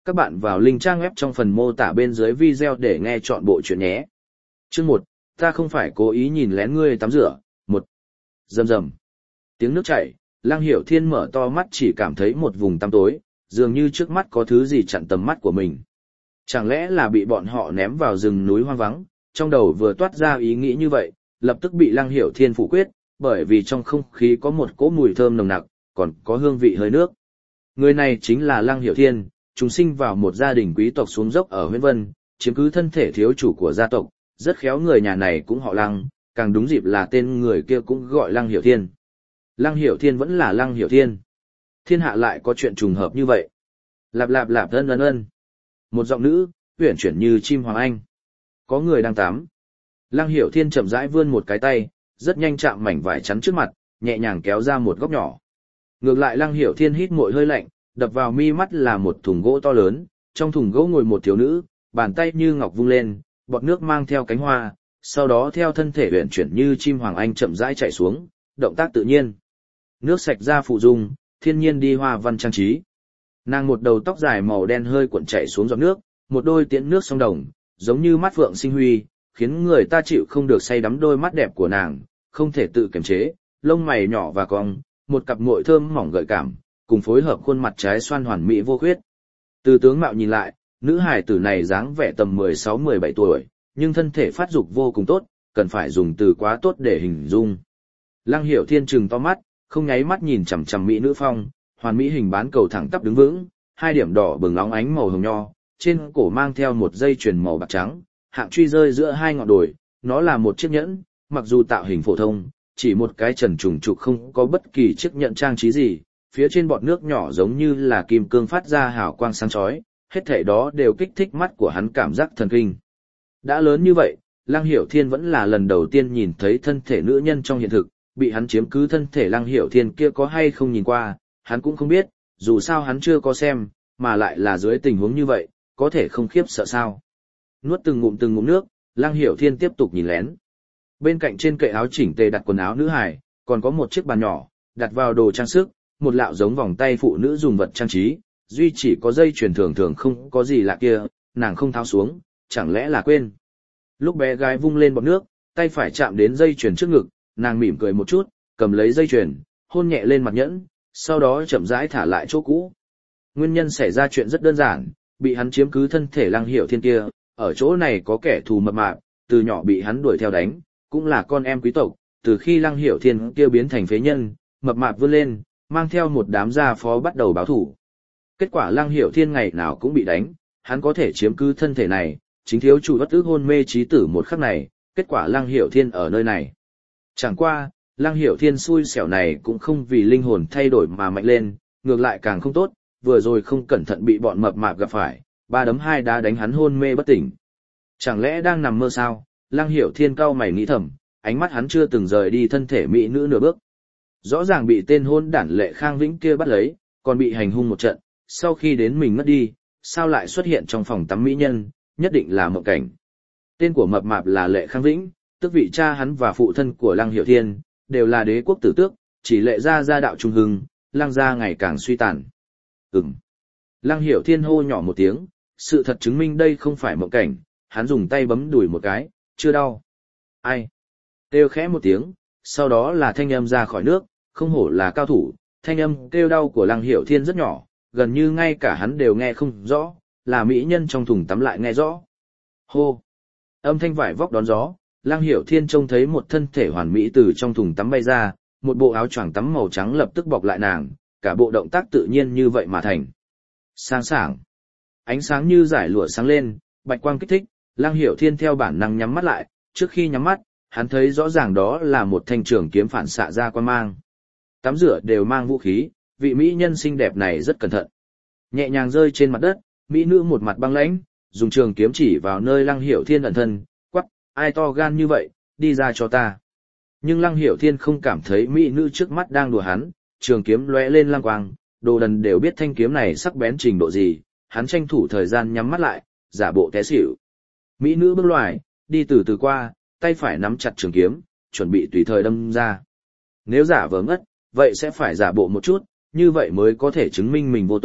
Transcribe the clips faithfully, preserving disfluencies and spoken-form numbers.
Các bạn vào link trang web trong phần mô tả bên dưới video để nghe chọn bộ chuyện nhé. Chương một, ta không phải cố ý nhìn lén ngươi tắm rửa. Một, rầm rầm. Tiếng nước chảy, Lăng Hiểu Thiên mở to mắt chỉ cảm thấy một vùng tăm tối, dường như trước mắt có thứ gì chặn tầm mắt của mình. Chẳng lẽ là bị bọn họ ném vào rừng núi hoang vắng, trong đầu vừa toát ra ý nghĩ như vậy, lập tức bị Lăng Hiểu Thiên phủ quyết, bởi vì trong không khí có một cỗ mùi thơm nồng nặc, còn có hương vị hơi nước. Người này chính là Lăng Hiểu Thiên, chúng sinh vào một gia đình quý tộc xuống dốc ở Huyễn Vân, chiếm cứ thân thể thiếu chủ của gia tộc, rất khéo người nhà này cũng họ Lăng, càng đúng dịp là tên người kia cũng gọi Lăng Hiểu Thiên. Lăng Hiểu Thiên vẫn là Lăng Hiểu Thiên. Thiên hạ lại có chuyện trùng hợp như vậy. Lạp lạp lạp ân ân ân. Một giọng nữ, uyển chuyển như chim hoàng anh. Có người đang tắm. Lăng Hiểu Thiên chậm rãi vươn một cái tay, rất nhanh chạm mảnh vải chắn trước mặt, nhẹ nhàng kéo ra một góc nhỏ. Ngược lại Lăng Hiểu Thiên hít một hơi lạnh, đập vào mi mắt là một thùng gỗ to lớn, trong thùng gỗ ngồi một thiếu nữ, bàn tay như ngọc vung lên, bọt nước mang theo cánh hoa, sau đó theo thân thể uyển chuyển như chim hoàng anh chậm rãi chạy xuống, động tác tự nhiên. Nước sạch ra phụ dung, thiên nhiên đi hoa văn trang trí. Nàng một đầu tóc dài màu đen hơi cuộn chạy xuống giọt nước, một đôi tiễn nước song đồng, giống như mắt phượng sinh huy, khiến người ta chịu không được say đắm đôi mắt đẹp của nàng, không thể tự kiềm chế, lông mày nhỏ và cong, một cặp môi thơm mỏng gợi cảm, cùng phối hợp khuôn mặt trái xoan hoàn mỹ vô khuyết. Từ tướng mạo nhìn lại, nữ hài tử này dáng vẻ tầm mười sáu mười bảy tuổi, nhưng thân thể phát dục vô cùng tốt, cần phải dùng từ quá tốt để hình dung. Lăng Hiểu Thiên trừng to mắt, không nháy mắt nhìn chằm chằm mỹ nữ phong, hoàn mỹ hình bán cầu thẳng tắp đứng vững, hai điểm đỏ bừng óng ánh màu hồng nho, trên cổ mang theo một dây chuyền màu bạc trắng, hạng truy rơi giữa hai ngọn đồi, nó là một chiếc nhẫn, mặc dù tạo hình phổ thông, chỉ một cái trần trùng trục không có bất kỳ chiếc nhẫn trang trí gì, phía trên bọt nước nhỏ giống như là kim cương phát ra hào quang sáng chói, hết thảy đó đều kích thích mắt của hắn cảm giác thần kinh. Đã lớn như vậy, Lăng Hiểu Thiên vẫn là lần đầu tiên nhìn thấy thân thể nữ nhân trong hiện thực, bị hắn chiếm cứ thân thể Lăng Hiểu Thiên kia có hay không nhìn qua, hắn cũng không biết, dù sao hắn chưa có xem, mà lại là dưới tình huống như vậy, có thể không khiếp sợ sao. Nuốt từng ngụm từng ngụm nước, Lăng Hiểu Thiên tiếp tục nhìn lén. Bên cạnh trên kệ áo chỉnh tề đặt quần áo nữ hài, còn có một chiếc bàn nhỏ, đặt vào đồ trang sức, một lạo giống vòng tay phụ nữ dùng vật trang trí, duy chỉ có dây chuyền thường thường không có gì lạ kia, nàng không tháo xuống, chẳng lẽ là quên. Lúc bé gái vung lên bọt nước, tay phải chạm đến dây chuyền trước ngực, nàng mỉm cười một chút, cầm lấy dây chuyền, hôn nhẹ lên mặt nhẫn, sau đó chậm rãi thả lại chỗ cũ. Nguyên nhân xảy ra chuyện rất đơn giản, bị hắn chiếm cứ thân thể Lăng Hiểu Thiên kia, ở chỗ này có kẻ thù mập mạp, từ nhỏ bị hắn đuổi theo đánh, cũng là con em quý tộc, từ khi Lăng Hiểu Thiên kia biến thành phế nhân, mập mạp vươn lên, mang theo một đám gia phó bắt đầu báo thủ. Kết quả Lăng Hiểu Thiên ngày nào cũng bị đánh, hắn có thể chiếm cứ thân thể này, chính thiếu chủ bất ức hôn mê trí tử một khắc này, kết quả Lăng Hiểu Thiên ở nơi này. Chẳng qua, Lăng Hiểu Thiên xui xẻo này cũng không vì linh hồn thay đổi mà mạnh lên, ngược lại càng không tốt, vừa rồi không cẩn thận bị bọn mập mạp gặp phải, ba đấm hai đá đánh hắn hôn mê bất tỉnh. Chẳng lẽ đang nằm mơ sao? Lăng Hiểu Thiên cau mày nghĩ thầm, ánh mắt hắn chưa từng rời đi thân thể mỹ nữ nửa bước. Rõ ràng bị tên hôn đản Lệ Khang Vĩnh kia bắt lấy, còn bị hành hung một trận, sau khi đến mình ngất đi, sao lại xuất hiện trong phòng tắm mỹ nhân, nhất định là mộng cảnh. Tên của mập mạp là Lệ Khang Vĩnh, tức vị cha hắn và phụ thân của Lăng Hiểu Thiên, đều là đế quốc tử tước, chỉ Lệ gia gia đạo trung hưng, Lăng gia ngày càng suy tàn. Ừm. Lăng Hiểu Thiên hô nhỏ một tiếng, sự thật chứng minh đây không phải mộng cảnh, hắn dùng tay bấm đùi một cái, chưa đau. Ai? Kêu khẽ một tiếng, sau đó là thanh âm ra khỏi nước, không hổ là cao thủ, thanh âm kêu đau của Lăng Hiểu Thiên rất nhỏ, gần như ngay cả hắn đều nghe không rõ, là mỹ nhân trong thùng tắm lại nghe rõ. Hô! Âm thanh vải vóc đón gió, Lăng Hiểu Thiên trông thấy một thân thể hoàn mỹ từ trong thùng tắm bay ra, một bộ áo choàng tắm màu trắng lập tức bọc lại nàng, cả bộ động tác tự nhiên như vậy mà thành. Sáng sảng. Ánh sáng như giải lụa sáng lên, bạch quang kích thích, Lăng Hiểu Thiên theo bản năng nhắm mắt lại, trước khi nhắm mắt, hắn thấy rõ ràng đó là một thanh trường kiếm phản xạ ra quang mang. Tắm rửa đều mang vũ khí, vị mỹ nhân xinh đẹp này rất cẩn thận. Nhẹ nhàng rơi trên mặt đất, mỹ nữ một mặt băng lãnh, dùng trường kiếm chỉ vào nơi Lăng Hiểu Thiên ẩn thân, quắc, ai to gan như vậy, đi ra cho ta. Nhưng Lăng Hiểu Thiên không cảm thấy mỹ nữ trước mắt đang đùa hắn, trường kiếm lóe lên lang quang, đồ đần đều biết thanh kiếm này sắc bén trình độ gì, hắn tranh thủ thời gian nhắm mắt lại, giả bộ té xỉu. Mỹ nữ bước loài, đi từ từ qua, tay phải nắm chặt trường kiếm, chuẩn bị tùy thời đâm ra. Nếu giả vờ ngất, vậy sẽ phải giả bộ một chút, như vậy mới có thể chứng minh mình vô tội,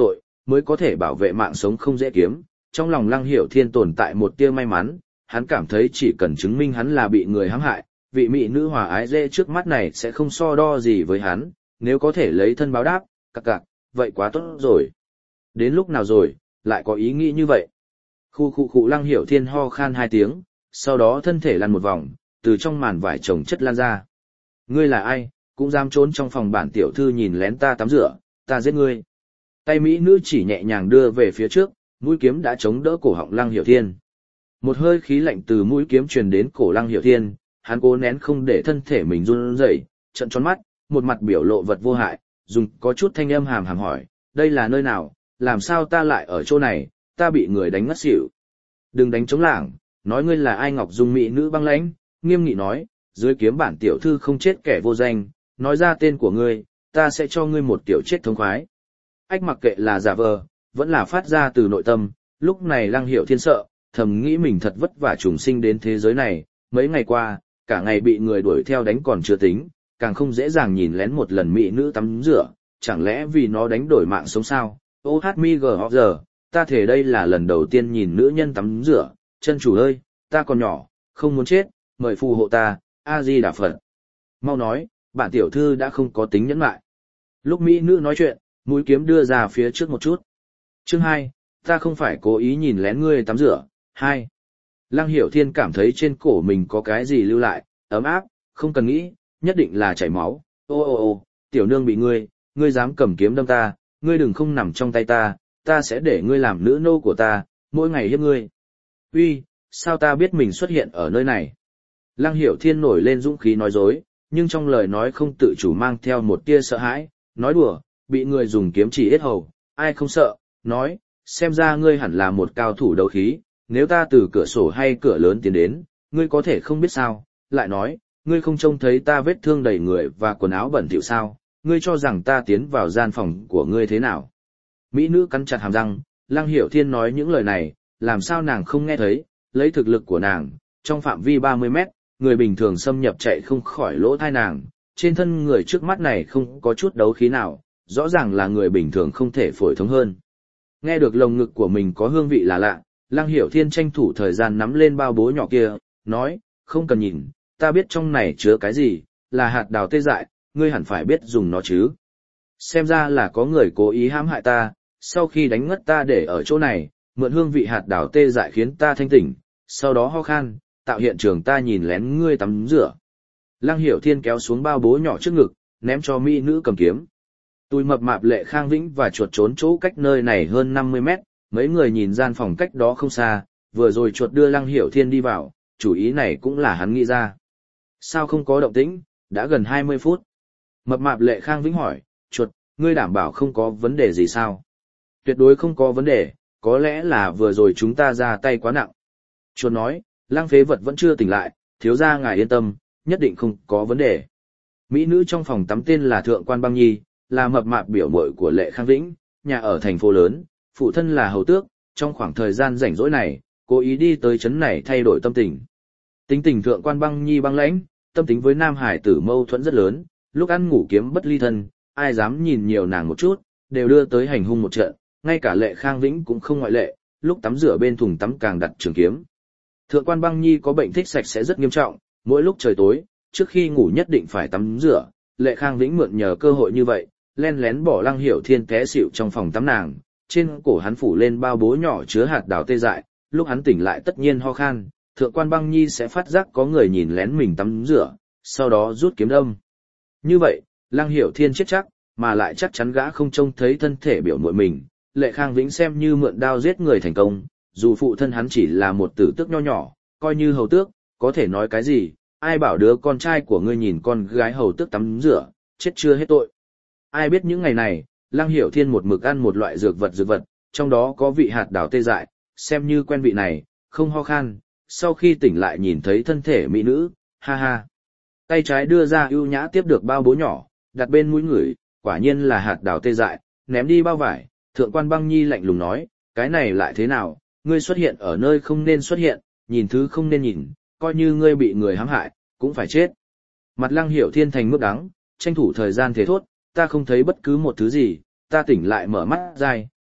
mới có thể bảo vệ mạng sống không dễ kiếm. Trong lòng Lăng Hiểu Thiên tồn tại một tia may mắn, hắn cảm thấy chỉ cần chứng minh hắn là bị người hãm hại, vị mỹ nữ hòa ái dễ trước mắt này sẽ không so đo gì với hắn, nếu có thể lấy thân báo đáp, cặc cặc, vậy quá tốt rồi. Đến lúc nào rồi, lại có ý nghĩ như vậy? Khu khu khu Lăng Hiểu Thiên ho khan hai tiếng, sau đó thân thể lăn một vòng, từ trong màn vải chồng chất lan ra. Ngươi là ai, cũng dám trốn trong phòng bản tiểu thư nhìn lén ta tắm rửa, ta giết ngươi. Tay mỹ nữ chỉ nhẹ nhàng đưa về phía trước, mũi kiếm đã chống đỡ cổ họng Lăng Hiểu Thiên. Một hơi khí lạnh từ mũi kiếm truyền đến cổ Lăng Hiểu Thiên, hắn cố nén không để thân thể mình run rẩy, trợn tròn mắt, một mặt biểu lộ vật vô hại, dùng có chút thanh âm hàm hàm hỏi, đây là nơi nào, làm sao ta lại ở chỗ này, ta bị người đánh ngất xỉu. Đừng đánh trống lảng, nói ngươi là ai. Ngọc Dung mỹ nữ băng lãnh, nghiêm nghị nói, dưới kiếm bản tiểu thư không chết kẻ vô danh, nói ra tên của ngươi, ta sẽ cho ngươi một tiểu chết thống khoái. Ách mặc kệ là giả vờ, vẫn là phát ra từ nội tâm, lúc này Lăng Hiểu Thiên sợ, thầm nghĩ mình thật vất vả trùng sinh đến thế giới này, mấy ngày qua, cả ngày bị người đuổi theo đánh còn chưa tính, càng không dễ dàng nhìn lén một lần mỹ nữ tắm rửa, chẳng lẽ vì nó đánh đổi mạng sống sao? Ô hát mi gờ giờ, ta thể đây là lần đầu tiên nhìn nữ nhân tắm rửa, chân chủ ơi, ta còn nhỏ, không muốn chết, mời phù hộ ta, A-di Đà Phật. Mau nói, bản tiểu thư đã không có tính nhẫn lại. Lúc mỹ nữ nói chuyện, mũi kiếm đưa ra phía trước một chút. Chương hai, ta không phải cố ý nhìn lén ngươi tắm rửa. Hai. Lăng Hiểu Thiên cảm thấy trên cổ mình có cái gì lưu lại, ấm áp, không cần nghĩ, nhất định là chảy máu. Ô ô ô, tiểu nương bị ngươi, ngươi dám cầm kiếm đâm ta, ngươi đừng không nằm trong tay ta, ta sẽ để ngươi làm nữ nô của ta, mỗi ngày hiếp ngươi. Uy, sao ta biết mình xuất hiện ở nơi này? Lăng Hiểu Thiên nổi lên dũng khí nói dối, nhưng trong lời nói không tự chủ mang theo một tia sợ hãi, nói đùa, bị người dùng kiếm chỉ yết hầu, ai không sợ, nói, xem ra ngươi hẳn là một cao thủ đấu khí, nếu ta từ cửa sổ hay cửa lớn tiến đến, ngươi có thể không biết sao, lại nói, ngươi không trông thấy ta vết thương đầy người và quần áo bẩn thỉu sao, ngươi cho rằng ta tiến vào gian phòng của ngươi thế nào? Mỹ nữ cắn chặt hàm răng, Lăng Hiểu Thiên nói những lời này, làm sao nàng không nghe thấy, lấy thực lực của nàng, trong phạm vi ba mươi mét, người bình thường xâm nhập chạy không khỏi lỗ tai nàng, trên thân người trước mắt này không có chút đấu khí nào, rõ ràng là người bình thường không thể phổi thống hơn. Nghe được lồng ngực của mình có hương vị là lạ, Lăng Hiểu Thiên tranh thủ thời gian nắm lên bao bố nhỏ kia, nói, không cần nhìn, ta biết trong này chứa cái gì, là hạt đào tê dại, ngươi hẳn phải biết dùng nó chứ. Xem ra là có người cố ý hãm hại ta, sau khi đánh ngất ta để ở chỗ này, mượn hương vị hạt đào tê dại khiến ta thanh tỉnh, sau đó ho khan, tạo hiện trường ta nhìn lén ngươi tắm rửa. Lăng Hiểu Thiên kéo xuống bao bố nhỏ trước ngực, ném cho mỹ nữ cầm kiếm. Tui mập mạp Lệ Khang Vĩnh và chuột trốn chỗ cách nơi này hơn năm mươi mét, mấy người nhìn gian phòng cách đó không xa, vừa rồi chuột đưa Lăng Hiểu Thiên đi vào, chủ ý này cũng là hắn nghĩ ra. Sao không có động tĩnh, đã gần hai mươi phút. Mập mạp Lệ Khang Vĩnh hỏi, chuột, ngươi đảm bảo không có vấn đề gì sao? Tuyệt đối không có vấn đề, có lẽ là vừa rồi chúng ta ra tay quá nặng. Chuột nói, Lăng phế vật vẫn chưa tỉnh lại, thiếu gia ngài yên tâm, nhất định không có vấn đề. Mỹ nữ trong phòng tắm tên là Thượng Quan Băng Nhi, là mập mạp biểu muội của Lệ Khang Vĩnh, nhà ở thành phố lớn, phụ thân là hầu tước, trong khoảng thời gian rảnh rỗi này, cố ý đi tới trấn này thay đổi tâm tình. Tính tình Thượng Quan Băng Nhi băng lãnh, tâm tính với Nam Hải tử mâu thuẫn rất lớn, lúc ăn ngủ kiếm bất ly thân, ai dám nhìn nhiều nàng một chút, đều đưa tới hành hung một trận, ngay cả Lệ Khang Vĩnh cũng không ngoại lệ, lúc tắm rửa bên thùng tắm càng đặt trường kiếm. Thượng Quan Băng Nhi có bệnh thích sạch sẽ rất nghiêm trọng, mỗi lúc trời tối, trước khi ngủ nhất định phải tắm rửa, Lệ Khang Vĩnh mượn nhờ cơ hội như vậy, len lén bỏ Lăng Hiểu Thiên té xỉu trong phòng tắm nàng, trên cổ hắn phủ lên bao bố nhỏ chứa hạt đào tê dại, lúc hắn tỉnh lại tất nhiên ho khan, Thượng Quan Băng Nhi sẽ phát giác có người nhìn lén mình tắm rửa, sau đó rút kiếm đâm. Như vậy, Lăng Hiểu Thiên chết chắc, mà lại chắc chắn gã không trông thấy thân thể biểu muội mình, Lệ Khang Vĩnh xem như mượn đao giết người thành công, dù phụ thân hắn chỉ là một tử tước nho nhỏ, coi như hầu tước, có thể nói cái gì, ai bảo đứa con trai của ngươi nhìn con gái hầu tước tắm rửa, chết chưa hết tội. Ai biết những ngày này, Lăng Hiểu Thiên một mực ăn một loại dược vật dược vật, trong đó có vị hạt đào tê dại, xem như quen vị này, không ho khan, sau khi tỉnh lại nhìn thấy thân thể mỹ nữ, ha ha. Tay trái đưa ra ưu nhã tiếp được bao bố nhỏ, đặt bên mũi người, quả nhiên là hạt đào tê dại, ném đi bao vải, Thượng Quan Băng Nhi lạnh lùng nói, cái này lại thế nào, ngươi xuất hiện ở nơi không nên xuất hiện, nhìn thứ không nên nhìn, coi như ngươi bị người hãm hại, cũng phải chết. Mặt Lăng Hiểu Thiên thành mức đắng, tranh thủ thời gian thế thốt, ta không thấy bất cứ một thứ gì, ta tỉnh lại mở mắt dai,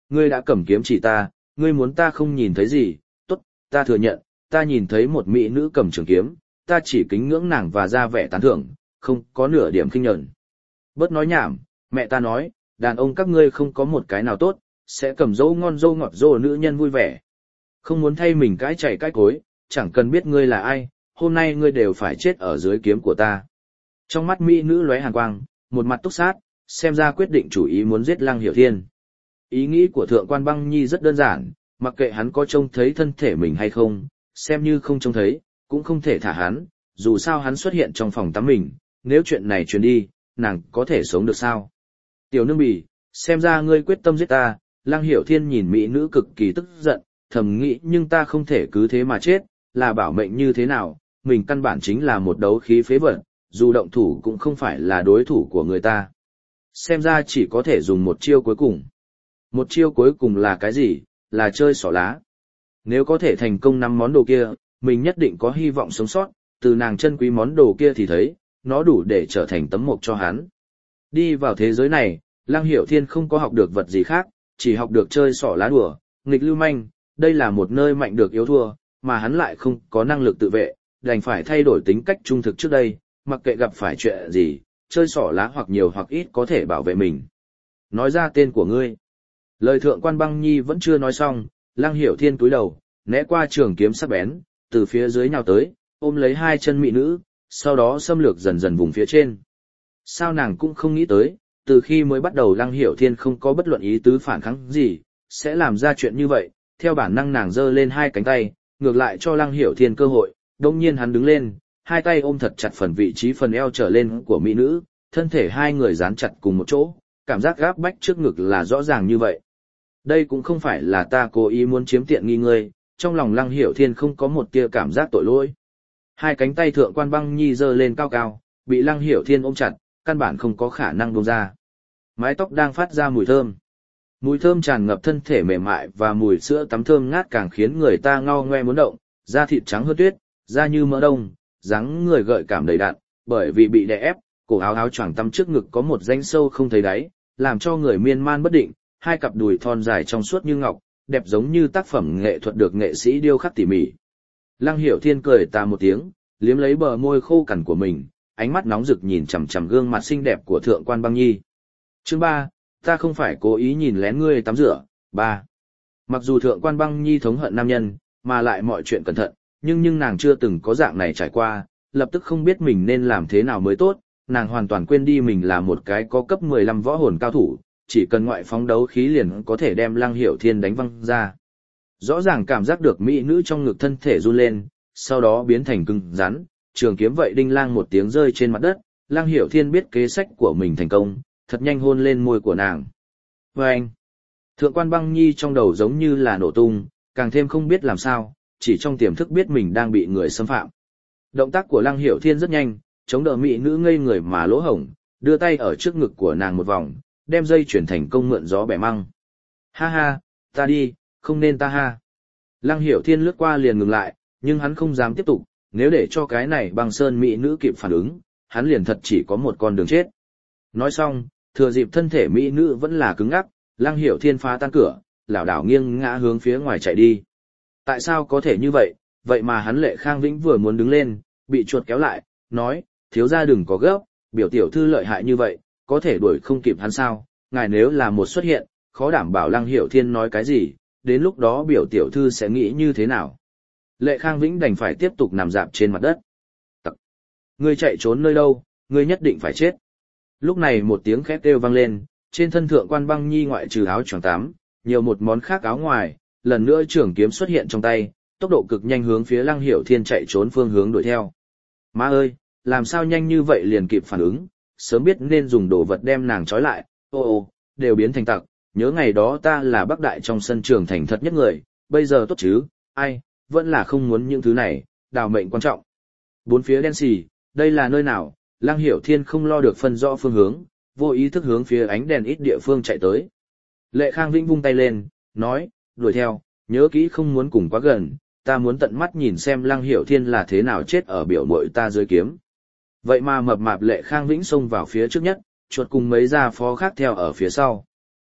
ngươi đã cầm kiếm chỉ ta, ngươi muốn ta không nhìn thấy gì, tốt, ta thừa nhận, ta nhìn thấy một mỹ nữ cầm trường kiếm, ta chỉ kính ngưỡng nàng và ra vẻ tán thưởng, không có nửa điểm khinh nhẫn. Bớt nói nhảm, mẹ ta nói, đàn ông các ngươi không có một cái nào tốt, sẽ cầm dâu ngon dâu ngọt dô nữ nhân vui vẻ. Không muốn thay mình cái chảy cái cối, chẳng cần biết ngươi là ai, hôm nay ngươi đều phải chết ở dưới kiếm của ta. Trong mắt mỹ nữ lóe hàn quang, một mặt túc sát, xem ra quyết định chủ ý muốn giết Lăng Hiểu Thiên. Ý nghĩ của Thượng quan Băng Nhi rất đơn giản, mặc kệ hắn có trông thấy thân thể mình hay không, xem như không trông thấy, cũng không thể thả hắn, dù sao hắn xuất hiện trong phòng tắm mình, nếu chuyện này truyền đi, nàng có thể sống được sao? Tiểu nương bỉ, xem ra ngươi quyết tâm giết ta. Lăng Hiểu Thiên nhìn mỹ nữ cực kỳ tức giận, thầm nghĩ nhưng ta không thể cứ thế mà chết, là bảo mệnh như thế nào, mình căn bản chính là một đấu khí phế vật, dù động thủ cũng không phải là đối thủ của người ta. Xem ra chỉ có thể dùng một chiêu cuối cùng. Một chiêu cuối cùng là cái gì? Là chơi xỏ lá. Nếu có thể thành công năm món đồ kia, mình nhất định có hy vọng sống sót, từ nàng chân quý món đồ kia thì thấy, nó đủ để trở thành tấm mộc cho hắn. Đi vào thế giới này, Lăng Hiểu Thiên không có học được vật gì khác, chỉ học được chơi xỏ lá đùa, nghịch lưu manh, đây là một nơi mạnh được yếu thua, mà hắn lại không có năng lực tự vệ, đành phải thay đổi tính cách trung thực trước đây, mặc kệ gặp phải chuyện gì, chơi xỏ lá hoặc nhiều hoặc ít có thể bảo vệ mình. Nói ra tên của ngươi. Lời Thượng quan Băng Nhi vẫn chưa nói xong, Lăng Hiểu Thiên cúi đầu, né qua trường kiếm sắc bén, từ phía dưới nhào tới, ôm lấy hai chân mỹ nữ, sau đó xâm lược dần dần vùng phía trên. Sao nàng cũng không nghĩ tới, từ khi mới bắt đầu Lăng Hiểu Thiên không có bất luận ý tứ phản kháng gì, sẽ làm ra chuyện như vậy, theo bản năng nàng giơ lên hai cánh tay, ngược lại cho Lăng Hiểu Thiên cơ hội, đồng nhiên hắn đứng lên, hai tay ôm thật chặt phần vị trí phần eo trở lên của mỹ nữ, thân thể hai người dán chặt cùng một chỗ, cảm giác gáp bách trước ngực là rõ ràng như vậy. Đây cũng không phải là ta cố ý muốn chiếm tiện nghi ngươi, trong lòng Lăng Hiểu Thiên không có một tia cảm giác tội lỗi. Hai cánh tay Thượng quan Băng Nhi giơ lên cao cao, bị Lăng Hiểu Thiên ôm chặt, căn bản không có khả năng buông ra. Mái tóc đang phát ra mùi thơm. Mùi thơm tràn ngập thân thể mềm mại và mùi sữa tắm thơm ngát càng khiến người ta ngao ngoe muốn động, da thịt trắng hơn tuyết, da như mỡ đông, dáng người gợi cảm đầy đặn, bởi vì bị đè ép, cổ áo áo choàng tắm trước ngực có một rãnh sâu không thấy đáy, làm cho người miên man bất định, hai cặp đùi thon dài trong suốt như ngọc, đẹp giống như tác phẩm nghệ thuật được nghệ sĩ điêu khắc tỉ mỉ. Lăng Hiểu Thiên cười tà một tiếng, liếm lấy bờ môi khô cằn của mình, ánh mắt nóng rực nhìn chằm chằm gương mặt xinh đẹp của Thượng quan Băng Nhi. Chương ba, ta không phải cố ý nhìn lén ngươi tắm rửa. Ba. Mặc dù Thượng quan Băng Nhi thống hận nam nhân, mà lại mọi chuyện cẩn thận, nhưng nhưng nàng chưa từng có dạng này trải qua, lập tức không biết mình nên làm thế nào mới tốt, nàng hoàn toàn quên đi mình là một cái có cấp mười lăm võ hồn cao thủ, chỉ cần ngoại phóng đấu khí liền có thể đem Lăng Hiểu Thiên đánh văng ra. Rõ ràng cảm giác được mỹ nữ trong ngực thân thể run lên, sau đó biến thành cứng rắn, trường kiếm vậy đinh lang một tiếng rơi trên mặt đất, Lăng Hiểu Thiên biết kế sách của mình thành công, thật nhanh hôn lên môi của nàng. Và anh, Thượng quan Băng Nhi trong đầu giống như là nổ tung, càng thêm không biết làm sao, chỉ trong tiềm thức biết mình đang bị người xâm phạm. Động tác của Lăng Hiểu Thiên rất nhanh, chống đỡ mỹ nữ ngây người mà lỗ hổng, đưa tay ở trước ngực của nàng một vòng, đem dây chuyển thành công mượn gió bẻ măng. Ha ha, ta đi, không nên ta ha. Lăng Hiểu Thiên lướt qua liền ngừng lại, nhưng hắn không dám tiếp tục, nếu để cho cái này băng sơn mỹ nữ kịp phản ứng, hắn liền thật chỉ có một con đường chết. Nói xong, thừa dịp thân thể mỹ nữ vẫn là cứng ngắc, Lăng Hiểu Thiên phá tan cửa, lảo đảo nghiêng ngã hướng phía ngoài chạy đi. Tại sao có thể như vậy, vậy mà hắn Lệ Khang Vĩnh vừa muốn đứng lên, bị chuột kéo lại, nói, thiếu gia đừng có gấp, biểu tiểu thư lợi hại như vậy, có thể đuổi không kịp hắn sao, ngài nếu là một xuất hiện, khó đảm bảo Lăng Hiểu Thiên nói cái gì, đến lúc đó biểu tiểu thư sẽ nghĩ như thế nào. Lệ Khang Vĩnh đành phải tiếp tục nằm dạp trên mặt đất. Tặc! Ngươi chạy trốn nơi đâu, ngươi nhất định phải chết. Lúc này một tiếng khét kêu vang lên, trên thân Thượng quan Băng Nhi ngoại trừ áo choàng tắm, nhiều một món khác áo ngoài, lần nữa trường kiếm xuất hiện trong tay, tốc độ cực nhanh hướng phía Lăng Hiểu Thiên chạy trốn phương hướng đuổi theo. Má ơi, làm sao nhanh như vậy liền kịp phản ứng, sớm biết nên dùng đồ vật đem nàng trói lại, ô ô, đều biến thành tặc, nhớ ngày đó ta là Bắc Đại trong sân trường thành thật nhất người, bây giờ tốt chứ, ai, vẫn là không muốn những thứ này, đào mệnh quan trọng. Bốn phía đen xì, đây là nơi nào, Lăng Hiểu Thiên không lo được phân rõ phương hướng, vô ý thức hướng phía ánh đèn ít địa phương chạy tới. Lệ Khang Vĩnh vung tay lên, nói, đuổi theo, nhớ kỹ không muốn cùng quá gần, ta muốn tận mắt nhìn xem Lăng Hiểu Thiên là thế nào chết ở biểu muội ta dưới kiếm. Vậy mà mập mạp Lệ Khang Vĩnh xông vào phía trước nhất, chuột cùng mấy gia phó khác theo ở phía sau.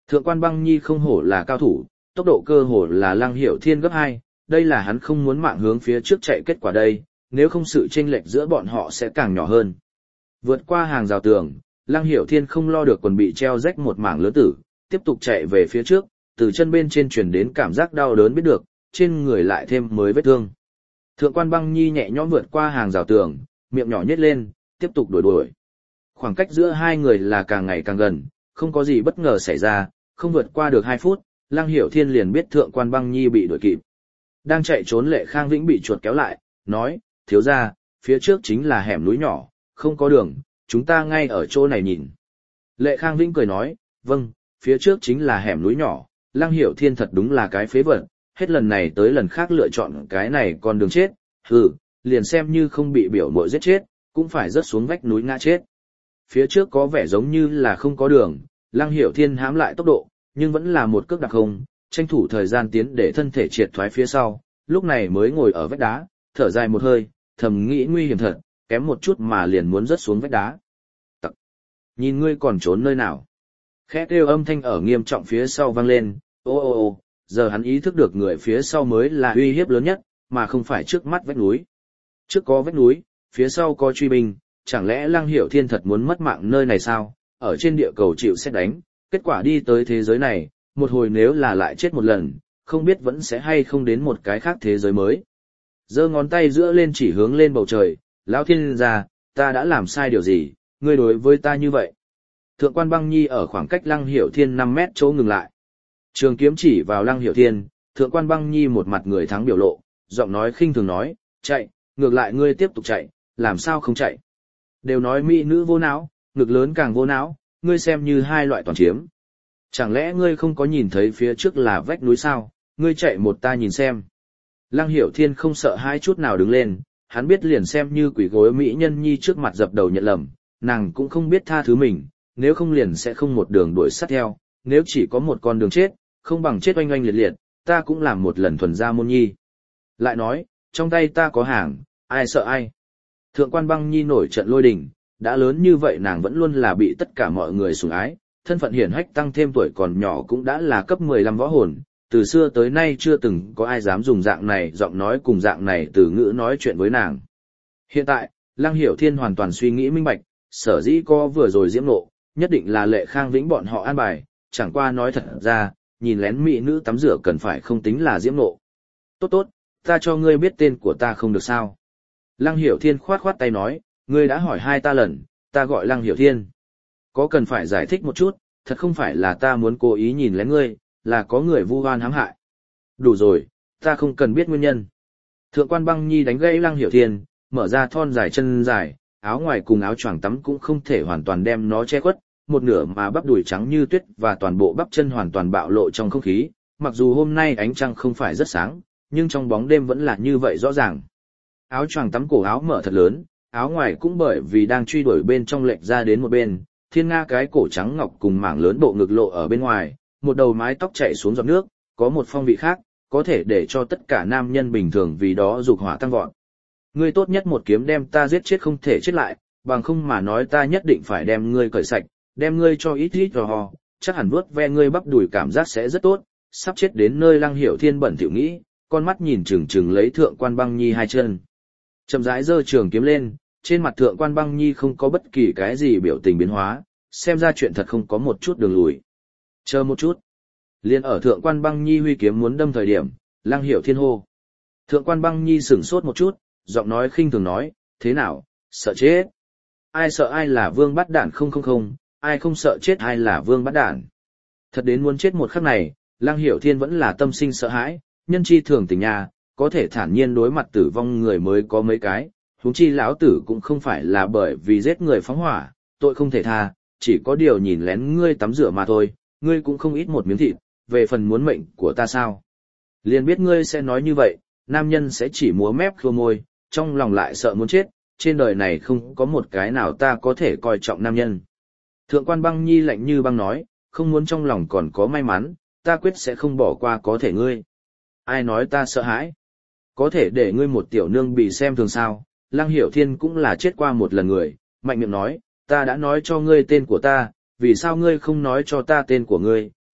Thượng quan băng nhi không hổ là cao thủ, tốc độ cơ hồ là Lăng Hiểu Thiên gấp hai, đây là hắn không muốn mạng hướng phía trước chạy kết quả đây, nếu không sự chênh lệch giữa bọn họ sẽ càng nhỏ hơn. Vượt qua hàng rào tường, Lăng Hiểu Thiên không lo được quần bị treo rách một mảng lớn tử, tiếp tục chạy về phía trước, từ chân bên trên truyền đến cảm giác đau đớn biết được, trên người lại thêm mới vết thương. Thượng quan băng nhi nhẹ nhõm vượt qua hàng rào tường, miệng nhỏ nhếch lên, tiếp tục đuổi đuổi. Khoảng cách giữa hai người là càng ngày càng gần, không có gì bất ngờ xảy ra, không vượt qua được hai phút, Lăng Hiểu Thiên liền biết thượng quan băng nhi bị đuổi kịp. Đang chạy trốn Lệ Khang Vĩnh bị chuột kéo lại, nói, thiếu gia, phía trước chính là hẻm núi nhỏ, không có đường, chúng ta ngay ở chỗ này nhìn. Lệ Khang Vĩnh cười nói, vâng, phía trước chính là hẻm núi nhỏ, Lăng Hiểu Thiên thật đúng là cái phế vật, hết lần này tới lần khác lựa chọn cái này còn đường chết, hừ, liền xem như không bị biểu muội giết chết, cũng phải rớt xuống vách núi ngã chết. Phía trước có vẻ giống như là không có đường, Lăng Hiểu Thiên hãm lại tốc độ, nhưng vẫn là một cước đặc không, tranh thủ thời gian tiến để thân thể triệt thoái phía sau, lúc này mới ngồi ở vách đá, thở dài một hơi, thầm nghĩ nguy hiểm thật, kém một chút mà liền muốn rớt xuống vách đá. Tặc! Nhìn ngươi còn trốn nơi nào? Khẽ kêu âm thanh ở nghiêm trọng phía sau vang lên, ô ô ô, giờ hắn ý thức được người phía sau mới là uy hiếp lớn nhất, mà không phải trước mắt vách núi. Trước có vách núi, phía sau có truy binh, chẳng lẽ Lăng Hiểu Thiên thật muốn mất mạng nơi này sao? Ở trên địa cầu chịu xét đánh, kết quả đi tới thế giới này, một hồi nếu là lại chết một lần, không biết vẫn sẽ hay không đến một cái khác thế giới mới. Giơ ngón tay giữa lên chỉ hướng lên bầu trời, lão thiên gia, ta đã làm sai điều gì, ngươi đối với ta như vậy. Thượng quan băng nhi ở khoảng cách Lăng Hiểu Thiên năm mét chỗ ngừng lại. Trường kiếm chỉ vào Lăng Hiểu Thiên, thượng quan băng nhi một mặt người thắng biểu lộ, giọng nói khinh thường nói, chạy, ngược lại ngươi tiếp tục chạy, làm sao không chạy. Đều nói mỹ nữ vô não, ngực lớn càng vô não, ngươi xem như hai loại toàn chiếm. Chẳng lẽ ngươi không có nhìn thấy phía trước là vách núi sao, ngươi chạy một ta nhìn xem. Lăng Hiểu Thiên không sợ hai chút nào đứng lên, hắn biết liền xem như quỷ gối mỹ nhân nhi trước mặt dập đầu nhận lầm, nàng cũng không biết tha thứ mình, nếu không liền sẽ không một đường đuổi sát theo, nếu chỉ có một con đường chết, không bằng chết oanh oanh liệt liệt, ta cũng làm một lần thuần gia môn nhi. Lại nói, trong tay ta có hàng, ai sợ ai. Thượng quan băng nhi nổi trận lôi đình, đã lớn như vậy nàng vẫn luôn là bị tất cả mọi người sủng ái, thân phận hiển hách tăng thêm tuổi còn nhỏ cũng đã là cấp mười lăm võ hồn, từ xưa tới nay chưa từng có ai dám dùng dạng này giọng nói cùng dạng này từ ngữ nói chuyện với nàng. Hiện tại, Lăng Hiểu Thiên hoàn toàn suy nghĩ minh bạch, sở dĩ có vừa rồi diễm nộ, nhất định là Lệ Khang Vĩnh bọn họ an bài, chẳng qua nói thật ra, nhìn lén mỹ nữ tắm rửa cần phải không tính là diễm nộ. Tốt tốt, ta cho ngươi biết tên của ta không được sao. Lăng Hiểu Thiên khoát khoát tay nói, ngươi đã hỏi hai ta lần, ta gọi Lăng Hiểu Thiên. Có cần phải giải thích một chút, thật không phải là ta muốn cố ý nhìn lén ngươi, là có người vu oan hãm hại. Đủ rồi, ta không cần biết nguyên nhân. Thượng quan băng nhi đánh gãy Lăng Hiểu Thiên, mở ra thon dài chân dài, áo ngoài cùng áo choàng tắm cũng không thể hoàn toàn đem nó che khuất, một nửa mà bắp đùi trắng như tuyết và toàn bộ bắp chân hoàn toàn bạo lộ trong không khí, mặc dù hôm nay ánh trăng không phải rất sáng, nhưng trong bóng đêm vẫn là như vậy rõ ràng. Áo choàng tắm cổ áo mở thật lớn, áo ngoài cũng bởi vì đang truy đuổi bên trong lệch ra đến một bên, thiên nga cái cổ trắng ngọc cùng mảng lớn bộ ngực lộ ở bên ngoài, một đầu mái tóc chảy xuống giọt nước, có một phong vị khác, có thể để cho tất cả nam nhân bình thường vì đó dục hỏa tăng vọt. Ngươi tốt nhất một kiếm đem ta giết chết không thể chết lại, bằng không mà nói ta nhất định phải đem ngươi cởi sạch, đem ngươi cho ít ít rò hò, chắc hẳn vuốt ve ngươi bắp đùi cảm giác sẽ rất tốt. Sắp chết đến nơi Lăng Hiểu Thiên bẩn thỉu nghĩ, con mắt nhìn chừng chừng lấy thượng quan băng nhi hai chân. Chậm rãi giơ trường kiếm lên, trên mặt thượng quan băng nhi không có bất kỳ cái gì biểu tình biến hóa, xem ra chuyện thật không có một chút đường lùi. Chờ một chút. Liên ở thượng quan băng nhi huy kiếm muốn đâm thời điểm, Lăng Hiểu Thiên hô. Thượng quan băng nhi sửng sốt một chút, giọng nói khinh thường nói, thế nào, sợ chết? Ai sợ ai là vương bắt đản không không không, ai không sợ chết ai là vương bắt đản. Thật đến muốn chết một khắc này, Lăng Hiểu Thiên vẫn là tâm sinh sợ hãi, nhân chi thường tình nhà, có thể thản nhiên đối mặt tử vong người mới có mấy cái, huống chi lão tử cũng không phải là bởi vì giết người phóng hỏa, tội không thể tha, chỉ có điều nhìn lén ngươi tắm rửa mà thôi, ngươi cũng không ít một miếng thịt, về phần muốn mệnh của ta sao? Liền biết ngươi sẽ nói như vậy, nam nhân sẽ chỉ múa mép khua môi, trong lòng lại sợ muốn chết, trên đời này không có một cái nào ta có thể coi trọng nam nhân. Thượng quan băng nhi lạnh như băng nói, không muốn trong lòng còn có may mắn, ta quyết sẽ không bỏ qua có thể ngươi. Ai nói ta sợ hãi? Có thể để ngươi một tiểu nương bị xem thường sao? Lăng Hiểu Thiên cũng là chết qua một lần người, mạnh miệng nói, ta đã nói cho ngươi tên của ta, vì sao ngươi không nói cho ta tên của ngươi,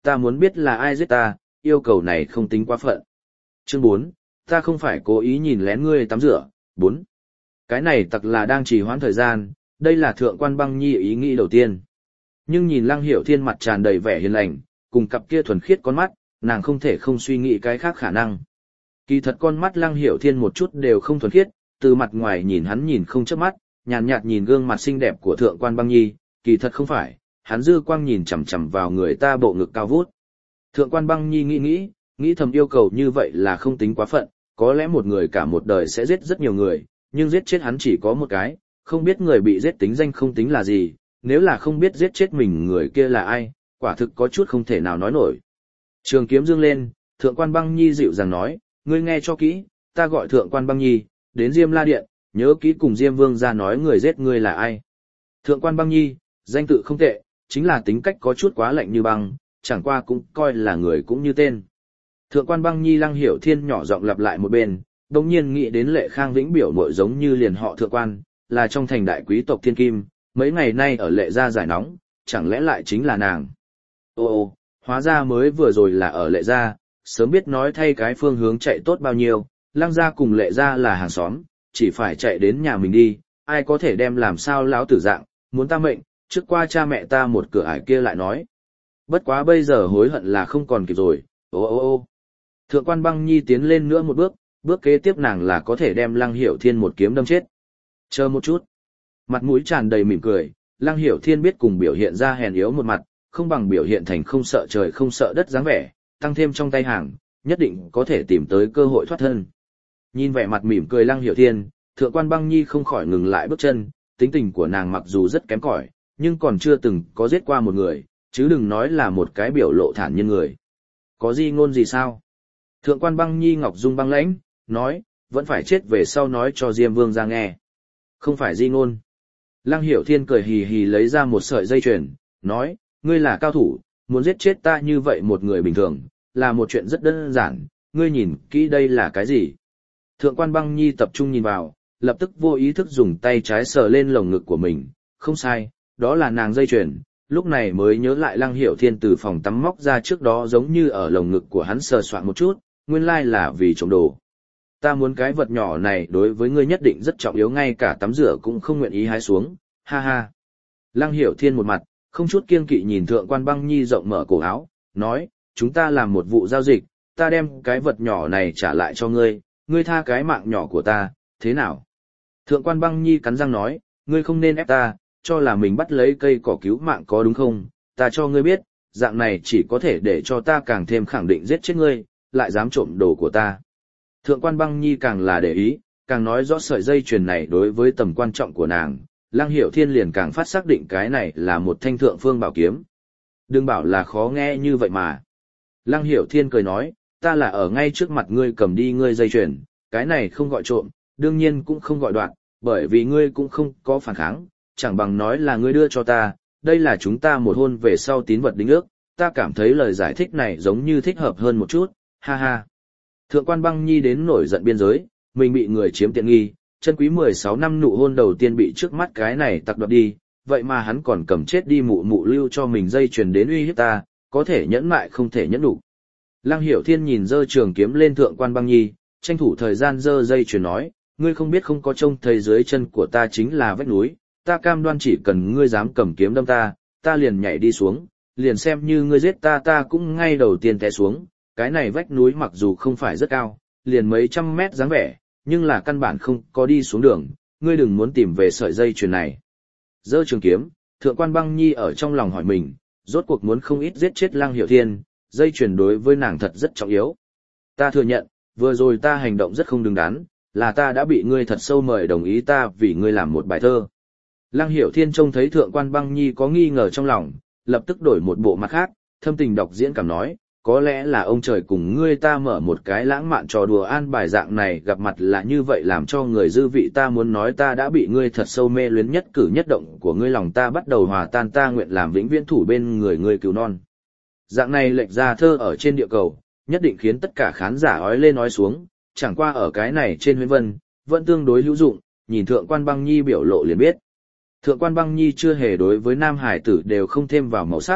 ta muốn biết là ai giết ta, yêu cầu này không tính quá phận. Chương bốn, ta không phải cố ý nhìn lén ngươi tắm rửa. Bốn, cái này tặc là đang trì hoãn thời gian, đây là thượng quan băng nhi ý nghĩ đầu tiên. Nhưng nhìn Lăng Hiểu Thiên mặt tràn đầy vẻ hiền lành, cùng cặp kia thuần khiết con mắt, nàng không thể không suy nghĩ cái khác khả năng. Kỳ thật con mắt Lăng Hiểu Thiên một chút đều không thuần khiết, từ mặt ngoài nhìn hắn nhìn không chớp mắt, nhàn nhạt nhìn gương mặt xinh đẹp của thượng quan băng nhi, kỳ thật không phải, hắn dư quang nhìn chằm chằm vào người ta bộ ngực cao vút. Thượng quan băng nhi nghĩ nghĩ, nghĩ thầm yêu cầu như vậy là không tính quá phận, có lẽ một người cả một đời sẽ giết rất nhiều người, nhưng giết chết hắn chỉ có một cái, không biết người bị giết tính danh không tính là gì, nếu là không biết giết chết mình người kia là ai, quả thực có chút không thể nào nói nổi. Trường kiếm dương lên, thượng quan băng nhi dịu dàng nói, ngươi nghe cho kỹ, ta gọi thượng quan băng nhi, đến Diêm La Điện, nhớ kỹ cùng Diêm Vương ra nói người giết ngươi là ai. Thượng quan băng nhi, danh tự không tệ, chính là tính cách có chút quá lạnh như băng, chẳng qua cũng coi là người cũng như tên. Thượng quan băng nhi Lăng Hiểu Thiên nhỏ giọng lặp lại một bên, đồng nhiên nghĩ đến Lệ Khang Vĩnh biểu mội giống như liền họ thượng quan, là trong thành đại quý tộc Thiên Kim, mấy ngày nay ở Lệ gia giải nóng, chẳng lẽ lại chính là nàng. Ô ô, hóa ra mới vừa rồi là ở Lệ gia, sớm biết nói thay cái phương hướng chạy tốt bao nhiêu, Lăng gia cùng Lệ gia là hàng xóm, chỉ phải chạy đến nhà mình đi, ai có thể đem làm sao lão tử dạng, muốn ta mệnh, trước qua cha mẹ ta một cửa ải kia lại nói. Bất quá bây giờ hối hận là không còn kịp rồi, ô ô ô. Thượng quan băng nhi tiến lên nữa một bước, bước kế tiếp nàng là có thể đem Lăng Hiểu Thiên một kiếm đâm chết. Chờ một chút. Mặt mũi tràn đầy mỉm cười, Lăng Hiểu Thiên biết cùng biểu hiện ra hèn yếu một mặt, không bằng biểu hiện thành không sợ trời không sợ đất dáng vẻ, tăng thêm trong tay hàng, nhất định có thể tìm tới cơ hội thoát thân. Nhìn vẻ mặt mỉm cười Lăng Hiểu Thiên, thượng quan băng nhi không khỏi ngừng lại bước chân, tính tình của nàng mặc dù rất kém cỏi, nhưng còn chưa từng có giết qua một người, chứ đừng nói là một cái biểu lộ thản nhiên người. Có gì ngôn gì sao? Thượng quan băng nhi ngọc dung băng lãnh, nói, vẫn phải chết về sau nói cho Diêm Vương ra nghe. Không phải di ngôn. Lăng Hiểu Thiên cười hì hì lấy ra một sợi dây chuyền, nói, ngươi là cao thủ, muốn giết chết ta như vậy một người bình thường, là một chuyện rất đơn giản, ngươi nhìn kỹ đây là cái gì. Thượng quan băng nhi tập trung nhìn vào, lập tức vô ý thức dùng tay trái sờ lên lồng ngực của mình, không sai, đó là nàng dây chuyền. Lúc này mới nhớ lại Lăng Hiểu Thiên từ phòng tắm móc ra trước đó giống như ở lồng ngực của hắn sờ soạn một chút, nguyên lai là vì trộm đồ. Ta muốn cái vật nhỏ này đối với ngươi nhất định rất trọng yếu, ngay cả tắm rửa cũng không nguyện ý hái xuống, ha ha. Lăng Hiểu Thiên một mặt, không chút kiêng kỵ nhìn thượng quan băng nhi rộng mở cổ áo, nói, chúng ta làm một vụ giao dịch, ta đem cái vật nhỏ này trả lại cho ngươi, ngươi tha cái mạng nhỏ của ta, thế nào? Thượng quan băng nhi cắn răng nói, ngươi không nên ép ta, cho là mình bắt lấy cây cỏ cứu mạng có đúng không? Ta cho ngươi biết, dạng này chỉ có thể để cho ta càng thêm khẳng định giết chết ngươi, lại dám trộm đồ của ta. Thượng quan băng nhi càng là để ý, càng nói rõ sợi dây chuyền này đối với tầm quan trọng của nàng, Lăng Hiểu Thiên liền càng phát xác định cái này là một thanh thượng phương bảo kiếm. Đừng bảo là khó nghe như vậy mà. Lăng Hiểu Thiên cười nói, ta là ở ngay trước mặt ngươi cầm đi ngươi dây chuyền, cái này không gọi trộm, đương nhiên cũng không gọi đoạn, bởi vì ngươi cũng không có phản kháng, chẳng bằng nói là ngươi đưa cho ta, đây là chúng ta một hôn về sau tín vật đính ước, ta cảm thấy lời giải thích này giống như thích hợp hơn một chút, ha ha. Thượng quan băng nhi đến nổi giận biên giới, mình bị người chiếm tiện nghi, chân quý mười sáu năm nụ hôn đầu tiên bị trước mắt cái này tặc đoạt đi, vậy mà hắn còn cầm chết đi mụ mụ lưu cho mình dây chuyền đến uy hiếp ta, có thể nhẫn mại không thể nhẫn đủ. Lăng Hiểu Thiên nhìn giơ trường kiếm lên thượng quan băng nhi, tranh thủ thời gian giơ dây chuyền nói, ngươi không biết không có trông thấy dưới chân của ta chính là vách núi, ta cam đoan chỉ cần ngươi dám cầm kiếm đâm ta, ta liền nhảy đi xuống, liền xem như ngươi giết ta ta cũng ngay đầu tiên té xuống, cái này vách núi mặc dù không phải rất cao, liền mấy trăm mét dáng vẻ, nhưng là căn bản không có đi xuống đường, ngươi đừng muốn tìm về sợi dây chuyền này. Giơ trường kiếm, thượng quan băng nhi ở trong lòng hỏi mình, rốt cuộc muốn không ít giết chết Lăng Hiểu Thiên, dây chuyền đối với nàng thật rất trọng yếu. Ta thừa nhận, vừa rồi ta hành động rất không đứng đắn, là ta đã bị ngươi thật sâu mời đồng ý ta vì ngươi làm một bài thơ. Lăng Hiểu Thiên trông thấy thượng quan băng nhi có nghi ngờ trong lòng, lập tức đổi một bộ mặt khác, thâm tình đọc diễn cảm nói, có lẽ là ông trời cùng ngươi ta mở một cái lãng mạn trò đùa an bài dạng này gặp mặt là như vậy làm cho người dư vị, ta muốn nói ta đã bị ngươi thật sâu mê luyến, nhất cử nhất động của ngươi lòng ta bắt đầu hòa tan, ta nguyện làm vĩnh viễn thủ bên người ngươi cứu non. Dạng này lệch ra thơ ở trên địa cầu, nhất định khiến tất cả khán giả ói lên ói xuống, chẳng qua ở cái này trên huyễn vân, vẫn tương đối hữu dụng, nhìn thượng quan băng nhi biểu lộ liền biết. Thượng quan băng nhi chưa hề đối với nam hải tử đều không thêm vào màu sắc,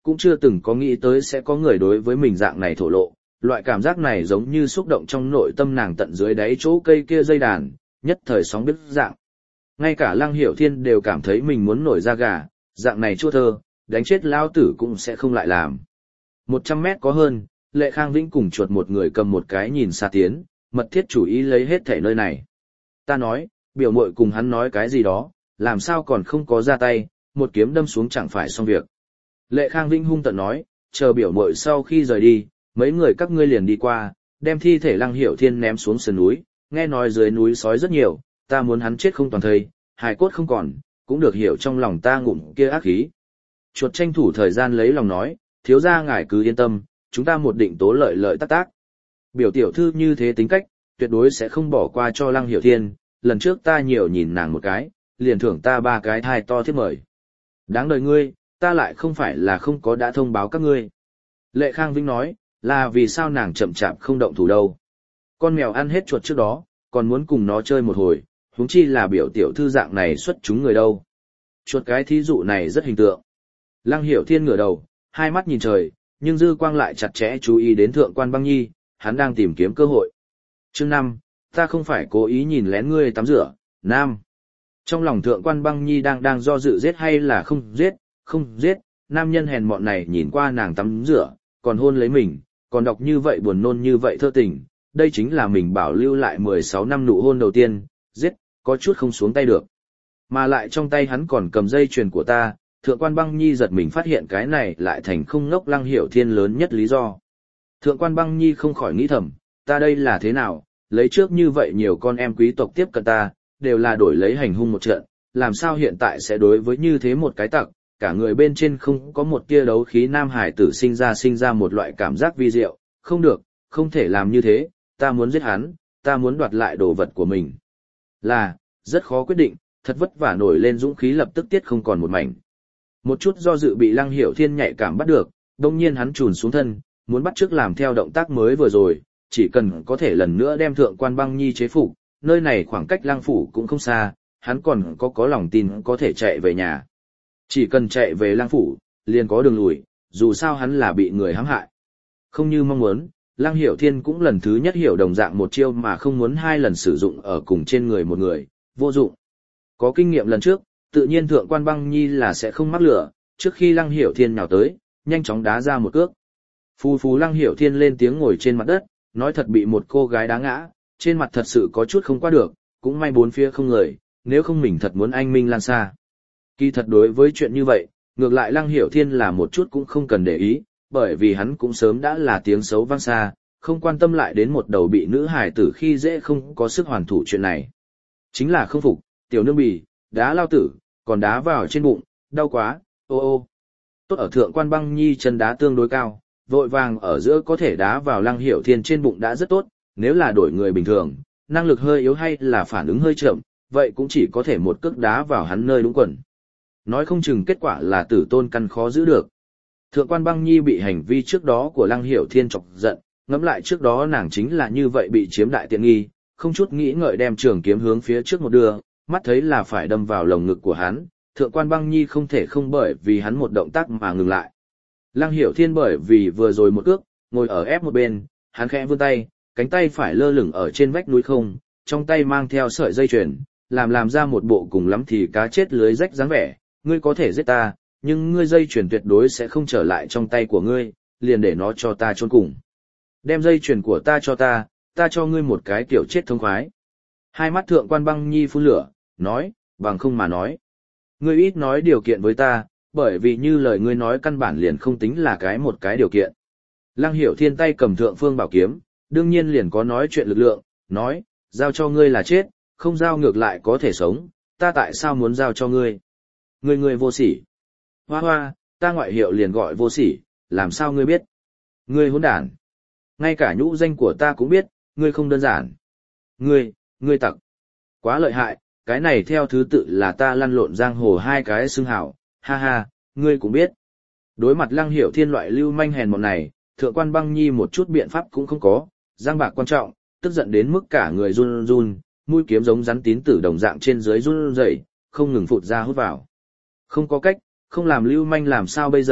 cũng chưa từng có nghĩ tới sẽ có người đối với mình dạng này thổ lộ, loại cảm giác này giống như xúc động trong nội tâm nàng tận dưới đáy chỗ cây kia dây đàn, nhất thời sóng biết dạng. Ngay cả Lăng Hiểu Thiên đều cảm thấy mình muốn nổi da gà, dạng này chua thơ, đánh chết lao tử cũng sẽ không lại làm. Một trăm mét có hơn, Lệ Khang Vĩnh cùng chuột một người cầm một cái nhìn xa tiến, mật thiết chủ ý lấy hết thể nơi này. Ta nói, biểu muội cùng hắn nói cái gì đó, làm sao còn không có ra tay, một kiếm đâm xuống chẳng phải xong việc. Lệ Khang Vĩnh hung tợn nói, chờ biểu muội sau khi rời đi, mấy người các ngươi liền đi qua, đem thi thể Lăng Hiểu Thiên ném xuống sườn núi, nghe nói dưới núi sói rất nhiều, ta muốn hắn chết không toàn thây, hài cốt không còn, cũng được hiểu trong lòng ta ngụm kia ác khí. Chuột tranh thủ thời gian lấy lòng nói, thiếu gia ngài cứ yên tâm, chúng ta một định tố lợi lợi tác tác. Biểu tiểu thư như thế tính cách, tuyệt đối sẽ không bỏ qua cho Lăng Hiểu Thiên, lần trước ta nhiều nhìn nàng một cái, liền thưởng ta ba cái thai to thiết mời. Đáng đời ngươi, ta lại không phải là không có đã thông báo các ngươi. Lệ Khang Vĩnh nói, là vì sao nàng chậm chạp không động thủ đâu. Con mèo ăn hết chuột trước đó, còn muốn cùng nó chơi một hồi, huống chi là biểu tiểu thư dạng này xuất chúng người đâu. Chuột cái thí dụ này rất hình tượng. Lăng Hiểu Thiên ngửa đầu, hai mắt nhìn trời, nhưng dư quang lại chặt chẽ chú ý đến Thượng Quan Băng Nhi, hắn đang tìm kiếm cơ hội. Chương năm, ta không phải cố ý nhìn lén ngươi tắm rửa, Nam. Trong lòng Thượng Quan Băng Nhi đang đang do dự giết hay là không giết, không giết, nam nhân hèn mọn này nhìn qua nàng tắm rửa, còn hôn lấy mình, còn đọc như vậy buồn nôn như vậy thơ tình, đây chính là mình bảo lưu lại mười sáu năm nụ hôn đầu tiên, giết, có chút không xuống tay được. Mà lại trong tay hắn còn cầm dây chuyền của ta, Thượng Quan Băng Nhi giật mình phát hiện cái này lại thành không ngốc Lăng Hiểu Thiên lớn nhất lý do. Thượng Quan Băng Nhi không khỏi nghĩ thầm, ta đây là thế nào, lấy trước như vậy nhiều con em quý tộc tiếp cận ta, đều là đổi lấy hành hung một trận, làm sao hiện tại sẽ đối với như thế một cái tặc, cả người bên trên không có một tia đấu khí nam hải tử sinh ra sinh ra một loại cảm giác vi diệu, không được, không thể làm như thế, ta muốn giết hắn, ta muốn đoạt lại đồ vật của mình. Là, rất khó quyết định, thật vất vả nổi lên dũng khí lập tức tiết không còn một mảnh. Một chút do dự bị Lăng Hiểu Thiên nhạy cảm bắt được, đồng nhiên hắn trùn xuống thân, muốn bắt chước làm theo động tác mới vừa rồi, chỉ cần có thể lần nữa đem Thượng Quan Băng Nhi chế phục, nơi này khoảng cách Lăng phủ cũng không xa, hắn còn có có lòng tin có thể chạy về nhà. Chỉ cần chạy về Lăng phủ, liền có đường lùi, dù sao hắn là bị người hãm hại. Không như mong muốn, Lăng Hiểu Thiên cũng lần thứ nhất hiểu đồng dạng một chiêu mà không muốn hai lần sử dụng ở cùng trên người một người, vô dụng. Có kinh nghiệm lần trước, tự nhiên Thượng Quan Băng Nhi là sẽ không mắc lửa, trước khi Lăng Hiểu Thiên nhào tới, nhanh chóng đá ra một cước. Phù phù Lăng Hiểu Thiên lên tiếng ngồi trên mặt đất, nói thật bị một cô gái đá ngã, trên mặt thật sự có chút không qua được, cũng may bốn phía không người, nếu không mình thật muốn anh minh lan xa. Kỳ thật đối với chuyện như vậy, ngược lại Lăng Hiểu Thiên là một chút cũng không cần để ý, bởi vì hắn cũng sớm đã là tiếng xấu vang xa, không quan tâm lại đến một đầu bị nữ hài tử khi dễ không có sức hoàn thủ chuyện này. Chính là không phục, tiểu nương bì, đá lao tử, còn đá vào trên bụng, đau quá, ô ô. Tốt ở Thượng Quan Băng Nhi chân đá tương đối cao, vội vàng ở giữa có thể đá vào Lăng Hiểu Thiên trên bụng đã rất tốt, nếu là đổi người bình thường, năng lực hơi yếu hay là phản ứng hơi chậm, vậy cũng chỉ có thể một cước đá vào hắn nơi đúng quần. Nói không chừng kết quả là tử tôn căn khó giữ được. Thượng Quan Băng Nhi bị hành vi trước đó của Lăng Hiểu Thiên chọc giận, ngẫm lại trước đó nàng chính là như vậy bị chiếm đại tiện nghi, không chút nghĩ ngợi đem trường kiếm hướng phía trước một đưa, mắt thấy là phải đâm vào lồng ngực của hắn, Thượng Quan Băng Nhi không thể không bởi vì hắn một động tác mà ngừng lại. Lăng Hiểu Thiên bởi vì vừa rồi một cước, ngồi ở ép một bên, hắn khẽ vươn tay, cánh tay phải lơ lửng ở trên vách núi không, trong tay mang theo sợi dây chuyền, làm làm ra một bộ cùng lắm thì cá chết lưới rách dáng vẻ, ngươi có thể giết ta, nhưng ngươi dây chuyền tuyệt đối sẽ không trở lại trong tay của ngươi, liền để nó cho ta chôn cùng. Đem dây chuyền của ta cho ta, ta cho ngươi một cái kiểu chết thông khoái. Hai mắt Thượng Quan Băng Nhi phun lửa, nói, bằng không mà nói. Ngươi ít nói điều kiện với ta, bởi vì như lời ngươi nói căn bản liền không tính là cái một cái điều kiện. Lăng Hiểu Thiên tay cầm Thượng Phương Bảo Kiếm, đương nhiên liền có nói chuyện lực lượng, nói, giao cho ngươi là chết, không giao ngược lại có thể sống, ta tại sao muốn giao cho ngươi? Ngươi ngươi vô sỉ. Hoa hoa, ta ngoại hiệu liền gọi vô sỉ, làm sao ngươi biết? Ngươi hỗn đản. Ngay cả nhũ danh của ta cũng biết, ngươi không đơn giản. Ngươi, ngươi tặc. Quá lợi hại, cái này theo thứ tự là ta lăn lộn giang hồ hai cái xưng hảo, ha ha, ngươi cũng biết. Đối mặt Lăng Hiểu Thiên loại lưu manh hèn mọn này, Thượng Quan Băng Nhi một chút biện pháp cũng không có, giang bạc quan trọng, tức giận đến mức cả người run run, mũi kiếm giống rắn tín tử đồng dạng trên dưới run rẩy, không ngừng phụt ra hút vào. Không có cách, không làm lưu manh làm sao bây giờ,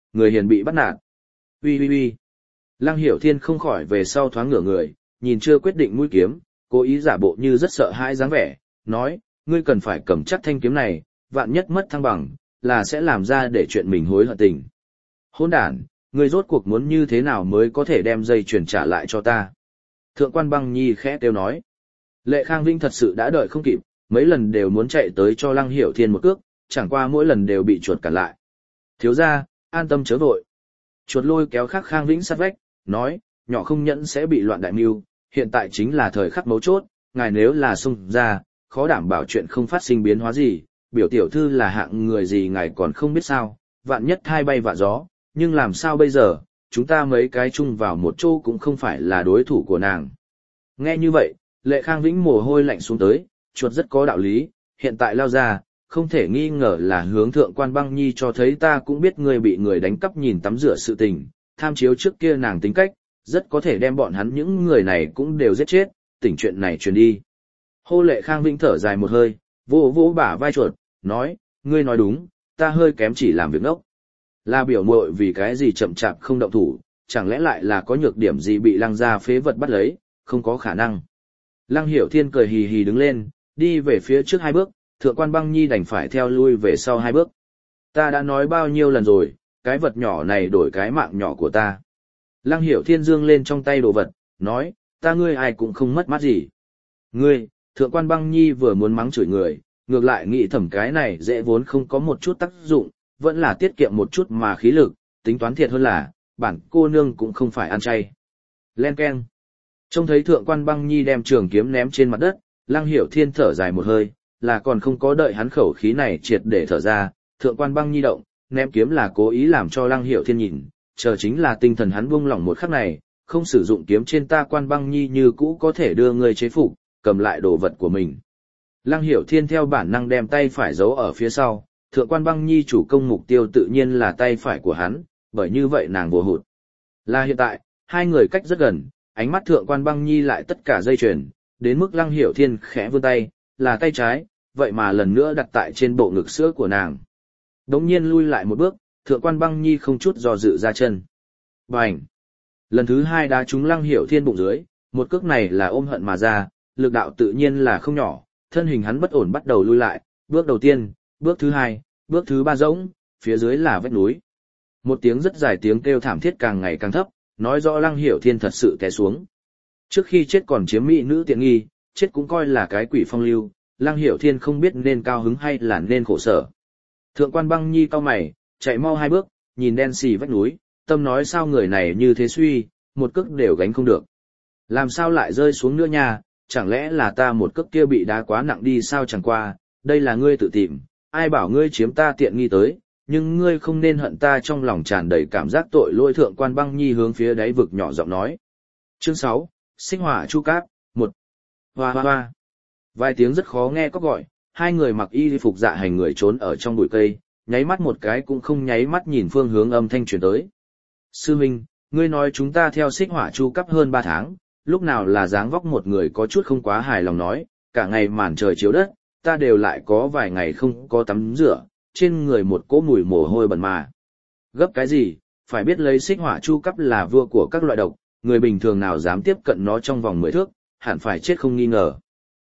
người hiền bị bắt nạt. Ui ui ui. Lăng Hiểu Thiên không khỏi về sau thoáng ngửa người, nhìn chưa quyết định mũi kiếm, cố ý giả bộ như rất sợ hãi dáng vẻ, nói, ngươi cần phải cầm chắc thanh kiếm này, vạn nhất mất thăng bằng, là sẽ làm ra để chuyện mình hối hận tình. Hỗn đản, ngươi rốt cuộc muốn như thế nào mới có thể đem dây chuyển trả lại cho ta? Thượng quan Băng Nhi khẽ kêu nói. Lệ Khang Vĩnh thật sự đã đợi không kịp, mấy lần đều muốn chạy tới cho Lăng Hiểu Thiên một cước, chẳng qua mỗi lần đều bị chuột cản lại. Thiếu gia, an tâm chớ vội. Chuột lôi kéo khắc Khang Vĩnh sát vách, nói, nhỏ không nhẫn sẽ bị loạn đại mưu, hiện tại chính là thời khắc mấu chốt, ngài nếu là xung ra, khó đảm bảo chuyện không phát sinh biến hóa gì, biểu tiểu thư là hạng người gì ngài còn không biết sao, vạn nhất hai bay vạ gió, nhưng làm sao bây giờ, chúng ta mấy cái chung vào một chỗ cũng không phải là đối thủ của nàng. Nghe như vậy, Lệ Khang Vĩnh mồ hôi lạnh xuống tới, chuột rất có đạo lý, hiện tại lao ra, không thể nghi ngờ là hướng thượng quan Băng Nhi cho thấy ta cũng biết người bị người đánh cắp nhìn tắm rửa sự tình, tham chiếu trước kia nàng tính cách, rất có thể đem bọn hắn những người này cũng đều giết chết, tỉnh chuyện này truyền đi. Hô Lệ Khang Vĩnh thở dài một hơi, vỗ vỗ bả vai chuột, nói, ngươi nói đúng, ta hơi kém chỉ làm việc ngốc. Là biểu muội vì cái gì chậm chạp không động thủ, chẳng lẽ lại là có nhược điểm gì bị Lăng gia phế vật bắt lấy, không có khả năng. Lăng Hiểu Thiên cười hì hì đứng lên, đi về phía trước hai bước, thượng quan Băng Nhi đành phải theo lui về sau hai bước. Ta đã nói bao nhiêu lần rồi, cái vật nhỏ này đổi cái mạng nhỏ của ta. Lăng Hiểu Thiên dương lên trong tay đồ vật, nói, ta ngươi ai cũng không mất mát gì. Ngươi, thượng quan Băng Nhi vừa muốn mắng chửi người, ngược lại nghĩ thầm cái này dễ vốn không có một chút tác dụng, vẫn là tiết kiệm một chút mà khí lực, tính toán thiệt hơn là, bản cô nương cũng không phải ăn chay. Len keng. Trông thấy thượng quan Băng Nhi đem trường kiếm ném trên mặt đất, Lăng Hiểu Thiên thở dài một hơi, là còn không có đợi hắn khẩu khí này triệt để thở ra, thượng quan Băng Nhi động, ném kiếm là cố ý làm cho Lăng Hiểu Thiên nhìn, chờ chính là tinh thần hắn buông lỏng một khắc này, không sử dụng kiếm trên ta quan Băng Nhi như cũ có thể đưa người chế phục, cầm lại đồ vật của mình. Lăng Hiểu Thiên theo bản năng đem tay phải giấu ở phía sau, thượng quan Băng Nhi chủ công mục tiêu tự nhiên là tay phải của hắn, bởi như vậy nàng vô hụt. Là hiện tại, hai người cách rất gần, ánh mắt thượng quan Băng Nhi lại tất cả dây chuyền, đến mức Lăng Hiểu Thiên khẽ vươn tay, là tay trái, vậy mà lần nữa đặt tại trên bộ ngực sữa của nàng. Đống nhiên lui lại một bước, thượng quan Băng Nhi không chút do dự ra chân. Bành! Lần thứ hai đá trúng Lăng Hiểu Thiên bụng dưới, một cước này là ôm hận mà ra, lực đạo tự nhiên là không nhỏ, thân hình hắn bất ổn bắt đầu lui lại, bước đầu tiên, bước thứ hai, bước thứ ba rỗng, phía dưới là vách núi. Một tiếng rất dài tiếng kêu thảm thiết càng ngày càng thấp, nói rõ Lăng Hiểu Thiên thật sự té xuống. Trước khi chết còn chiếm mỹ nữ tiện nghi, chết cũng coi là cái quỷ phong lưu, Lăng Hiểu Thiên không biết nên cao hứng hay là nên khổ sở. Thượng quan Băng Nhi cau mày, chạy mau hai bước, nhìn đen xì vách núi, tâm nói sao người này như thế suy, một cước đều gánh không được. Làm sao lại rơi xuống nữa nha, chẳng lẽ là ta một cước kia bị đá quá nặng đi sao chẳng qua, đây là ngươi tự tìm, ai bảo ngươi chiếm ta tiện nghi tới, nhưng ngươi không nên hận ta trong lòng tràn đầy cảm giác tội lỗi. Thượng quan Băng Nhi hướng phía đáy vực nhỏ giọng nói. Chương sáu, Sinh hỏa chu cáp, một. Hoa hoa hoa. Vài tiếng rất khó nghe có gọi, hai người mặc y phục dạ hành người trốn ở trong bụi cây, nháy mắt một cái cũng không nháy mắt nhìn phương hướng âm thanh truyền tới. Sư huynh, ngươi nói chúng ta theo xích hỏa chu cấp hơn ba tháng, lúc nào là dáng vóc một người có chút không quá hài lòng nói, cả ngày màn trời chiếu đất, ta đều lại có vài ngày không có tắm rửa, trên người một cỗ mùi mồ hôi bẩn mà. Gấp cái gì, phải biết lấy xích hỏa chu cấp là vua của các loại độc, người bình thường nào dám tiếp cận nó trong vòng mười thước, hẳn phải chết không nghi ngờ.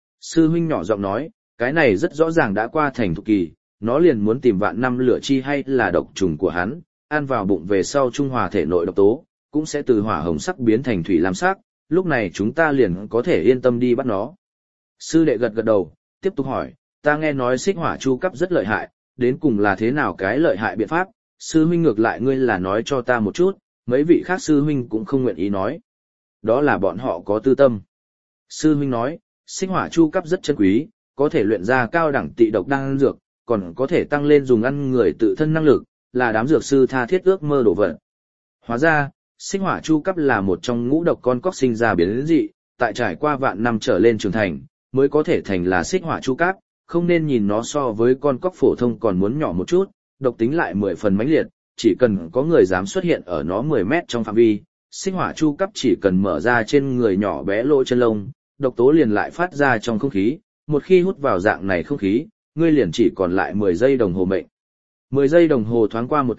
Sư huynh nhỏ giọng nói, cái này rất rõ ràng đã qua thành thục kỳ, nó liền muốn tìm vạn năm lửa chi hay là độc trùng của hắn, ăn vào bụng về sau trung hòa thể nội độc tố, cũng sẽ từ hỏa hồng sắc biến thành thủy lam sắc, lúc này chúng ta liền có thể yên tâm đi bắt nó. Sư đệ gật gật đầu, tiếp tục hỏi, ta nghe nói xích hỏa chu cấp rất lợi hại, đến cùng là thế nào cái lợi hại biện pháp, sư huynh ngược lại ngươi là nói cho ta một chút, mấy vị khác sư huynh cũng không nguyện ý nói. Đó là bọn họ có tư tâm. Sư huynh nói, xích hỏa chu cấp rất chân quý, có thể luyện ra cao đẳng tị độc đan dược, còn có thể tăng lên dùng ăn người tự thân năng lực, là đám dược sư tha thiết ước mơ đổ vật. Hóa ra, xích hỏa chu cấp là một trong ngũ độc con cóc sinh ra biến dị, tại trải qua vạn năm trở lên trưởng thành, mới có thể thành là xích hỏa chu cấp, không nên nhìn nó so với con cóc phổ thông còn muốn nhỏ một chút, độc tính lại mười phần mãnh liệt, chỉ cần có người dám xuất hiện ở nó mười mét trong phạm vi, xích hỏa chu cấp chỉ cần mở ra trên người nhỏ bé lỗ chân lông, độc tố liền lại phát ra trong không khí, một khi hút vào dạng này không khí, ngươi liền chỉ còn lại mười giây đồng hồ mệnh. mười giây đồng hồ thoáng qua một cái,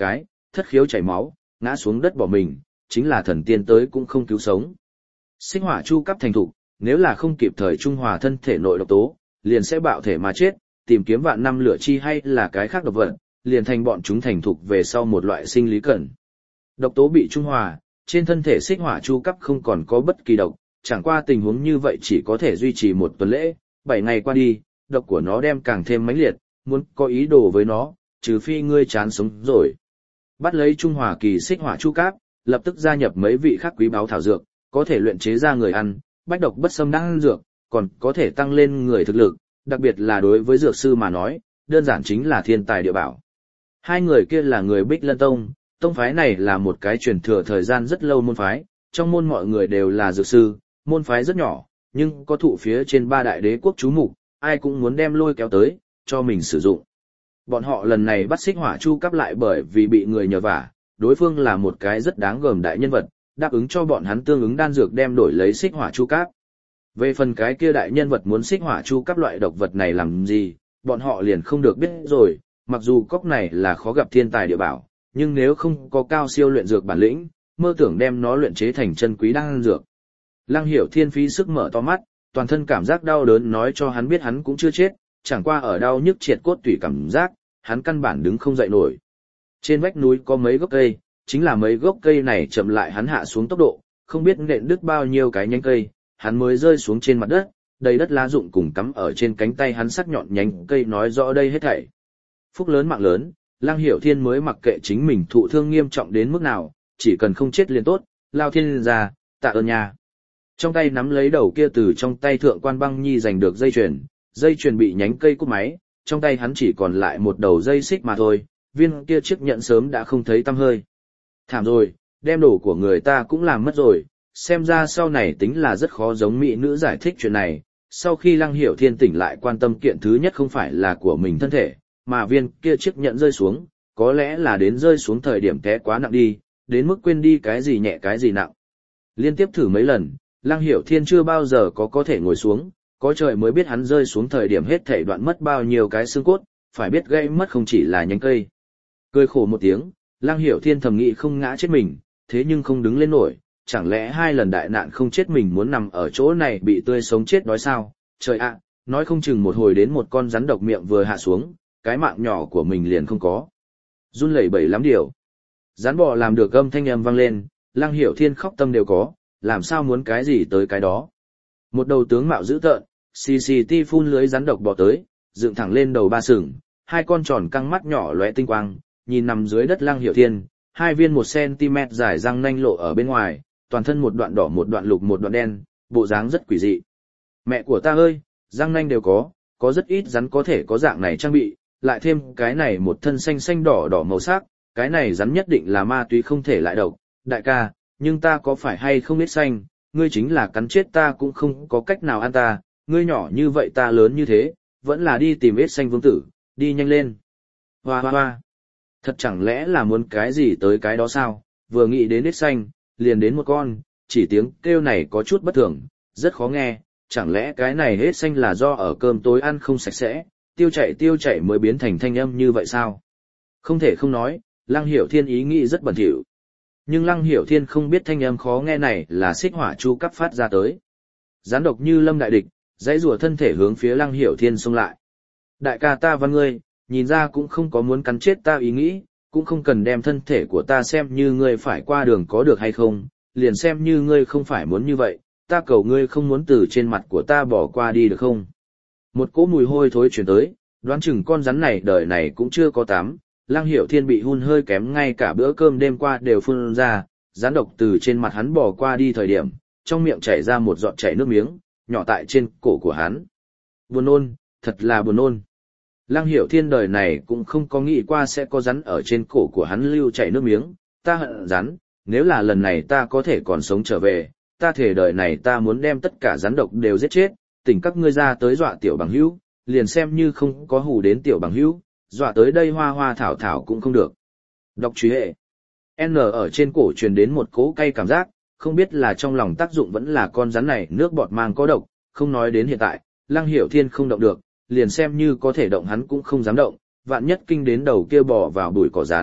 thất khiếu chảy máu, ngã xuống đất bỏ mình, chính là thần tiên tới cũng không cứu sống. Xích hỏa chu cấp thành thục, nếu là không kịp thời trung hòa thân thể nội độc tố, liền sẽ bạo thể mà chết, tìm kiếm vạn năm lửa chi hay là cái khác độc vật, liền thành bọn chúng thành thục về sau một loại sinh lý cẩn. Độc tố bị trung hòa, trên thân thể xích hỏa chu cấp không còn có bất kỳ độc, chẳng qua tình huống như vậy chỉ có thể duy trì một tuần lễ, bảy ngày qua đi, độc của nó đem càng thêm mãnh liệt, muốn có ý đồ với nó, trừ phi ngươi chán sống rồi. Bắt lấy trung hòa kỳ xích hỏa chu cấp, lập tức gia nhập mấy vị khác quý báu thảo dược, có thể luyện chế ra người ăn, bách độc bất xâm đan dược, còn có thể tăng lên người thực lực, đặc biệt là đối với dược sư mà nói, đơn giản chính là thiên tài địa bảo. Hai người kia là người Bích Lân Tông, tông phái này là một cái truyền thừa thời gian rất lâu môn phái, trong môn mọi người đều là dược sư, môn phái rất nhỏ, nhưng có thụ phía trên ba đại đế quốc chú mục, ai cũng muốn đem lôi kéo tới, cho mình sử dụng. Bọn họ lần này bắt xích hỏa chu cấp lại bởi vì bị người nhờ vả, đối phương là một cái rất đáng gờm đại nhân vật, đáp ứng cho bọn hắn tương ứng đan dược đem đổi lấy xích hỏa chu cấp. Về phần cái kia đại nhân vật muốn xích hỏa chu cấp loại độc vật này làm gì, bọn họ liền không được biết rồi, mặc dù cốc này là khó gặp thiên tài địa bảo, nhưng nếu không có cao siêu luyện dược bản lĩnh, mơ tưởng đem nó luyện chế thành chân quý đan dược. Lăng Hiểu Thiên phí sức mở to mắt, toàn thân cảm giác đau đớn nói cho hắn biết hắn cũng chưa chết, chẳng qua ở đau nhức triệt cốt tủy cảm giác, hắn căn bản đứng không dậy nổi. Trên vách núi có mấy gốc cây, chính là mấy gốc cây này chậm lại hắn hạ xuống tốc độ, không biết nện đứt bao nhiêu cái nhánh cây, hắn mới rơi xuống trên mặt đất, đầy đất lá rụng cùng cắm ở trên cánh tay hắn sắc nhọn nhánh cây nói rõ đây hết thảy. Phúc lớn mạng lớn, Lăng Hiểu Thiên mới mặc kệ chính mình thụ thương nghiêm trọng đến mức nào, chỉ cần không chết liền tốt, lao thiên ra, tạ ơn nha. Trong tay nắm lấy đầu kia từ trong tay thượng quan băng nhi giành được dây chuyền, dây chuyền bị nhánh cây cút máy, trong tay hắn chỉ còn lại một đầu dây xích mà thôi, viên kia chiếc nhẫn sớm đã không thấy tăm hơi. Thảm rồi, đem đồ của người ta cũng làm mất rồi, xem ra sau này tính là rất khó giống mỹ nữ giải thích chuyện này. Sau khi Lăng Hiểu Thiên tỉnh lại quan tâm kiện thứ nhất không phải là của mình thân thể, mà viên kia chiếc nhẫn rơi xuống, có lẽ là đến rơi xuống thời điểm té quá nặng đi, đến mức quên đi cái gì nhẹ cái gì nặng. Liên tiếp thử mấy lần, Lăng Hiểu Thiên chưa bao giờ có có thể ngồi xuống, có trời mới biết hắn rơi xuống thời điểm hết thảy đoạn mất bao nhiêu cái xương cốt, phải biết gãy mất không chỉ là nhánh cây. Cười khổ một tiếng, Lăng Hiểu Thiên thầm nghĩ không ngã chết mình, thế nhưng không đứng lên nổi, chẳng lẽ hai lần đại nạn không chết mình muốn nằm ở chỗ này bị tươi sống chết đói sao? Trời ạ, nói không chừng một hồi đến một con rắn độc miệng vừa hạ xuống, cái mạng nhỏ của mình liền không có. Run lẩy bẩy lắm điều. Rắn bò làm được âm thanh âm vang lên, Lăng Hiểu Thiên khóc tâm đều có, làm sao muốn cái gì tới cái đó. Một đầu tướng mạo dữ tợn, xì xì ti phun lưới rắn độc bò tới, dựng thẳng lên đầu ba sừng, hai con tròn căng mắt nhỏ lóe tinh quang, nhìn nằm dưới đất Lăng Hiểu Thiên, hai viên một xăng-ti-mét dài răng nanh lộ ở bên ngoài, toàn thân một đoạn đỏ một đoạn lục một đoạn đen, bộ dáng rất quỷ dị. Mẹ của ta ơi, răng nanh đều có, có rất ít rắn có thể có dạng này trang bị, lại thêm cái này một thân xanh xanh đỏ đỏ màu sắc, cái này rắn nhất định là ma túy không thể lại độc. Đại ca, nhưng ta có phải hay không biết xanh, ngươi chính là cắn chết ta cũng không có cách nào ăn ta, ngươi nhỏ như vậy ta lớn như thế, vẫn là đi tìm ít xanh vương tử, đi nhanh lên. Hoa hoa hoa, thật chẳng lẽ là muốn cái gì tới cái đó sao, vừa nghĩ đến ít xanh, liền đến một con, chỉ tiếng kêu này có chút bất thường, rất khó nghe, chẳng lẽ cái này hết xanh là do ở cơm tối ăn không sạch sẽ, tiêu chảy tiêu chảy mới biến thành thanh âm như vậy sao? Không thể không nói, Lăng Hiểu Thiên ý nghĩ rất bẩn thỉu. Nhưng Lăng Hiểu Thiên không biết thanh âm khó nghe này là xích hỏa chu cấp phát ra tới. Gián độc như lâm đại địch, dãy rùa thân thể hướng phía Lăng Hiểu Thiên xông lại. Đại ca ta văn ngươi, nhìn ra cũng không có muốn cắn chết ta ý nghĩ, cũng không cần đem thân thể của ta xem như ngươi phải qua đường có được hay không, liền xem như ngươi không phải muốn như vậy, ta cầu ngươi không muốn từ trên mặt của ta bỏ qua đi được không? Một cỗ mùi hôi thối chuyển tới, đoán chừng con rắn này đời này cũng chưa có tắm, Lăng Hiểu Thiên bị hun hơi kém ngay cả bữa cơm đêm qua đều phun ra, rắn độc từ trên mặt hắn bỏ qua đi thời điểm, trong miệng chảy ra một giọt chảy nước miếng, nhỏ tại trên cổ của hắn. Buồn nôn, thật là buồn nôn. Lăng Hiểu Thiên đời này cũng không có nghĩ qua sẽ có rắn ở trên cổ của hắn lưu chảy nước miếng, ta hận rắn, nếu là lần này ta có thể còn sống trở về, ta thể đời này ta muốn đem tất cả rắn độc đều giết chết, tỉnh các ngươi ra tới dọa tiểu bằng hữu, liền xem như không có hù đến tiểu bằng hữu, dọa tới đây hoa hoa thảo thảo cũng không được. Độc truy hệ. N ở trên cổ truyền đến một cỗ cay cảm giác, không biết là trong lòng tác dụng vẫn là con rắn này nước bọt mang có độc, không nói đến hiện tại, Lăng Hiểu Thiên không động được, liền xem như có thể động hắn cũng không dám động, vạn nhất kinh đến đầu kia bò vào bụi cỏ rắn,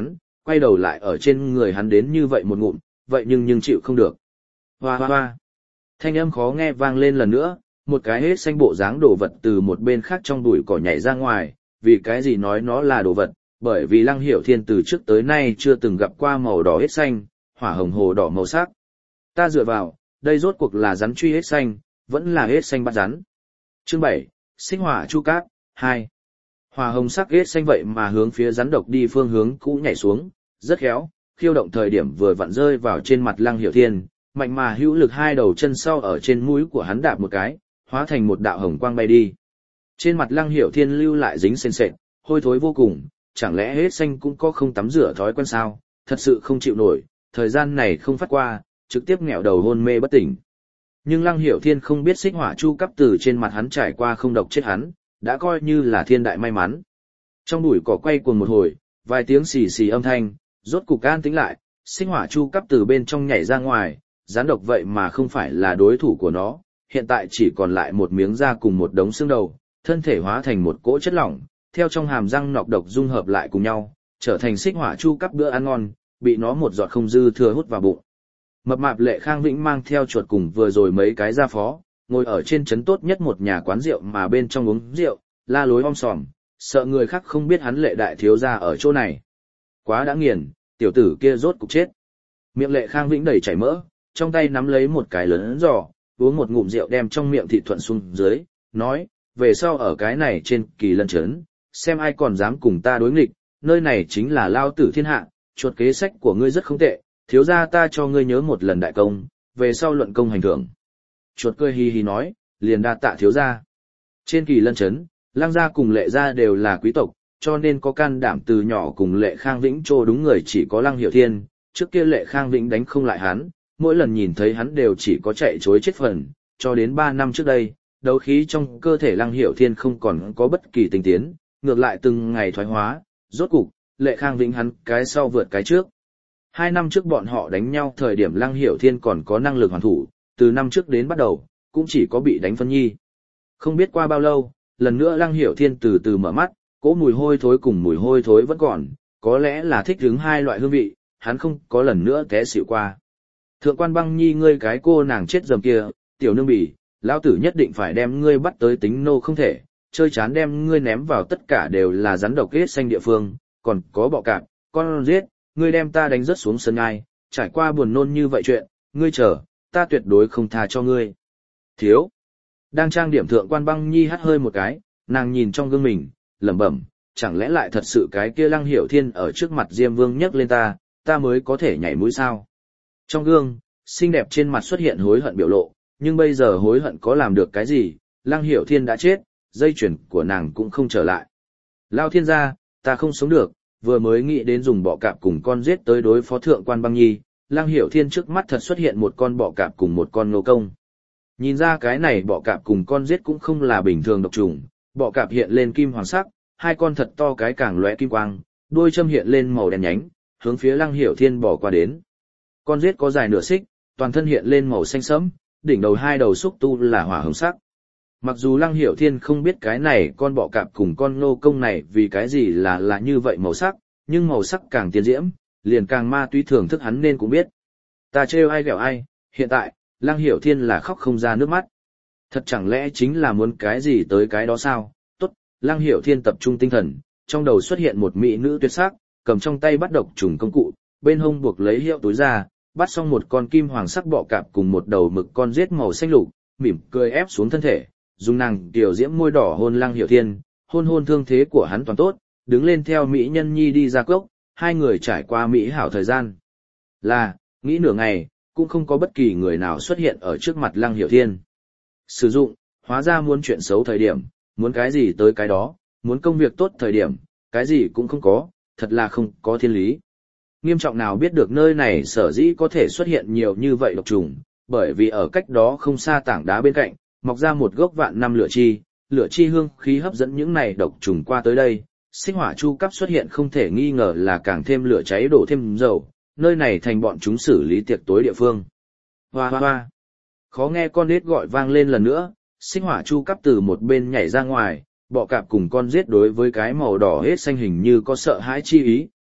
quay đầu lại ở trên người hắn đến như vậy một ngụm, vậy nhưng nhưng chịu không được. Hoa hoa hoa. Thanh âm khó nghe vang lên lần nữa, một cái hết xanh bộ dáng đồ vật từ một bên khác trong bụi cỏ nhảy ra ngoài, vì cái gì nói nó là đồ vật, bởi vì Lăng Hiểu Thiên từ trước tới nay chưa từng gặp qua màu đỏ hết xanh, hỏa hồng hồ đỏ màu sắc. Ta dựa vào, đây rốt cuộc là rắn truy hết xanh, vẫn là hết xanh bắt rắn. Chương bảy, Xích Hỏa Chu Cát, hai. Hỏa hồng sắc hết xanh vậy mà hướng phía rắn độc đi phương hướng cũ nhảy xuống, rất khéo, khiêu động thời điểm vừa vặn rơi vào trên mặt Lăng Hiểu Thiên, mạnh mà hữu lực hai đầu chân sau ở trên mũi của hắn đạp một cái, hóa thành một đạo hồng quang bay đi. Trên mặt Lăng Hiểu Thiên lưu lại dính sền sệt, hôi thối vô cùng, chẳng lẽ hết xanh cũng có không tắm rửa thói quen sao, thật sự không chịu nổi, thời gian này không phát qua, trực tiếp nghẹo đầu hôn mê bất tỉnh. Nhưng Lăng Hiểu Thiên không biết xích hỏa chu cấp từ trên mặt hắn trải qua không độc chết hắn, đã coi như là thiên đại may mắn. Trong bụi cỏ quay cuồng một hồi, vài tiếng xì xì âm thanh, rốt cục an tĩnh lại, xích hỏa chu cấp từ bên trong nhảy ra ngoài, rắn độc vậy mà không phải là đối thủ của nó, hiện tại chỉ còn lại một miếng da cùng một đống xương đầu, thân thể hóa thành một cỗ chất lỏng, theo trong hàm răng nọc độc dung hợp lại cùng nhau, trở thành xích hỏa chu cấp bữa ăn ngon, bị nó một giọt không dư thừa hút vào bụng. Mập mạp Lệ Khang Vĩnh mang theo chuột cùng vừa rồi mấy cái gia phó, ngồi ở trên trấn tốt nhất một nhà quán rượu mà bên trong uống rượu, la lối om sòm, sợ người khác không biết hắn Lệ đại thiếu gia ở chỗ này. Quá đã nghiền, tiểu tử kia rốt cục chết. Miệng Lệ Khang Vĩnh đầy chảy mỡ, trong tay nắm lấy một cái lớn giò, uống một ngụm rượu đem trong miệng thịt thuận xuống dưới, nói, về sau ở cái này trên Kỳ Lân trấn, xem ai còn dám cùng ta đối nghịch, nơi này chính là lao tử thiên hạ, chuột kế sách của ngươi rất không tệ, thiếu gia ta cho ngươi nhớ một lần đại công, về sau luận công hành thưởng. Chuột cười hi hi nói, liền đa tạ thiếu gia. Trên Kỳ Lân trấn, Lăng gia cùng Lệ gia đều là quý tộc, cho nên có can đảm từ nhỏ cùng Lệ Khang Vĩnh trô đúng người chỉ có Lăng Hiểu Thiên, trước kia Lệ Khang Vĩnh đánh không lại hắn, mỗi lần nhìn thấy hắn đều chỉ có chạy chối chết phần, cho đến ba năm trước đây, đấu khí trong cơ thể Lăng Hiểu Thiên không còn có bất kỳ tình tiến, ngược lại từng ngày thoái hóa, rốt cục, Lệ Khang Vĩnh hắn cái sau vượt cái trước. Hai năm trước bọn họ đánh nhau thời điểm Lăng Hiểu Thiên còn có năng lực hoàn thủ, từ năm trước đến bắt đầu, cũng chỉ có bị đánh phân nhi. Không biết qua bao lâu, lần nữa Lăng Hiểu Thiên từ từ mở mắt, cỗ mùi hôi thối cùng mùi hôi thối vẫn còn, có lẽ là thích hứng hai loại hương vị, hắn không có lần nữa té xỉu qua. Thượng quan Băng Nhi ngươi cái cô nàng chết dầm kia, tiểu nương bỉ, lão tử nhất định phải đem ngươi bắt tới tính nô không thể, chơi chán đem ngươi ném vào tất cả đều là rắn độc hết xanh địa phương, còn có bọ cạp, con giết, ngươi đem ta đánh rớt xuống sân ngai, trải qua buồn nôn như vậy chuyện, ngươi chờ, ta tuyệt đối không tha cho ngươi. Thiếu. Đang trang điểm Thượng quan Băng Nhi hắt hơi một cái, nàng nhìn trong gương mình, lẩm bẩm, chẳng lẽ lại thật sự cái kia Lăng Hiểu Thiên ở trước mặt Diêm Vương nhấc lên ta, ta mới có thể nhảy mũi sao? Trong gương, xinh đẹp trên mặt xuất hiện hối hận biểu lộ, nhưng bây giờ hối hận có làm được cái gì, Lăng Hiểu Thiên đã chết, dây chuyền của nàng cũng không trở lại. Lao Thiên gia, ta không sống được, vừa mới nghĩ đến dùng bọ cạp cùng con giết tới đối phó Thượng quan Băng Nhi, Lăng Hiểu Thiên trước mắt thật xuất hiện một con bọ cạp cùng một con nô công. Nhìn ra cái này bọ cạp cùng con giết cũng không là bình thường độc trùng, bọ cạp hiện lên kim hoàng sắc, hai con thật to cái càng lóe kim quang, đuôi châm hiện lên màu đen nhánh, hướng phía Lăng Hiểu Thiên bò qua đến. Con giết có dài nửa xích, toàn thân hiện lên màu xanh sẫm, đỉnh đầu hai đầu xúc tu là hỏa hồng sắc. Mặc dù Lăng Hiểu Thiên không biết cái này con bọ cạp cùng con nô công này vì cái gì là là như vậy màu sắc, nhưng màu sắc càng tiến diễm, liền càng ma túy thưởng thức hắn nên cũng biết. Ta trêu ai ghẹo ai, hiện tại, Lăng Hiểu Thiên là khóc không ra nước mắt. Thật chẳng lẽ chính là muốn cái gì tới cái đó sao? Tốt, Lăng Hiểu Thiên tập trung tinh thần, trong đầu xuất hiện một mỹ nữ tuyệt sắc, cầm trong tay bắt độc trùng công cụ, bên hông buộc lấy hiệu túi ra, bắt xong một con kim hoàng sắc bọ cạp cùng một đầu mực con giết màu xanh lục, mỉm cười ép xuống thân thể, dùng nàng tiểu diễm môi đỏ hôn Lăng Hiểu Thiên, hôn hôn thương thế của hắn toàn tốt, đứng lên theo mỹ nhân nhi đi ra cốc, hai người trải qua mỹ hảo thời gian. Là, nghĩ nửa ngày, cũng không có bất kỳ người nào xuất hiện ở trước mặt Lăng Hiểu Thiên. Sử dụng, hóa ra muốn chuyện xấu thời điểm, muốn cái gì tới cái đó, muốn công việc tốt thời điểm, cái gì cũng không có, thật là không có thiên lý. Nghiêm trọng nào biết được nơi này sở dĩ có thể xuất hiện nhiều như vậy độc trùng, bởi vì ở cách đó không xa tảng đá bên cạnh, mọc ra một gốc vạn năm lửa chi, lửa chi hương khí hấp dẫn những này độc trùng qua tới đây, xích hỏa chu cấp xuất hiện không thể nghi ngờ là càng thêm lửa cháy đổ thêm dầu, nơi này thành bọn chúng xử lý tiệc tối địa phương. Hoa hoa hoa. Khó nghe con nết gọi vang lên lần nữa, xích hỏa chu cấp từ một bên nhảy ra ngoài, bọ cạp cùng con giết đối với cái màu đỏ hết xanh hình như có sợ hãi chi ý,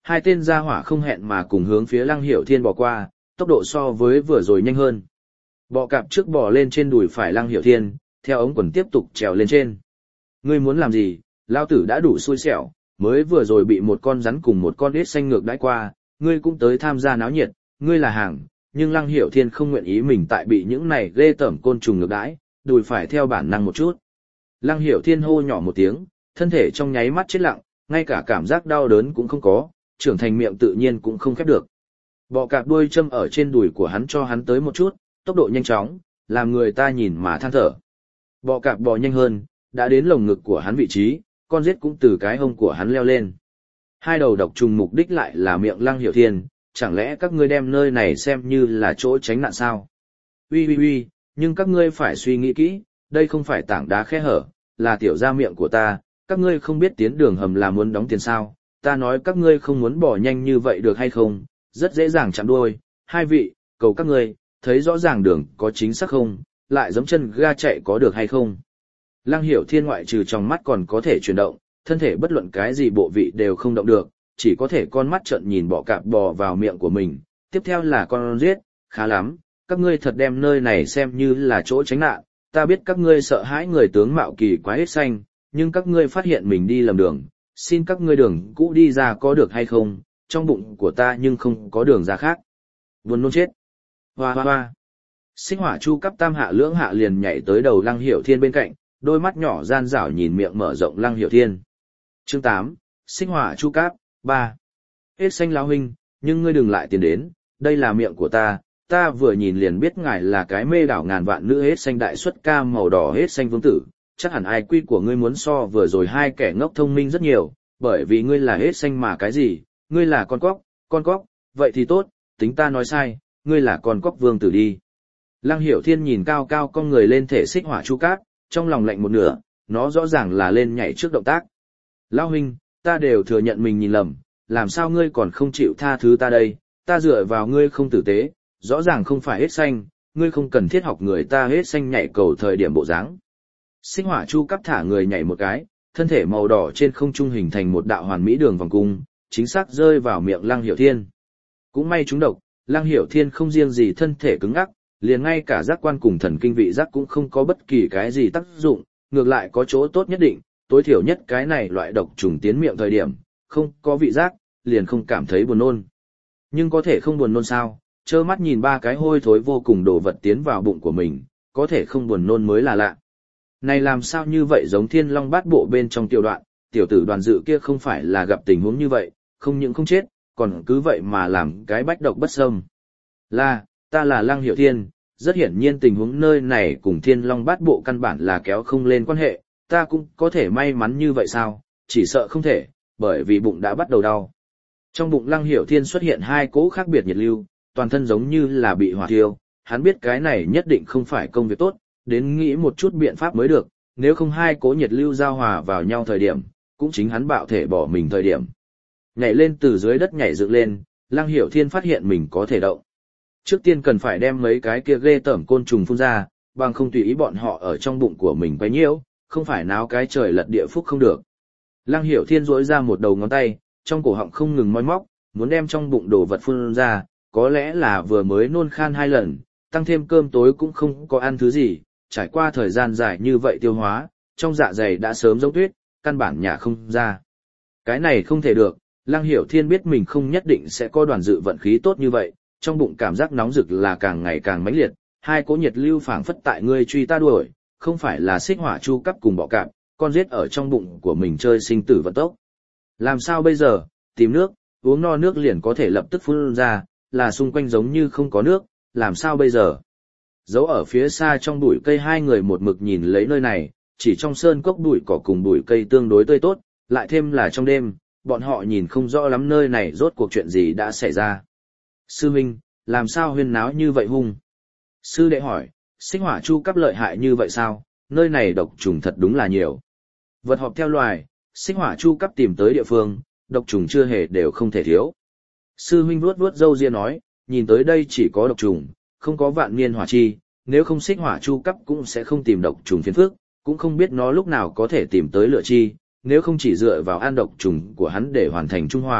hai tên gia hỏa không hẹn mà cùng hướng phía Lăng Hiểu Thiên bò qua, tốc độ so với vừa rồi nhanh hơn. Bọ cạp trước bò lên trên đùi phải Lăng Hiểu Thiên, theo ống quần tiếp tục trèo lên trên. Ngươi muốn làm gì, lao tử đã đủ xui xẻo, mới vừa rồi bị một con rắn cùng một con ếch xanh ngược đãi qua, ngươi cũng tới tham gia náo nhiệt, ngươi là hàng, nhưng Lăng Hiểu Thiên không nguyện ý mình tại bị những này ghê tởm côn trùng ngược đãi, đùi phải theo bản năng một chút. Lăng Hiểu Thiên hô nhỏ một tiếng, thân thể trong nháy mắt chết lặng, ngay cả cảm giác đau đớn cũng không có, trưởng thành miệng tự nhiên cũng không khép được. Bọ cạp đuôi châm ở trên đùi của hắn cho hắn tới một chút, tốc độ nhanh chóng, làm người ta nhìn mà than thở. Bọ cạp bò nhanh hơn, đã đến lồng ngực của hắn vị trí, con rết cũng từ cái hông của hắn leo lên. Hai đầu độc trùng mục đích lại là miệng Lăng Hiểu Thiên, chẳng lẽ các ngươi đem nơi này xem như là chỗ tránh nạn sao? Ui ui ui, nhưng các ngươi phải suy nghĩ kỹ, đây không phải tảng đá khe hở, là tiểu ra miệng của ta, các ngươi không biết tiến đường hầm là muốn đóng tiền sao, ta nói các ngươi không muốn bỏ nhanh như vậy được hay không, rất dễ dàng chạm đuôi, hai vị, cầu các ngươi, thấy rõ ràng đường có chính xác không, lại giẫm chân ga chạy có được hay không. Lăng Hiểu Thiên ngoại trừ trong mắt còn có thể chuyển động, thân thể bất luận cái gì bộ vị đều không động được, chỉ có thể con mắt trợn nhìn bọ cạp bò vào miệng của mình, tiếp theo là con giết, khá lắm, các ngươi thật đem nơi này xem như là chỗ tránh nạn, ta biết các ngươi sợ hãi người tướng mạo kỳ quái hết xanh, nhưng các ngươi phát hiện mình đi lầm đường, xin các ngươi đường cũ đi ra có được hay không, trong bụng của ta nhưng không có đường ra khác. Buồn nôn chết. Hoa hoa hoa. Xích hỏa chu cấp tam hạ lưỡng hạ liền nhảy tới đầu Lăng Hiểu Thiên bên cạnh, đôi mắt nhỏ gian rảo nhìn miệng mở rộng Lăng Hiểu Thiên. Chương tám, Xích hỏa chu cấp, ba. Hết xanh lão huynh, nhưng ngươi đừng lại tiến đến, đây là miệng của ta, ta vừa nhìn liền biết ngài là cái mê đảo ngàn vạn nữ hết xanh đại xuất ca màu đỏ hết xanh vương tử, chắc hẳn ai quy của ngươi muốn so vừa rồi hai kẻ ngốc thông minh rất nhiều, bởi vì ngươi là hết xanh mà cái gì, ngươi là con cóc, con cóc, vậy thì tốt, tính ta nói sai, ngươi là con cóc vương tử đi. Lăng Hiểu Thiên nhìn cao cao con người lên thể xích hỏa chu cát, trong lòng lạnh một nửa, nó rõ ràng là lên nhảy trước động tác. Lão huynh, ta đều thừa nhận mình nhìn lầm, làm sao ngươi còn không chịu tha thứ ta đây, ta dựa vào ngươi không tử tế, rõ ràng không phải hết xanh, ngươi không cần thiết học người ta hết xanh nhảy cầu thời điểm bộ dáng. Xích hỏa chu cắp thả người nhảy một cái, thân thể màu đỏ trên không trung hình thành một đạo hoàn mỹ đường vòng cung, chính xác rơi vào miệng Lăng Hiểu Thiên. Cũng may trúng độc, Lăng Hiểu Thiên không riêng gì thân thể cứng ngắc, liền ngay cả giác quan cùng thần kinh vị giác cũng không có bất kỳ cái gì tác dụng, ngược lại có chỗ tốt nhất định, tối thiểu nhất cái này loại độc trùng tiến miệng thời điểm, không có vị giác, liền không cảm thấy buồn nôn. Nhưng có thể không buồn nôn sao, trơ mắt nhìn ba cái hôi thối vô cùng đồ vật tiến vào bụng của mình, có thể không buồn nôn mới là lạ. Này làm sao như vậy giống Thiên Long Bát Bộ bên trong tiểu đoạn, tiểu tử Đoàn Dự kia không phải là gặp tình huống như vậy, không những không chết, còn cứ vậy mà làm cái bách độc bất xâm. Là, ta là Lăng Hiểu Thiên, rất hiển nhiên tình huống nơi này cùng Thiên Long Bát Bộ căn bản là kéo không lên quan hệ, ta cũng có thể may mắn như vậy sao, chỉ sợ không thể, bởi vì bụng đã bắt đầu đau. Trong bụng Lăng Hiểu Thiên xuất hiện hai cỗ khác biệt nhiệt lưu, toàn thân giống như là bị hỏa thiêu, hắn biết cái này nhất định không phải công việc tốt, đến nghĩ một chút biện pháp mới được, nếu không hai cỗ nhiệt lưu giao hòa vào nhau thời điểm, cũng chính hắn bạo thể bỏ mình thời điểm. Nhảy lên từ dưới đất nhảy dựng lên, Lăng Hiểu Thiên phát hiện mình có thể động. Trước tiên cần phải đem mấy cái kia ghê tởm côn trùng phun ra, bằng không tùy ý bọn họ ở trong bụng của mình quấy nhiễu, không phải náo cái trời lật địa phúc không được. Lăng Hiểu Thiên duỗi ra một đầu ngón tay, trong cổ họng không ngừng moi móc, muốn đem trong bụng đồ vật phun ra, có lẽ là vừa mới nôn khan hai lần, tăng thêm cơm tối cũng không có ăn thứ gì, trải qua thời gian dài như vậy tiêu hóa, trong dạ dày đã sớm giống tuyết, căn bản nhả không ra. Cái này không thể được, Lăng Hiểu Thiên biết mình không nhất định sẽ có Đoàn Dự vận khí tốt như vậy, trong bụng cảm giác nóng rực là càng ngày càng mãnh liệt, hai cỗ nhiệt lưu phảng phất tại ngươi truy ta đuổi, không phải là xích hỏa chu cấp cùng bọ cạp, con giết ở trong bụng của mình chơi sinh tử vận tốc. Làm sao bây giờ, tìm nước, uống no nước liền có thể lập tức phun ra, là xung quanh giống như không có nước, làm sao bây giờ? Giấu ở phía xa trong bụi cây hai người một mực nhìn lấy nơi này, chỉ trong sơn cốc bụi cỏ cùng bụi cây tương đối tươi tốt, lại thêm là trong đêm, bọn họ nhìn không rõ lắm nơi này rốt cuộc chuyện gì đã xảy ra. Sư huynh, làm sao huyên náo như vậy hung? Sư đệ hỏi, xích hỏa chu cấp lợi hại như vậy sao? Nơi này độc trùng thật đúng là nhiều. Vật họp theo loài, xích hỏa chu cấp tìm tới địa phương, độc trùng chưa hề đều không thể thiếu. Sư huynh vuốt vuốt râu ria nói, nhìn tới đây chỉ có độc trùng, không có vạn niên hỏa chi, nếu không xích hỏa chu cấp cũng sẽ không tìm độc trùng phiền phức, cũng không biết nó lúc nào có thể tìm tới lửa chi, nếu không chỉ dựa vào ăn độc trùng của hắn để hoàn thành trung hòa,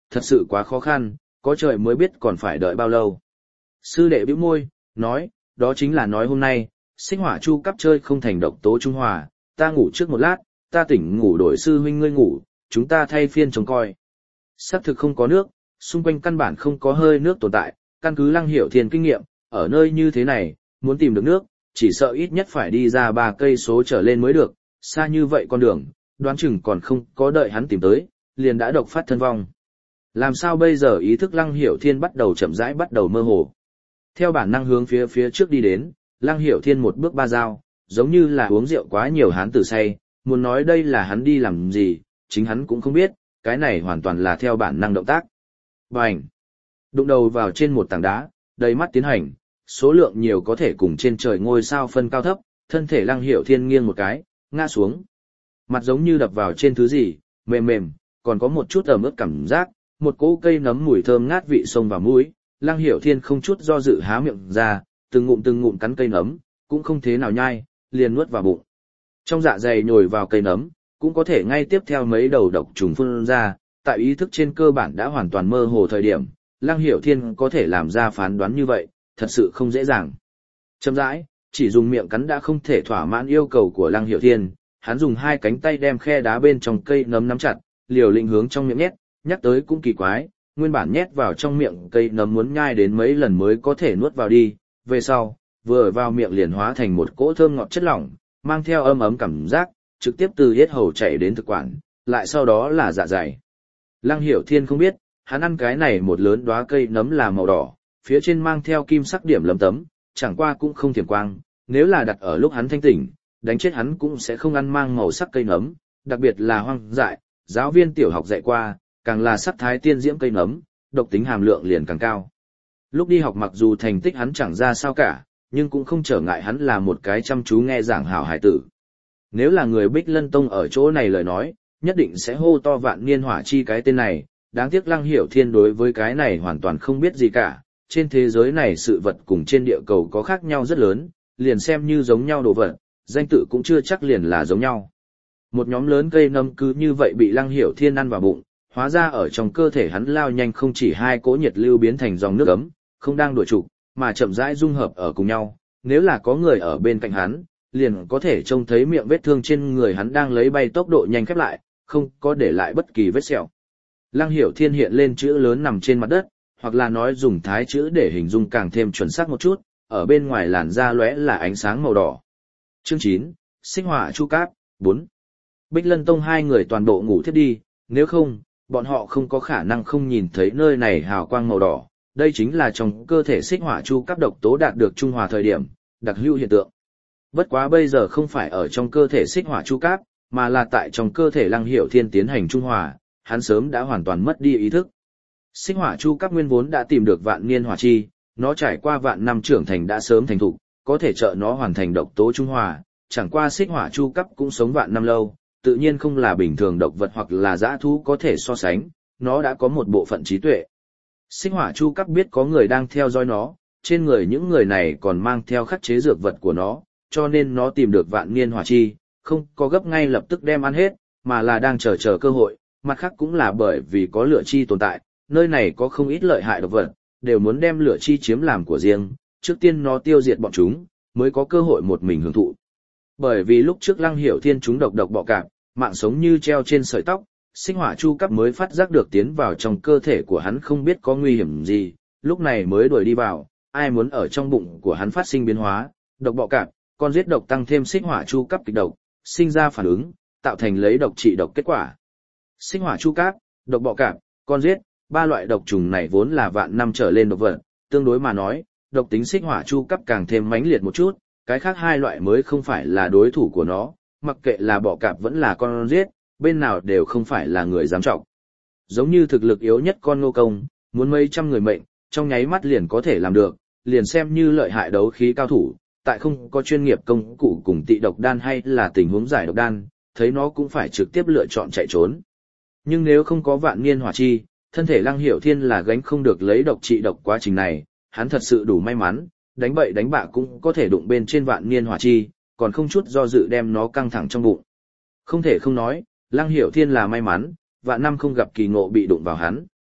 thật sự quá khó khăn, có trời mới biết còn phải đợi bao lâu. Sư đệ bĩu môi, nói, đó chính là nói hôm nay, xích hỏa chu cấp chơi không thành độc tố trung hòa, ta ngủ trước một lát, ta tỉnh ngủ đổi sư huynh ngươi ngủ, chúng ta thay phiên trông coi. Xác thực không có nước, xung quanh căn bản không có hơi nước tồn tại, căn cứ Lăng Hiểu Thiên kinh nghiệm, ở nơi như thế này, muốn tìm được nước, chỉ sợ ít nhất phải đi ra ba cây số trở lên mới được, xa như vậy con đường, đoán chừng còn không có đợi hắn tìm tới, liền đã độc phát thân vong. Làm sao bây giờ ý thức Lăng Hiểu Thiên bắt đầu chậm rãi bắt đầu mơ hồ. Theo bản năng hướng phía phía trước đi đến, Lăng Hiểu Thiên một bước ba dao, giống như là uống rượu quá nhiều hán tử say, muốn nói đây là hắn đi làm gì, chính hắn cũng không biết, cái này hoàn toàn là theo bản năng động tác. Bành! Đụng đầu vào trên một tảng đá, đầy mắt tiến hành, số lượng nhiều có thể cùng trên trời ngôi sao phân cao thấp, thân thể Lăng Hiểu Thiên nghiêng một cái, ngã xuống. Mặt giống như đập vào trên thứ gì, mềm mềm, còn có một chút ẩm ướt cảm giác, một cỗ cây nấm mùi thơm ngát vị xông vào mũi, Lăng Hiểu Thiên không chút do dự há miệng ra, từng ngụm từng ngụm cắn cây nấm, cũng không thế nào nhai, liền nuốt vào bụng. Trong dạ dày nhồi vào cây nấm, cũng có thể ngay tiếp theo mấy đầu độc trùng phun ra, tại ý thức trên cơ bản đã hoàn toàn mơ hồ thời điểm, Lăng Hiểu Thiên có thể làm ra phán đoán như vậy, thật sự không dễ dàng. Chậm rãi, chỉ dùng miệng cắn đã không thể thỏa mãn yêu cầu của Lăng Hiểu Thiên, hắn dùng hai cánh tay đem khe đá bên trong cây nấm nắm chặt, liều lĩnh hướng trong miệng nhét, nhắc tới cũng kỳ quái, nguyên bản nhét vào trong miệng cây nấm muốn nhai đến mấy lần mới có thể nuốt vào đi, về sau, vừa vào miệng liền hóa thành một cỗ thơm ngọt chất lỏng, mang theo ấm ấm cảm giác, trực tiếp từ yết hầu chảy đến thực quản, lại sau đó là dạ dày. Lăng Hiểu Thiên không biết, hắn ăn cái này một lớn đóa cây nấm là màu đỏ, phía trên mang theo kim sắc điểm lấm tấm, chẳng qua cũng không thiểm quang, nếu là đặt ở lúc hắn thanh tỉnh, đánh chết hắn cũng sẽ không ăn mang màu sắc cây nấm, đặc biệt là hoang dại, giáo viên tiểu học dạy qua, càng là sắc thái tiên diễm cây nấm, độc tính hàm lượng liền càng cao. Lúc đi học mặc dù thành tích hắn chẳng ra sao cả, nhưng cũng không trở ngại hắn là một cái chăm chú nghe giảng hảo hải tử. Nếu là người Bích Lân Tông ở chỗ này lời nói, nhất định sẽ hô to vạn niên hỏa chi cái tên này, đáng tiếc Lăng Hiểu Thiên đối với cái này hoàn toàn không biết gì cả, trên thế giới này sự vật cùng trên địa cầu có khác nhau rất lớn, liền xem như giống nhau đồ vật, danh tự cũng chưa chắc liền là giống nhau. Một nhóm lớn cây nấm cứ như vậy bị Lăng Hiểu Thiên ăn vào bụng, hóa ra ở trong cơ thể hắn lao nhanh không chỉ hai cỗ nhiệt lưu biến thành dòng nước ấm, không đang đuổi trục, mà chậm rãi dung hợp ở cùng nhau, nếu là có người ở bên cạnh hắn, liền có thể trông thấy miệng vết thương trên người hắn đang lấy bay tốc độ nhanh khép lại, không có để lại bất kỳ vết sẹo. Lăng Hiểu Thiên hiện lên chữ lớn nằm trên mặt đất, hoặc là nói dùng thái chữ để hình dung càng thêm chuẩn xác một chút, ở bên ngoài làn da lóe là ánh sáng màu đỏ. Chương chín, Xích Hỏa Chu Cáp, bốn. Bích Lân Tông hai người toàn bộ ngủ thiếp đi, nếu không, bọn họ không có khả năng không nhìn thấy nơi này hào quang màu đỏ, đây chính là trong cơ thể Xích Hỏa Chu Cáp độc tố đạt được trung hòa thời điểm, đặc hữu hiện tượng. Bất quá bây giờ không phải ở trong cơ thể Xích Hỏa Chu Cáp, mà là tại trong cơ thể Lăng Hiểu Thiên tiến hành trung hòa, hắn sớm đã hoàn toàn mất đi ý thức. Xích Hỏa Chu Cáp nguyên vốn đã tìm được vạn niên hỏa chi, nó trải qua vạn năm trưởng thành đã sớm thành thục, có thể trợ nó hoàn thành độc tố trung hòa, chẳng qua Xích Hỏa Chu Cáp cũng sống vạn năm lâu, tự nhiên không là bình thường độc vật hoặc là dã thú có thể so sánh, nó đã có một bộ phận trí tuệ. Xích Hỏa Chu Cáp biết có người đang theo dõi nó, trên người những người này còn mang theo khắc chế dược vật của nó, cho nên nó tìm được vạn niên hỏa chi, không có gấp ngay lập tức đem ăn hết, mà là đang chờ chờ cơ hội, mặt khác cũng là bởi vì có lửa chi tồn tại, nơi này có không ít lợi hại độc vật, đều muốn đem lửa chi chiếm làm của riêng, trước tiên nó tiêu diệt bọn chúng, mới có cơ hội một mình hưởng thụ. Bởi vì lúc trước Lăng Hiểu Thiên chúng độc độc bọ cạp, mạng sống như treo trên sợi tóc, Xích Hỏa Chu Cáp mới phát giác được tiến vào trong cơ thể của hắn không biết có nguy hiểm gì, lúc này mới đuổi đi vào, ai muốn ở trong bụng của hắn phát sinh biến hóa, độc bọ cạp, con giết độc tăng thêm Xích Hỏa Chu Cáp kịch độc, sinh ra phản ứng, tạo thành lấy độc trị độc kết quả. Xích Hỏa Chu Cáp, độc bọ cạp, con giết, ba loại độc trùng này vốn là vạn năm trở lên độc vật, tương đối mà nói, độc tính Xích Hỏa Chu Cáp càng thêm mãnh liệt một chút, cái khác hai loại mới không phải là đối thủ của nó, mặc kệ là bọ cạp vẫn là con giết, bên nào đều không phải là người dám trọng. Giống như thực lực yếu nhất con Ngô Công, muốn mấy trăm người mệnh, trong nháy mắt liền có thể làm được, liền xem như lợi hại đấu khí cao thủ, tại không có chuyên nghiệp công cụ cùng tị độc đan hay là tình huống giải độc đan, thấy nó cũng phải trực tiếp lựa chọn chạy trốn. Nhưng nếu không có vạn niên hỏa chi, thân thể Lăng Hiểu Thiên là gánh không được lấy độc trị độc quá trình này, hắn thật sự đủ may mắn, đánh bậy đánh bạ cũng có thể đụng bên trên vạn niên hỏa chi, còn không chút do dự đem nó căng thẳng trong bụng. Không thể không nói, Lăng Hiểu Thiên là may mắn, vạn năm không gặp kỳ ngộ bị đụng vào hắn.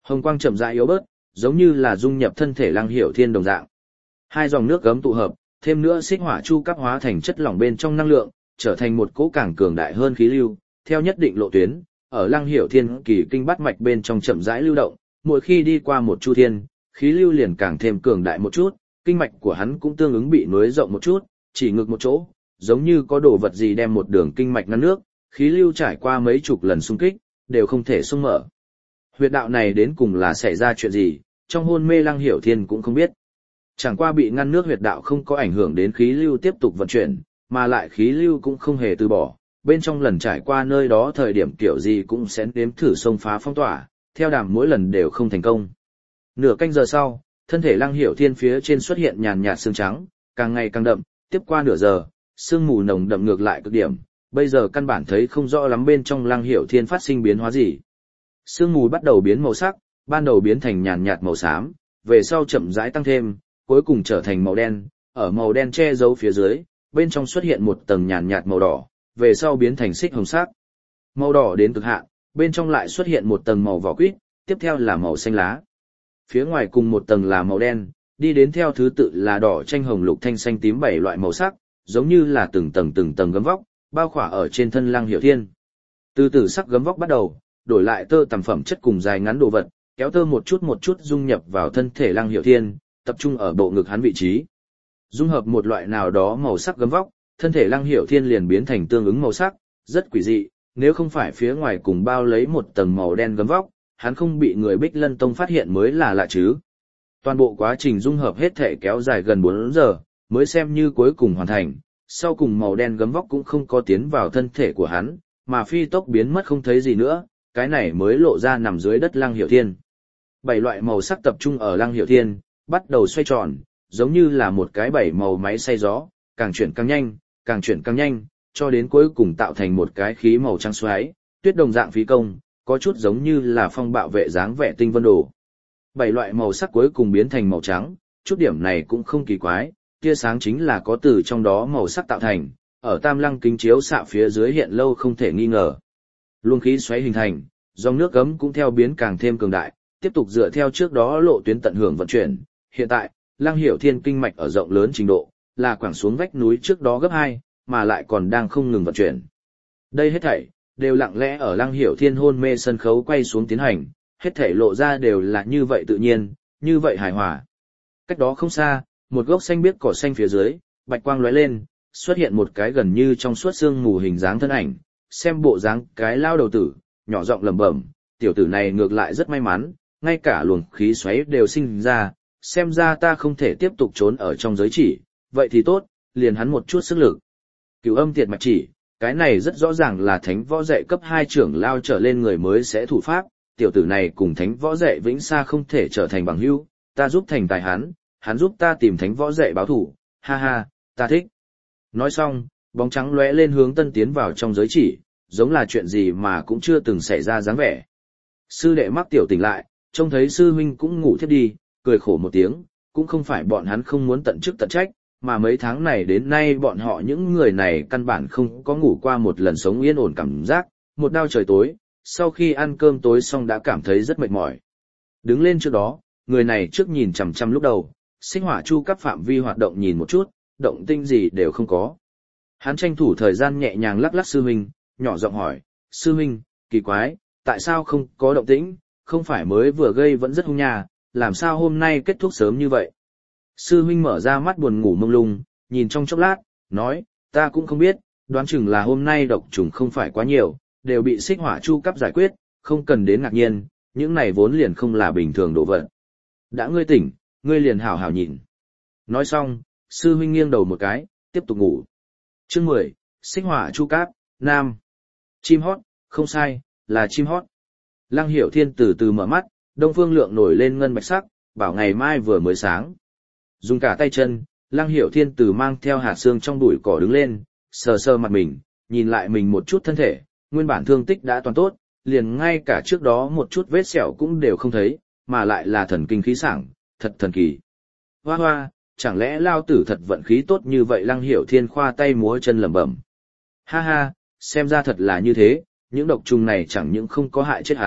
Hồng quang chậm rãi yếu bớt, giống như là dung nhập thân thể Lăng Hiểu Thiên đồng dạng. Hai dòng nước gấm tụ hợp, thêm nữa xích hỏa chu cấp hóa thành chất lỏng bên trong năng lượng, trở thành một cỗ càng cường đại hơn khí lưu, theo nhất định lộ tuyến, ở Lăng Hiểu Thiên kỳ kinh bát mạch bên trong chậm rãi lưu động, mỗi khi đi qua một chu thiên, khí lưu liền càng thêm cường đại một chút, kinh mạch của hắn cũng tương ứng bị nối rộng một chút, chỉ ngược một chỗ, giống như có đồ vật gì đem một đường kinh mạch ngăn nước, khí lưu trải qua mấy chục lần xung kích, đều không thể xung mở. Huyệt đạo này đến cùng là xảy ra chuyện gì, trong hôn mê Lăng Hiểu Thiên cũng không biết. Chẳng qua bị ngăn nước huyệt đạo không có ảnh hưởng đến khí lưu tiếp tục vận chuyển, mà lại khí lưu cũng không hề từ bỏ, bên trong lần trải qua nơi đó thời điểm kiểu gì cũng sẽ nếm thử xông phá phong tỏa, theo đàm mỗi lần đều không thành công. Nửa canh giờ sau, thân thể Lăng Hiểu Thiên phía trên xuất hiện nhàn nhạt sương trắng, càng ngày càng đậm, tiếp qua nửa giờ, sương mù nồng đậm ngược lại cực điểm, bây giờ căn bản thấy không rõ lắm bên trong Lăng Hiểu Thiên phát sinh biến hóa gì. Sương mù bắt đầu biến màu sắc, ban đầu biến thành nhàn nhạt màu xám, về sau chậm rãi tăng thêm, cuối cùng trở thành màu đen, ở màu đen che giấu phía dưới, bên trong xuất hiện một tầng nhàn nhạt màu đỏ, về sau biến thành xích hồng sắc. Màu đỏ đến cực hạn, bên trong lại xuất hiện một tầng màu vỏ quýt, tiếp theo là màu xanh lá. Phía ngoài cùng một tầng là màu đen, đi đến theo thứ tự là đỏ, chanh, hồng, lục, thanh, xanh, tím bảy loại màu sắc, giống như là từng tầng từng tầng gấm vóc, bao khỏa ở trên thân Lăng Hiểu Thiên. Từ từ sắc gấm vóc bắt đầu, đổi lại tơ tằm phẩm chất cùng dài ngắn đồ vật, kéo tơ một chút một chút dung nhập vào thân thể Lăng Hiểu Thiên, tập trung ở bộ ngực hắn vị trí. Dung hợp một loại nào đó màu sắc gấm vóc, thân thể Lăng Hiểu Thiên liền biến thành tương ứng màu sắc, rất quỷ dị, nếu không phải phía ngoài cùng bao lấy một tầng màu đen gấm vóc, hắn không bị người Bích Lân Tông phát hiện mới là lạ chứ. Toàn bộ quá trình dung hợp hết thể kéo dài gần bốn giờ, mới xem như cuối cùng hoàn thành, sau cùng màu đen gấm vóc cũng không có tiến vào thân thể của hắn, mà phi tốc biến mất không thấy gì nữa, cái này mới lộ ra nằm dưới đất Lăng Hiểu Thiên. Bảy loại màu sắc tập trung ở Lăng Hiểu Thiên, bắt đầu xoay tròn, giống như là một cái bảy màu máy xay gió, càng chuyển càng nhanh, càng chuyển càng nhanh, cho đến cuối cùng tạo thành một cái khí màu trắng xoáy, tuyết đồng dạng phí công, có chút giống như là phong bạo vệ dáng vẻ tinh vân đồ. Bảy loại màu sắc cuối cùng biến thành màu trắng, chút điểm này cũng không kỳ quái, tia sáng chính là có từ trong đó màu sắc tạo thành, ở tam lăng kính chiếu xạ phía dưới hiện lâu không thể nghi ngờ. Luồng khí xoáy hình thành, dòng nước gấm cũng theo biến càng thêm cường đại, tiếp tục dựa theo trước đó lộ tuyến tận hưởng vận chuyển. Hiện tại, Lăng Hiểu Thiên kinh mạch ở rộng lớn trình độ, là quẳng xuống vách núi trước đó gấp hai, mà lại còn đang không ngừng vận chuyển. Đây hết thảy đều lặng lẽ ở Lăng Hiểu Thiên hôn mê sân khấu quay xuống tiến hành, hết thảy lộ ra đều là như vậy tự nhiên, như vậy hài hòa. Cách đó không xa, một gốc xanh biếc cỏ xanh phía dưới, bạch quang lóe lên, xuất hiện một cái gần như trong suốt sương mù hình dáng thân ảnh, xem bộ dáng cái lao đầu tử, nhỏ giọng lẩm bẩm, tiểu tử này ngược lại rất may mắn, ngay cả luồng khí xoáy đều sinh ra, xem ra ta không thể tiếp tục trốn ở trong giới chỉ, vậy thì tốt, liền hắn một chút sức lực. Cửu âm tiệt mạch chỉ, cái này rất rõ ràng là thánh võ dạy cấp hai trưởng lao trở lên người mới sẽ thủ pháp, tiểu tử này cùng thánh võ dạy vĩnh xa không thể trở thành bằng hữu, ta giúp thành tài hắn, hắn giúp ta tìm thánh võ dạy báo thủ, ha ha, ta thích. Nói xong, bóng trắng lóe lên hướng tân tiến vào trong giới chỉ, giống là chuyện gì mà cũng chưa từng xảy ra dáng vẻ. Sư đệ mắc tiểu tỉnh lại, trông thấy sư huynh cũng ngủ thiếp đi, cười khổ một tiếng, cũng không phải bọn hắn không muốn tận chức tận trách, mà mấy tháng này đến nay bọn họ những người này căn bản không có ngủ qua một lần sống yên ổn cảm giác, một đao trời tối, sau khi ăn cơm tối xong đã cảm thấy rất mệt mỏi. Đứng lên trước đó, người này trước nhìn chằm chằm lúc đầu, sinh hỏa chu cấp phạm vi hoạt động nhìn một chút, động tinh gì đều không có. Hắn tranh thủ thời gian nhẹ nhàng lắc lắc sư huynh, nhỏ giọng hỏi, sư huynh, kỳ quái, tại sao không có động tĩnh, không phải mới vừa gây vẫn rất hung nhà, làm sao hôm nay kết thúc sớm như vậy? Sư huynh mở ra mắt buồn ngủ mông lung, nhìn trong chốc lát, nói, ta cũng không biết, đoán chừng là hôm nay độc trùng không phải quá nhiều, đều bị xích hỏa chu cấp giải quyết, không cần đến ngạc nhiên, những này vốn liền không là bình thường độ vật. Đã ngươi tỉnh, ngươi liền hảo hảo nhìn. Nói xong, sư huynh nghiêng đầu một cái, tiếp tục ngủ. Chương mười, xích hỏa chu cấp, nam. Chim hót, không sai, là chim hót. Lăng Hiểu Thiên từ từ mở mắt, đông phương lượng nổi lên ngân bạch sắc, bảo ngày mai vừa mới sáng. Dùng cả tay chân, Lăng Hiểu Thiên từ mang theo hạt xương trong bụi cỏ đứng lên, sờ sờ mặt mình, nhìn lại mình một chút thân thể, nguyên bản thương tích đã toàn tốt, liền ngay cả trước đó một chút vết sẹo cũng đều không thấy, mà lại là thần kinh khí sảng, thật thần kỳ. Hoa hoa, chẳng lẽ lao tử thật vận khí tốt như vậy? Lăng Hiểu Thiên khoa tay múa chân lẩm bẩm. Ha ha, xem ra thật là như thế, những độc trùng này chẳng những không có hại chết hắn,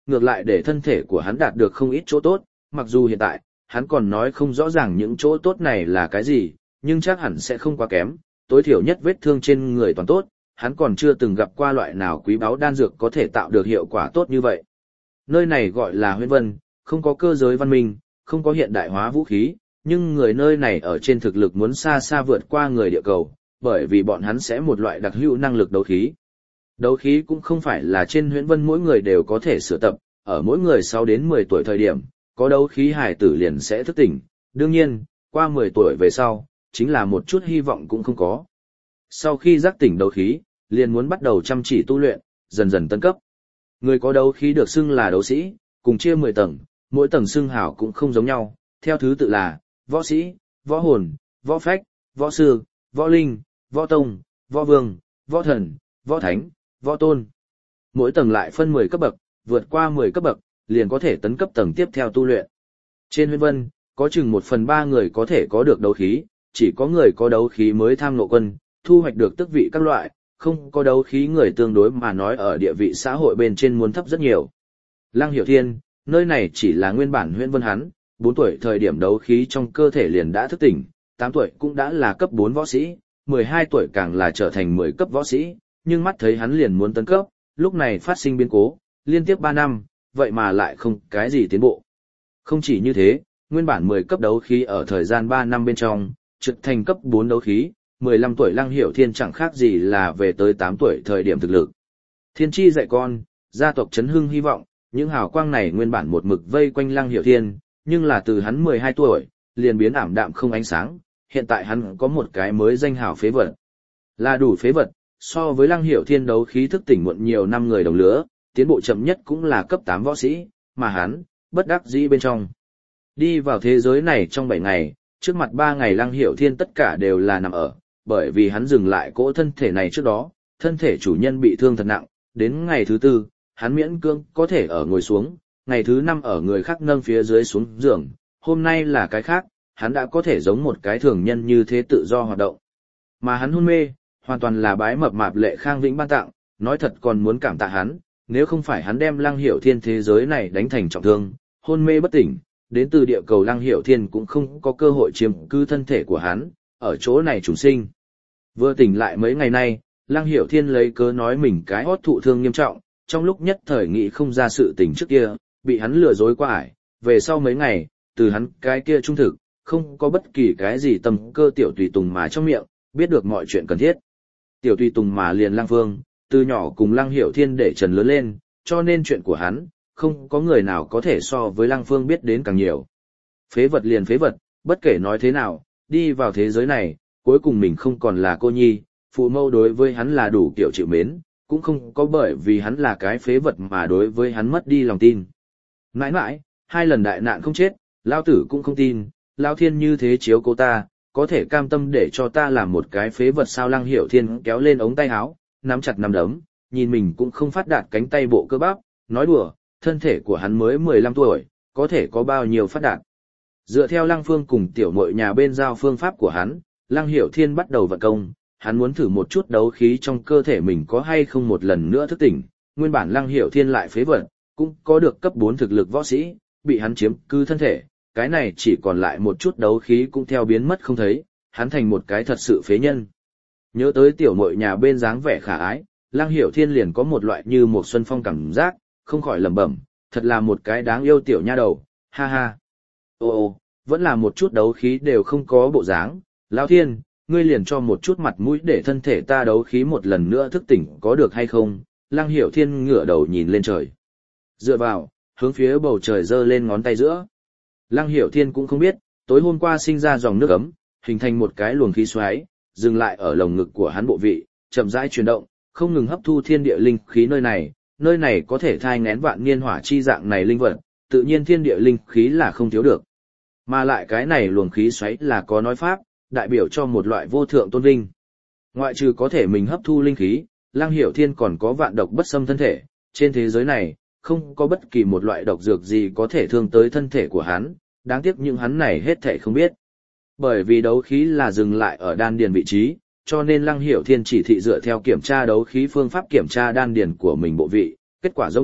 ngược lại để thân thể của hắn đạt được không ít chỗ tốt, mặc dù hiện tại, hắn còn nói không rõ ràng những chỗ tốt này là cái gì, nhưng chắc hẳn sẽ không quá kém, tối thiểu nhất vết thương trên người toàn tốt, hắn còn chưa từng gặp qua loại nào quý báu đan dược có thể tạo được hiệu quả tốt như vậy. Nơi này gọi là Huyễn Vân, không có cơ giới văn minh, không có hiện đại hóa vũ khí, nhưng người nơi này ở trên thực lực muốn xa xa vượt qua người địa cầu, bởi vì bọn hắn sẽ một loại đặc hữu năng lực đấu khí. Đấu khí cũng không phải là trên Huyễn Vân mỗi người đều có thể sửa tập, ở mỗi người sáu đến mười tuổi thời điểm, có đấu khí hải tử liền sẽ thức tỉnh, đương nhiên, qua mười tuổi về sau, chính là một chút hy vọng cũng không có. Sau khi giác tỉnh đấu khí, liền muốn bắt đầu chăm chỉ tu luyện, dần dần tấn cấp. Người có đấu khí được xưng là đấu sĩ, cùng chia mười tầng, mỗi tầng xưng hảo cũng không giống nhau, theo thứ tự là võ sĩ, võ hồn, võ phách, võ sư, võ linh, võ tông, võ vương, võ thần, võ thánh, võ tôn. Mỗi tầng lại phân mười cấp bậc, vượt qua mười cấp bậc, liền có thể tấn cấp tầng tiếp theo tu luyện. Trên Huyễn Vân, có chừng một phần ba người có thể có được đấu khí, chỉ có người có đấu khí mới tham ngộ quân, thu hoạch được tước vị các loại, không có đấu khí người tương đối mà nói ở địa vị xã hội bên trên muốn thấp rất nhiều. Lăng Hiểu Thiên, nơi này chỉ là nguyên bản Huyễn Vân hắn, bốn tuổi thời điểm đấu khí trong cơ thể liền đã thức tỉnh, tám tuổi cũng đã là cấp bốn võ sĩ, mười hai tuổi càng là trở thành mười cấp võ sĩ, nhưng mắt thấy hắn liền muốn tấn cấp, lúc này phát sinh biến cố, liên tiếp ba năm, vậy mà lại không cái gì tiến bộ. Không chỉ như thế, nguyên bản mười cấp đấu khí ở thời gian ba năm bên trong, trực thành cấp bốn đấu khí, mười lăm tuổi Lăng Hiểu Thiên chẳng khác gì là về tới tám tuổi thời điểm thực lực. Thiên chi dạy con, gia tộc chấn hưng hy vọng, những hào quang này nguyên bản một mực vây quanh Lăng Hiểu Thiên, nhưng là từ hắn mười hai tuổi, liền biến ảm đạm không ánh sáng, hiện tại hắn có một cái mới danh hào phế vật. Là đủ phế vật, so với Lăng Hiểu Thiên đấu khí thức tỉnh muộn nhiều năm người đồng lứa, tiến bộ chậm nhất cũng là cấp tám võ sĩ, mà hắn, bất đắc dĩ bên trong. Đi vào thế giới này trong bảy ngày, trước mặt ba ngày Lăng Hiểu Thiên tất cả đều là nằm ở, bởi vì hắn dừng lại cỗ thân thể này trước đó, thân thể chủ nhân bị thương thật nặng, đến ngày thứ tư, hắn miễn cưỡng có thể ở ngồi xuống, ngày thứ năm ở người khác nâng phía dưới xuống giường, hôm nay là cái khác, hắn đã có thể giống một cái thường nhân như thế tự do hoạt động. Mà hắn hôn mê, hoàn toàn là bái mập mạp Lệ Khang Vĩnh ban tặng, nói thật còn muốn cảm tạ hắn, nếu không phải hắn đem Lăng Hiểu Thiên thế giới này đánh thành trọng thương, hôn mê bất tỉnh, đến từ địa cầu Lăng Hiểu Thiên cũng không có cơ hội chiếm cứ thân thể của hắn, ở chỗ này trùng sinh. Vừa tỉnh lại mấy ngày nay, Lăng Hiểu Thiên lấy cớ nói mình cái hót thụ thương nghiêm trọng, trong lúc nhất thời nghĩ không ra sự tình trước kia, bị hắn lừa dối qua ải, về sau mấy ngày, từ hắn cái kia trung thực, không có bất kỳ cái gì tâm cơ tiểu tùy tùng mà trong miệng, biết được mọi chuyện cần thiết. Tiểu tùy tùng mà liền Lăng Phương, từ nhỏ cùng Lăng Hiểu Thiên để trần lớn lên, cho nên chuyện của hắn, không có người nào có thể so với Lăng Phương biết đến càng nhiều. Phế vật liền phế vật, bất kể nói thế nào, đi vào thế giới này, cuối cùng mình không còn là cô nhi, phụ mẫu đối với hắn là đủ kiểu chịu mến, cũng không có bởi vì hắn là cái phế vật mà đối với hắn mất đi lòng tin. Mãi mãi, hai lần đại nạn không chết, Lao Tử cũng không tin, Lao Thiên như thế chiếu cô ta, có thể cam tâm để cho ta làm một cái phế vật sao? Lăng Hiểu Thiên kéo lên ống tay áo, nắm chặt nắm đấm, nhìn mình cũng không phát đạt cánh tay bộ cơ bắp, nói đùa, thân thể của hắn mới mười lăm tuổi, có thể có bao nhiêu phát đạt. Dựa theo Lăng Phương cùng tiểu muội nhà bên giao phương pháp của hắn, Lăng Hiểu Thiên bắt đầu vận công, hắn muốn thử một chút đấu khí trong cơ thể mình có hay không một lần nữa thức tỉnh, nguyên bản Lăng Hiểu Thiên lại phế vật, cũng có được cấp bốn thực lực võ sĩ, bị hắn chiếm cứ thân thể, cái này chỉ còn lại một chút đấu khí cũng theo biến mất không thấy, hắn thành một cái thật sự phế nhân. Nhớ tới tiểu muội nhà bên dáng vẻ khả ái, Lăng Hiểu Thiên liền có một loại như một xuân phong cảm giác, không khỏi lẩm bẩm, thật là một cái đáng yêu tiểu nha đầu, ha ha. Ô ô, vẫn là một chút đấu khí đều không có bộ dáng, Lão Thiên, ngươi liền cho một chút mặt mũi để thân thể ta đấu khí một lần nữa thức tỉnh có được hay không? Lăng Hiểu Thiên ngửa đầu nhìn lên trời. Dựa vào, hướng phía bầu trời giơ lên ngón tay giữa. Lăng Hiểu Thiên cũng không biết, tối hôm qua sinh ra dòng nước ấm, hình thành một cái luồng khí xoáy, dừng lại ở lồng ngực của hắn bộ vị, chậm rãi chuyển động, không ngừng hấp thu thiên địa linh khí nơi này, nơi này có thể thai nghén vạn niên hỏa chi dạng này linh vật, tự nhiên thiên địa linh khí là không thiếu được. Mà lại cái này luồng khí xoáy là có nói pháp, đại biểu cho một loại vô thượng tôn vinh. Ngoại trừ có thể mình hấp thu linh khí, Lăng Hiểu Thiên còn có vạn độc bất xâm thân thể, trên thế giới này, không có bất kỳ một loại độc dược gì có thể thương tới thân thể của hắn, đáng tiếc những hắn này hết thảy không biết. Bởi vì đấu khí là dừng lại ở đan điền vị trí, cho nên Lăng Hiểu Thiên chỉ thị dựa theo kiểm tra đấu khí phương pháp kiểm tra đan điền của mình bộ vị, kết quả giống tuyết,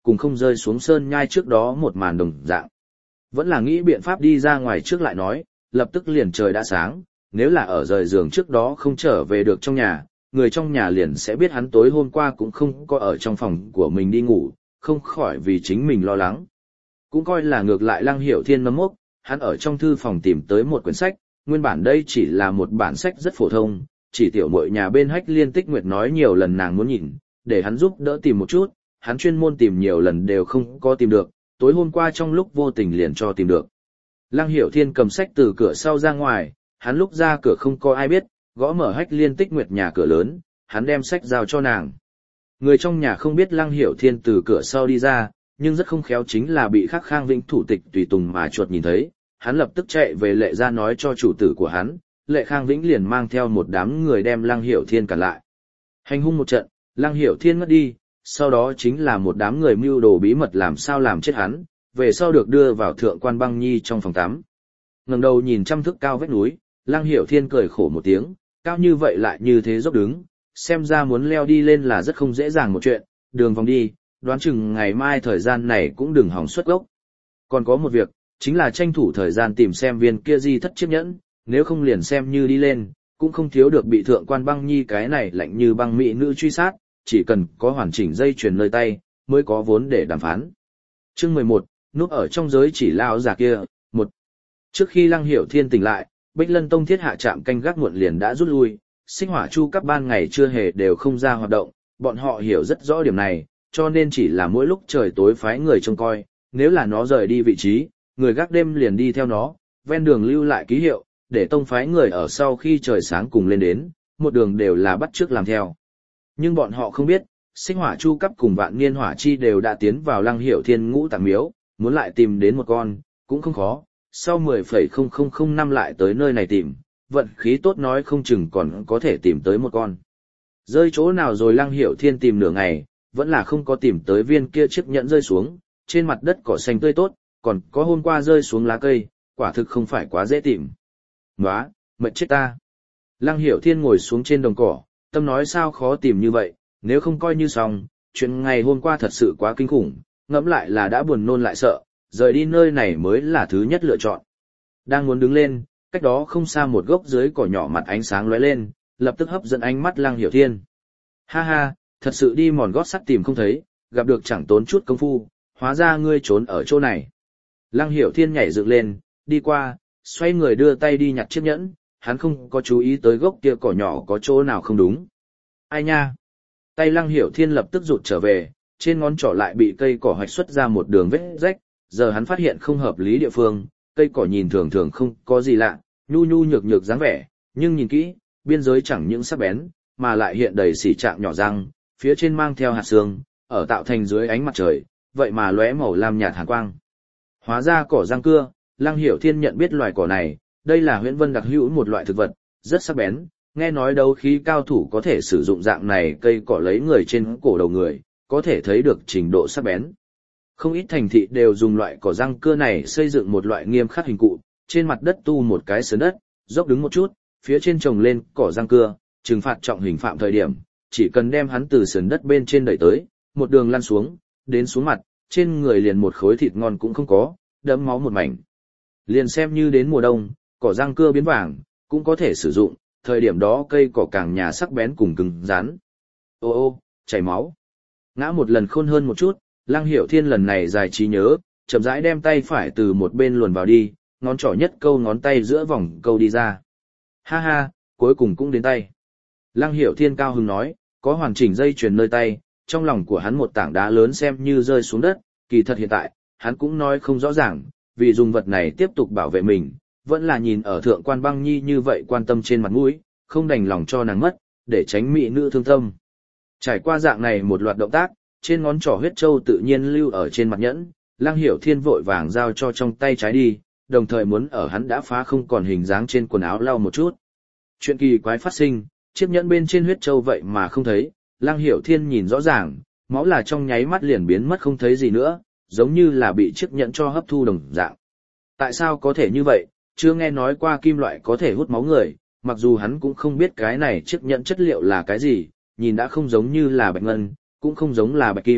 cùng không rơi xuống sơn nhai trước đó một màn đồng dạng. Vẫn là nghĩ biện pháp đi ra ngoài trước lại nói, lập tức liền trời đã sáng, nếu là ở rời giường trước đó không trở về được trong nhà, người trong nhà liền sẽ biết hắn tối hôm qua cũng không có ở trong phòng của mình đi ngủ, không khỏi vì chính mình lo lắng. Cũng coi là ngược lại Lăng Hiểu Thiên nấm mốc, hắn ở trong thư phòng tìm tới một quyển sách, nguyên bản đây chỉ là một bản sách rất phổ thông, chỉ tiểu muội nhà bên Hách Liên Tích Nguyệt nói nhiều lần nàng muốn nhìn, để hắn giúp đỡ tìm một chút, hắn chuyên môn tìm nhiều lần đều không có tìm được, tối hôm qua trong lúc vô tình liền cho tìm được. Lăng Hiểu Thiên cầm sách từ cửa sau ra ngoài, hắn lúc ra cửa không có ai biết, gõ mở Hách Liên Tích Nguyệt nhà cửa lớn, hắn đem sách giao cho nàng. Người trong nhà không biết Lăng Hiểu Thiên từ cửa sau đi ra, nhưng rất không khéo chính là bị Khắc Khang Vĩnh thủ tịch tùy tùng mà chuột nhìn thấy, hắn lập tức chạy về Lệ ra nói cho chủ tử của hắn, Lệ Khang Vĩnh liền mang theo một đám người đem Lăng Hiểu Thiên cản lại. Hành hung một trận, Lăng Hiểu Thiên ngất đi, sau đó chính là một đám người mưu đồ bí mật làm sao làm chết hắn, về sau được đưa vào Thượng Quan Băng Nhi trong phòng tắm. Ngẩng đầu nhìn trăm thước cao vách núi, Lăng Hiểu Thiên cười khổ một tiếng, cao như vậy lại như thế dốc đứng, xem ra muốn leo đi lên là rất không dễ dàng một chuyện, đường vòng đi, đoán chừng ngày mai thời gian này cũng đừng hỏng xuất gốc. Còn có một việc, chính là tranh thủ thời gian tìm xem viên kia di thất chiếc nhẫn, nếu không liền xem như đi lên, cũng không thiếu được bị Thượng Quan Băng Nhi cái này lạnh như băng mỹ nữ truy sát, chỉ cần có hoàn chỉnh dây chuyền nơi tay, mới có vốn để đàm phán. Chương mười một, núp ở trong giới chỉ lão già kia, một. Trước khi Lăng Hiểu Thiên tỉnh lại, Bích Lân Tông thiết hạ trạm canh gác muộn liền đã rút lui, Sinh Hỏa Chu các ban ngày chưa hề đều không ra hoạt động, bọn họ hiểu rất rõ điểm này, cho nên chỉ là mỗi lúc trời tối phái người trông coi, nếu là nó rời đi vị trí, người gác đêm liền đi theo nó, ven đường lưu lại ký hiệu, để tông phái người ở sau khi trời sáng cùng lên đến, một đường đều là bắt chước làm theo. Nhưng bọn họ không biết, Sinh Hỏa Chu cấp cùng Vạn Niên Hỏa Chi đều đã tiến vào Lăng Hiểu Thiên ngũ tạng miếu, muốn lại tìm đến một con, cũng không khó, sau mười phẩy không không không năm lại tới nơi này tìm, vận khí tốt nói không chừng còn có thể tìm tới một con. Rơi chỗ nào rồi Lăng Hiểu Thiên tìm nửa ngày, vẫn là không có tìm tới viên kia chiếc nhẫn rơi xuống, trên mặt đất cỏ xanh tươi tốt, còn có hôm qua rơi xuống lá cây, quả thực không phải quá dễ tìm. Nóa, mệt chết ta. Lăng Hiểu Thiên ngồi xuống trên đồng cỏ, tâm nói sao khó tìm như vậy, nếu không coi như xong, chuyện ngày hôm qua thật sự quá kinh khủng, ngẫm lại là đã buồn nôn lại sợ, rời đi nơi này mới là thứ nhất lựa chọn. Đang muốn đứng lên, cách đó không xa một gốc dưới cỏ nhỏ mặt ánh sáng lóe lên, lập tức hấp dẫn ánh mắt Lăng Hiểu Thiên. Ha ha, thật sự đi mòn gót sắt tìm không thấy, gặp được chẳng tốn chút công phu, hóa ra ngươi trốn ở chỗ này. Lăng Hiểu Thiên nhảy dựng lên, đi qua, xoay người đưa tay đi nhặt chiếc nhẫn, hắn không có chú ý tới gốc kia cỏ nhỏ có chỗ nào không đúng. Ai nha? Tay Lăng Hiểu Thiên lập tức rụt trở về, trên ngón trỏ lại bị cây cỏ hoạch xuất ra một đường vết rách, giờ hắn phát hiện không hợp lý địa phương, cây cỏ nhìn thường thường không có gì lạ, nhu nhu nhược nhược dáng vẻ, nhưng nhìn kỹ, biên giới chẳng những sắc bén, mà lại hiện đầy xỉ trạng nhỏ răng, phía trên mang theo hạt xương, ở tạo thành dưới ánh mặt trời, vậy mà lóe màu lam nhạt hàn quang. Hóa ra cỏ răng cưa, Lăng Hiểu Thiên nhận biết loài cỏ này, đây là huyễn vân đặc hữu một loại thực vật, rất sắc bén, nghe nói đấu khí cao thủ có thể sử dụng dạng này cây cỏ lấy người trên cổ đầu người, có thể thấy được trình độ sắc bén. Không ít thành thị đều dùng loại cỏ răng cưa này xây dựng một loại nghiêm khắc hình cụ, trên mặt đất tu một cái sườn đất, dốc đứng một chút, phía trên trồng lên cỏ răng cưa, trừng phạt trọng hình phạm thời điểm, chỉ cần đem hắn từ sườn đất bên trên đẩy tới, một đường lăn xuống, đến xuống mặt, trên người liền một khối thịt ngon cũng không có, đẫm máu một mảnh. Liền xem như đến mùa đông, cỏ răng cưa biến vàng, cũng có thể sử dụng, thời điểm đó cây cỏ càng nhà sắc bén cùng cứng rắn. Ô ô, chảy máu. Ngã một lần khôn hơn một chút, Lăng Hiểu Thiên lần này dài trí nhớ, chậm rãi đem tay phải từ một bên luồn vào đi, ngón trỏ nhất câu ngón tay giữa vòng câu đi ra. Ha ha, cuối cùng cũng đến tay. Lăng Hiểu Thiên cao hứng nói, có hoàn chỉnh dây chuyền nơi tay, trong lòng của hắn một tảng đá lớn xem như rơi xuống đất, kỳ thật hiện tại, hắn cũng nói không rõ ràng, vì dùng vật này tiếp tục bảo vệ mình, vẫn là nhìn ở Thượng Quan Băng Nhi như vậy quan tâm trên mặt mũi, không đành lòng cho nàng mất, để tránh mỹ nữ thương tâm. Trải qua dạng này một loạt động tác, trên ngón trỏ huyết châu tự nhiên lưu ở trên mặt nhẫn, Lăng Hiểu Thiên vội vàng giao cho trong tay trái đi, đồng thời muốn ở hắn đã phá không còn hình dáng trên quần áo lau một chút. Chuyện kỳ quái phát sinh, chiếc nhẫn bên trên huyết châu vậy mà không thấy, Lăng Hiểu Thiên nhìn rõ ràng, máu là trong nháy mắt liền biến mất không thấy gì nữa, giống như là bị chiếc nhẫn cho hấp thu đồng dạng. Tại sao có thể như vậy, chưa nghe nói qua kim loại có thể hút máu người, mặc dù hắn cũng không biết cái này chiếc nhẫn chất liệu là cái gì, nhìn đã không giống như là bạch ngân, cũng không giống là bạch kim,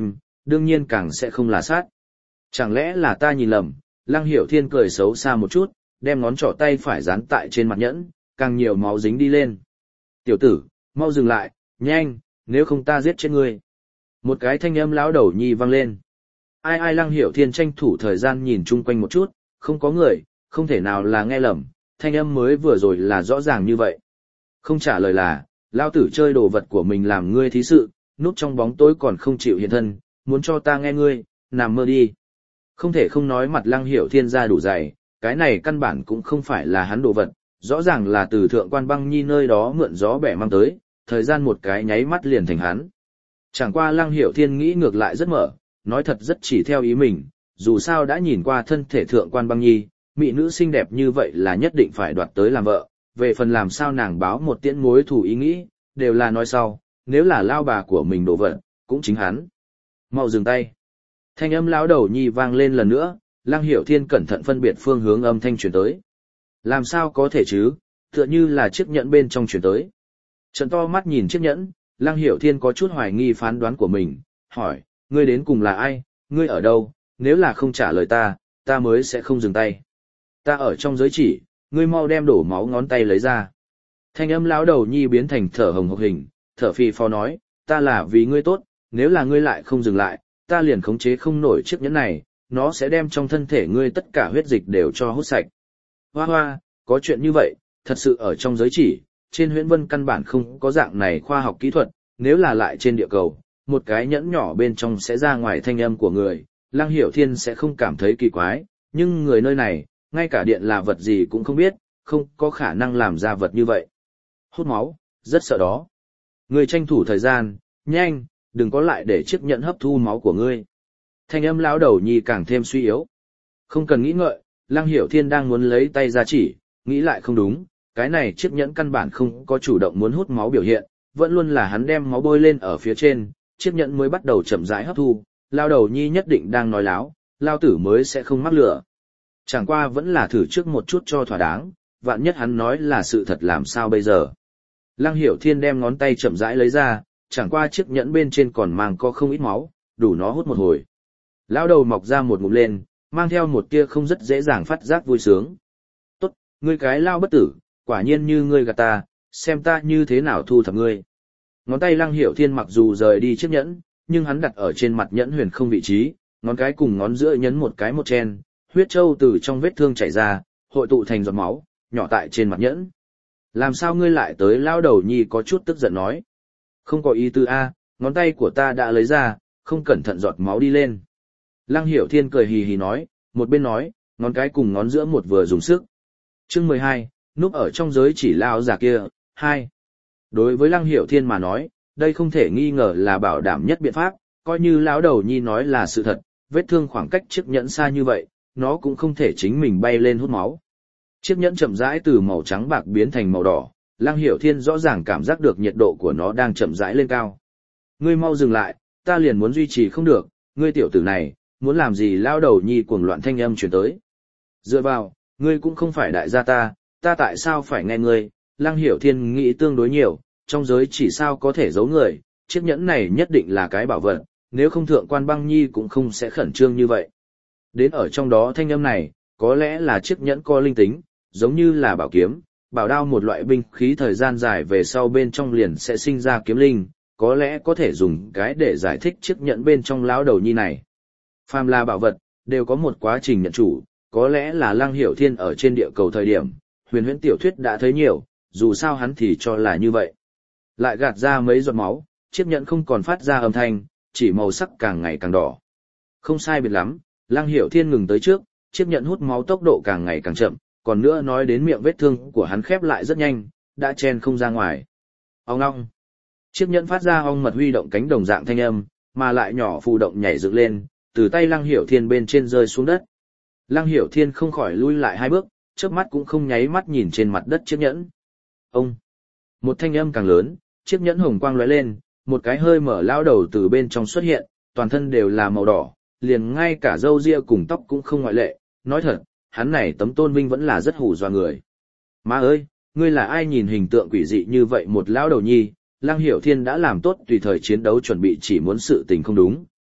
đương nhiên càng sẽ không là sát. Chẳng lẽ là ta nhìn lầm? Lăng Hiểu Thiên cười xấu xa một chút, đem ngón trỏ tay phải dán tại trên mặt nhẫn, càng nhiều máu dính đi lên. Tiểu tử, mau dừng lại, nhanh, nếu không ta giết chết ngươi. Một cái thanh âm lão đầu nhi vang lên. Ai ai Lăng Hiểu Thiên tranh thủ thời gian nhìn chung quanh một chút, không có người, không thể nào là nghe lầm, thanh âm mới vừa rồi là rõ ràng như vậy. Không trả lời là, lão tử chơi đồ vật của mình làm ngươi thí sự, núp trong bóng tối còn không chịu hiện thân, muốn cho ta nghe ngươi, nằm mơ đi. Không thể không nói mặt Lăng Hiểu Thiên ra đủ dày, cái này căn bản cũng không phải là hắn đồ vật, rõ ràng là từ thượng quan băng nhi nơi đó mượn gió bẻ mang tới, thời gian một cái nháy mắt liền thành hắn. Chẳng qua Lăng Hiểu Thiên nghĩ ngược lại rất mở, nói thật rất chỉ theo ý mình, dù sao đã nhìn qua thân thể thượng quan băng nhi, mỹ nữ xinh đẹp như vậy là nhất định phải đoạt tới làm vợ, về phần làm sao nàng báo một tiễn mối thù ý nghĩ, đều là nói sau, nếu là lao bà của mình đồ vật, cũng chính hắn. Mau dừng tay. Thanh âm lão đầu nhi vang lên lần nữa, Lăng Hiểu Thiên cẩn thận phân biệt phương hướng âm thanh truyền tới. Làm sao có thể chứ, tựa như là chiếc nhẫn bên trong truyền tới. Trợn to mắt nhìn chiếc nhẫn, Lăng Hiểu Thiên có chút hoài nghi phán đoán của mình, hỏi, ngươi đến cùng là ai, ngươi ở đâu, nếu là không trả lời ta, ta mới sẽ không dừng tay. Ta ở trong giới chỉ, ngươi mau đem đổ máu ngón tay lấy ra. Thanh âm lão đầu nhi biến thành thở hồng hộc hình, thở phì phò nói, ta là vì ngươi tốt, nếu là ngươi lại không dừng lại, ta liền khống chế không nổi chiếc nhẫn này, nó sẽ đem trong thân thể ngươi tất cả huyết dịch đều cho hút sạch. Hoa hoa, có chuyện như vậy, thật sự ở trong giới chỉ, trên huyễn vân căn bản không có dạng này khoa học kỹ thuật, nếu là lại trên địa cầu, một cái nhẫn nhỏ bên trong sẽ ra ngoài thanh âm của người, Lăng Hiểu Thiên sẽ không cảm thấy kỳ quái, nhưng người nơi này, ngay cả điện là vật gì cũng không biết, không có khả năng làm ra vật như vậy. Hút máu, rất sợ đó. Ngươi tranh thủ thời gian, nhanh, đừng có lại để chiếc nhẫn hấp thu máu của ngươi. Thanh âm lão đầu nhi càng thêm suy yếu. Không cần nghĩ ngợi, Lăng Hiểu Thiên đang muốn lấy tay ra chỉ, nghĩ lại không đúng, cái này chiếc nhẫn căn bản không có chủ động muốn hút máu biểu hiện, vẫn luôn là hắn đem máu bôi lên ở phía trên, chiếc nhẫn mới bắt đầu chậm rãi hấp thu, lao đầu nhi nhất định đang nói láo, lao tử mới sẽ không mắc lửa. Chẳng qua vẫn là thử trước một chút cho thỏa đáng, vạn nhất hắn nói là sự thật làm sao bây giờ. Lăng Hiểu Thiên đem ngón tay chậm rãi lấy ra, chẳng qua chiếc nhẫn bên trên còn mang có không ít máu, đủ nó hút một hồi. Lão đầu mọc ra một ngụm lên, mang theo một tia không rất dễ dàng phát giác vui sướng. Tốt, ngươi cái lao bất tử, quả nhiên như ngươi gạt ta, xem ta như thế nào thu thập ngươi. Ngón tay Lăng Hiểu Thiên mặc dù rời đi chiếc nhẫn, nhưng hắn đặt ở trên mặt nhẫn huyền không vị trí, ngón cái cùng ngón giữa nhấn một cái một chen, huyết châu từ trong vết thương chảy ra, hội tụ thành giọt máu, nhỏ tại trên mặt nhẫn. Làm sao ngươi lại tới? Lao đầu nhi có chút tức giận nói. Không có ý tư a, ngón tay của ta đã lấy ra, không cẩn thận giọt máu đi lên. Lăng Hiểu Thiên cười hì hì nói, một bên nói, ngón cái cùng ngón giữa một vừa dùng sức. Chương mười hai, núp ở trong giới chỉ lao già kia, hai. Đối với Lăng Hiểu Thiên mà nói, đây không thể nghi ngờ là bảo đảm nhất biện pháp, coi như lão đầu nhi nói là sự thật, vết thương khoảng cách chiếc nhẫn xa như vậy, nó cũng không thể chính mình bay lên hút máu. Chiếc nhẫn chậm rãi từ màu trắng bạc biến thành màu đỏ, Lăng Hiểu Thiên rõ ràng cảm giác được nhiệt độ của nó đang chậm rãi lên cao. Ngươi mau dừng lại, ta liền muốn duy trì không được, ngươi tiểu tử này, muốn làm gì? Lao đầu nhi cuồng loạn thanh âm truyền tới. Dựa vào, ngươi cũng không phải đại gia ta, ta tại sao phải nghe ngươi? Lăng Hiểu Thiên nghĩ tương đối nhiều, trong giới chỉ sao có thể giấu người, chiếc nhẫn này nhất định là cái bảo vật, nếu không thượng quan băng nhi cũng không sẽ khẩn trương như vậy. Đến ở trong đó thanh âm này, có lẽ là chiếc nhẫn có linh tính, giống như là bảo kiếm, bảo đao một loại binh khí thời gian dài về sau bên trong liền sẽ sinh ra kiếm linh, có lẽ có thể dùng cái để giải thích chiếc nhẫn bên trong lão đầu nhi này. Phàm là bảo vật, đều có một quá trình nhận chủ, có lẽ là Lăng Hiểu Thiên ở trên địa cầu thời điểm, huyền huyễn tiểu thuyết đã thấy nhiều, dù sao hắn thì cho là như vậy. Lại gạt ra mấy giọt máu, chiếc nhẫn không còn phát ra âm thanh, chỉ màu sắc càng ngày càng đỏ. Không sai biệt lắm, Lăng Hiểu Thiên ngừng tới trước, chiếc nhẫn hút máu tốc độ càng ngày càng chậm, còn nữa nói đến miệng vết thương của hắn khép lại rất nhanh, đã chen không ra ngoài. Ong ong. Chiếc nhẫn phát ra ong mật huy động cánh đồng dạng thanh âm, mà lại nhỏ phù động nhảy dựng lên, từ tay Lăng Hiểu Thiên bên trên rơi xuống đất. Lăng Hiểu Thiên không khỏi lui lại hai bước, chớp mắt cũng không nháy mắt nhìn trên mặt đất chiếc nhẫn. Ông. Một thanh âm càng lớn, chiếc nhẫn hồng quang lóe lên, một cái hơi mở lao đầu từ bên trong xuất hiện, toàn thân đều là màu đỏ, liền ngay cả râu ria cùng tóc cũng không ngoại lệ. Nói thật, hắn này tấm tôn vinh vẫn là rất hù dọa người. Má ơi, ngươi là ai? Nhìn hình tượng quỷ dị như vậy một lão đầu nhi, Lăng Hiểu Thiên đã làm tốt tùy thời chiến đấu chuẩn bị, chỉ muốn sự tình không đúng,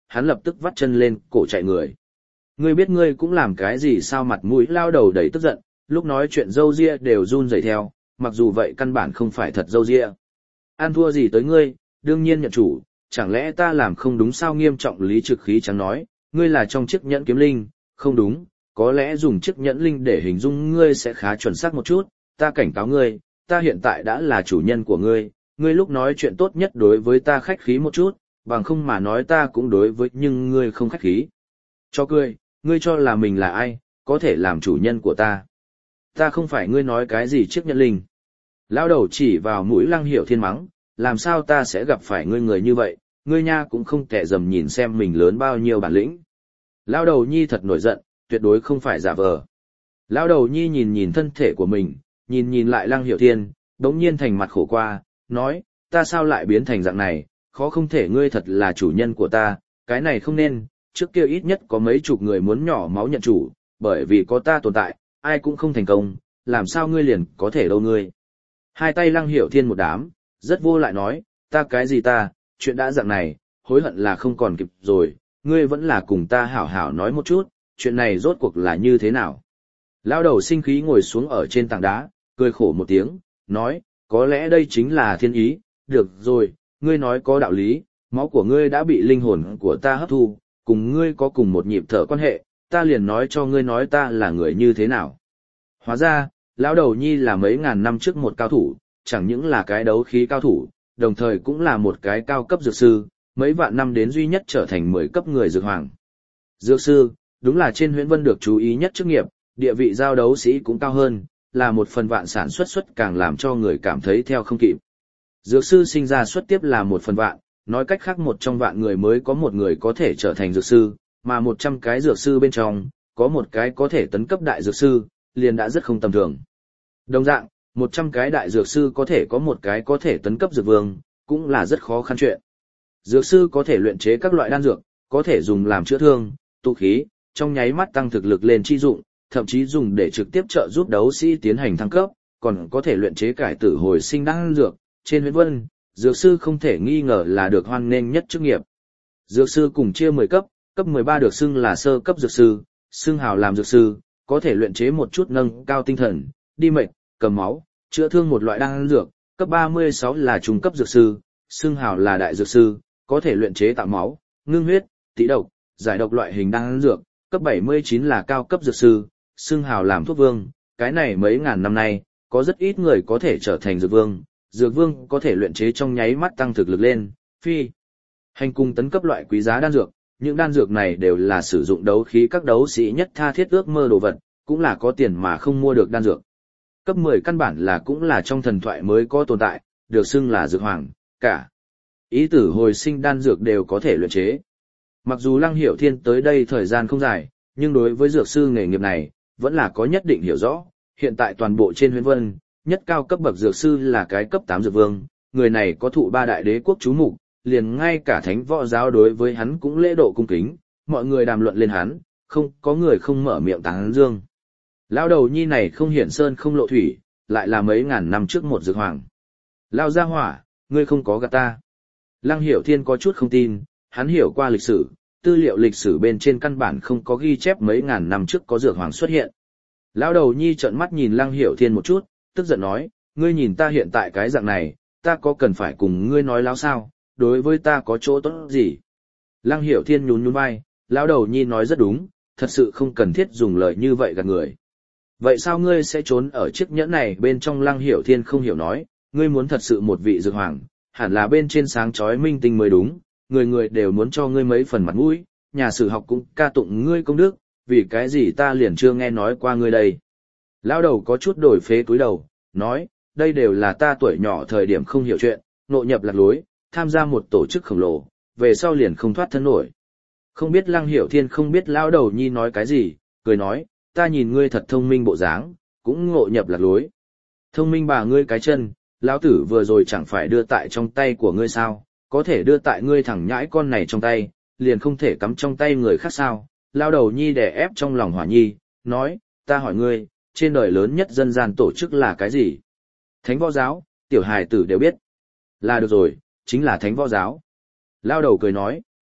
hắn lập tức vắt chân lên, cổ chạy người. Ngươi biết ngươi cũng làm cái gì sao? Mặt mũi lao đầu đầy tức giận, lúc nói chuyện râu ria đều run rẩy theo, mặc dù vậy căn bản không phải thật râu ria. Ăn thua gì tới ngươi, đương nhiên nhận chủ, chẳng lẽ ta làm không đúng sao? Nghiêm trọng Lý Trực Khí trắng nói, ngươi là trong chiếc nhẫn kiếm linh, không đúng, có lẽ dùng chiếc nhẫn linh để hình dung ngươi sẽ khá chuẩn xác một chút, ta cảnh cáo ngươi, ta hiện tại đã là chủ nhân của ngươi, ngươi lúc nói chuyện tốt nhất đối với ta khách khí một chút, bằng không mà nói ta cũng đối với nhưng ngươi không khách khí. Cho cười, ngươi cho là mình là ai, có thể làm chủ nhân của ta. Ta không phải ngươi nói cái gì chiếc nhẫn linh. Lão đầu chỉ vào mũi Lăng Hiểu Thiên mắng, làm sao ta sẽ gặp phải ngươi người như vậy, ngươi nha cũng không kẻ dầm nhìn xem mình lớn bao nhiêu bản lĩnh. Lão đầu nhi thật nổi giận, tuyệt đối không phải giả vờ. Lão đầu nhi nhìn nhìn thân thể của mình, nhìn nhìn lại Lăng Hiểu Thiên, đống nhiên thành mặt khổ qua, nói, ta sao lại biến thành dạng này, khó không thể ngươi thật là chủ nhân của ta, cái này không nên, trước kia ít nhất có mấy chục người muốn nhỏ máu nhận chủ, bởi vì có ta tồn tại, ai cũng không thành công, làm sao ngươi liền có thể đâu ngươi. Hai tay Lăng Hiểu Thiên một đám, rất vô lại nói, ta cái gì ta, chuyện đã dạng này, hối hận là không còn kịp rồi, ngươi vẫn là cùng ta hảo hảo nói một chút, chuyện này rốt cuộc là như thế nào. Lão đầu sinh khí ngồi xuống ở trên tảng đá, cười khổ một tiếng, nói, có lẽ đây chính là thiên ý, được rồi, ngươi nói có đạo lý, máu của ngươi đã bị linh hồn của ta hấp thu, cùng ngươi có cùng một nhịp thở quan hệ, ta liền nói cho ngươi nói ta là người như thế nào. Hóa ra, lão đầu nhi là mấy ngàn năm trước một cao thủ, chẳng những là cái đấu khí cao thủ, đồng thời cũng là một cái cao cấp dược sư, mấy vạn năm đến duy nhất trở thành mười cấp người dược hoàng. Dược sư, đúng là trên Huyễn Vân được chú ý nhất chức nghiệp, địa vị giao đấu sĩ cũng cao hơn, là một phần vạn sản xuất xuất càng làm cho người cảm thấy theo không kịp. Dược sư sinh ra xuất tiếp là một phần vạn, nói cách khác một trong vạn người mới có một người có thể trở thành dược sư, mà một trăm cái dược sư bên trong, có một cái có thể tấn cấp đại dược sư, liền đã rất không tầm thường. Đồng dạng, một trăm cái đại dược sư có thể có một cái có thể tấn cấp dược vương, cũng là rất khó khăn chuyện. Dược sư có thể luyện chế các loại đan dược, có thể dùng làm chữa thương, tụ khí, trong nháy mắt tăng thực lực lên chi dụng, thậm chí dùng để trực tiếp trợ giúp đấu sĩ tiến hành thăng cấp, còn có thể luyện chế cải tử hồi sinh đan dược. Trên Huyễn Vân, dược sư không thể nghi ngờ là được hoan nghênh nhất chức nghiệp. Dược sư cùng chia mười cấp, cấp mười ba được xưng là sơ cấp dược sư, xưng hào làm dược sư, có thể luyện chế một chút nâng cao tinh thần, đi mệt, cầm máu, chữa thương một loại đan dược, cấp ba mươi sáu là trung cấp dược sư, xưng hào là đại dược sư, có thể luyện chế tạo máu, ngưng huyết, tị độc, giải độc loại hình đan dược, cấp bảy mươi chín là cao cấp dược sư, xưng hào làm thuốc vương, cái này mấy ngàn năm nay, có rất ít người có thể trở thành dược vương, dược vương có thể luyện chế trong nháy mắt tăng thực lực lên, phi hành cung tấn cấp loại quý giá đan dược, những đan dược này đều là sử dụng đấu khí các đấu sĩ nhất tha thiết ước mơ đồ vật, cũng là có tiền mà không mua được đan dược. Cấp mười căn bản là cũng là trong thần thoại mới có tồn tại, được xưng là dược hoàng, cả ý tử hồi sinh đan dược đều có thể luyện chế. Mặc dù Lăng Hiểu Thiên tới đây thời gian không dài, nhưng đối với dược sư nghề nghiệp này, vẫn là có nhất định hiểu rõ. Hiện tại toàn bộ trên Huyễn Vân, nhất cao cấp bậc dược sư là cái cấp tám dược vương, người này có thụ ba đại đế quốc chú mục, liền ngay cả thánh võ giáo đối với hắn cũng lễ độ cung kính, mọi người đàm luận lên hắn, không có người không mở miệng tán dương. Lão đầu nhi này không hiển sơn không lộ thủy, lại là mấy ngàn năm trước một dược hoàng. Lao gia hỏa, ngươi không có gạt ta. Lăng Hiểu Thiên có chút không tin, hắn hiểu qua lịch sử, tư liệu lịch sử bên trên căn bản không có ghi chép mấy ngàn năm trước có dược hoàng xuất hiện. Lão đầu nhi trợn mắt nhìn Lăng Hiểu Thiên một chút, tức giận nói, ngươi nhìn ta hiện tại cái dạng này, ta có cần phải cùng ngươi nói láo sao, đối với ta có chỗ tốt gì? Lăng Hiểu Thiên nhún nhún vai, lão đầu nhi nói rất đúng, thật sự không cần thiết dùng lời như vậy gạt người. Vậy sao ngươi sẽ trốn ở chiếc nhẫn này bên trong? Lăng Hiểu Thiên không hiểu nói, ngươi muốn thật sự một vị dược hoàng, hẳn là bên trên sáng chói minh tinh mới đúng, người người đều muốn cho ngươi mấy phần mặt mũi, nhà sử học cũng ca tụng ngươi công đức, vì cái gì ta liền chưa nghe nói qua ngươi đây. Lão đầu có chút đổi phế túi đầu, nói, đây đều là ta tuổi nhỏ thời điểm không hiểu chuyện, ngộ nhập lạc lối, tham gia một tổ chức khổng lồ, về sau liền không thoát thân nổi. Không biết Lăng Hiểu Thiên không biết lão đầu nhi nói cái gì, cười nói, ta nhìn ngươi thật thông minh bộ dáng, cũng ngộ nhập lạc lối. Thông minh bà ngươi cái chân, lão tử vừa rồi chẳng phải đưa tại trong tay của ngươi sao, có thể đưa tại ngươi thẳng nhãi con này trong tay, liền không thể cắm trong tay người khác sao? Lão đầu nhi đè ép trong lòng hỏa nhi, nói, ta hỏi ngươi, trên đời lớn nhất dân gian tổ chức là cái gì? Thánh võ giáo, tiểu hài tử đều biết. Là được rồi, chính là thánh võ giáo. Lão đầu cười nói,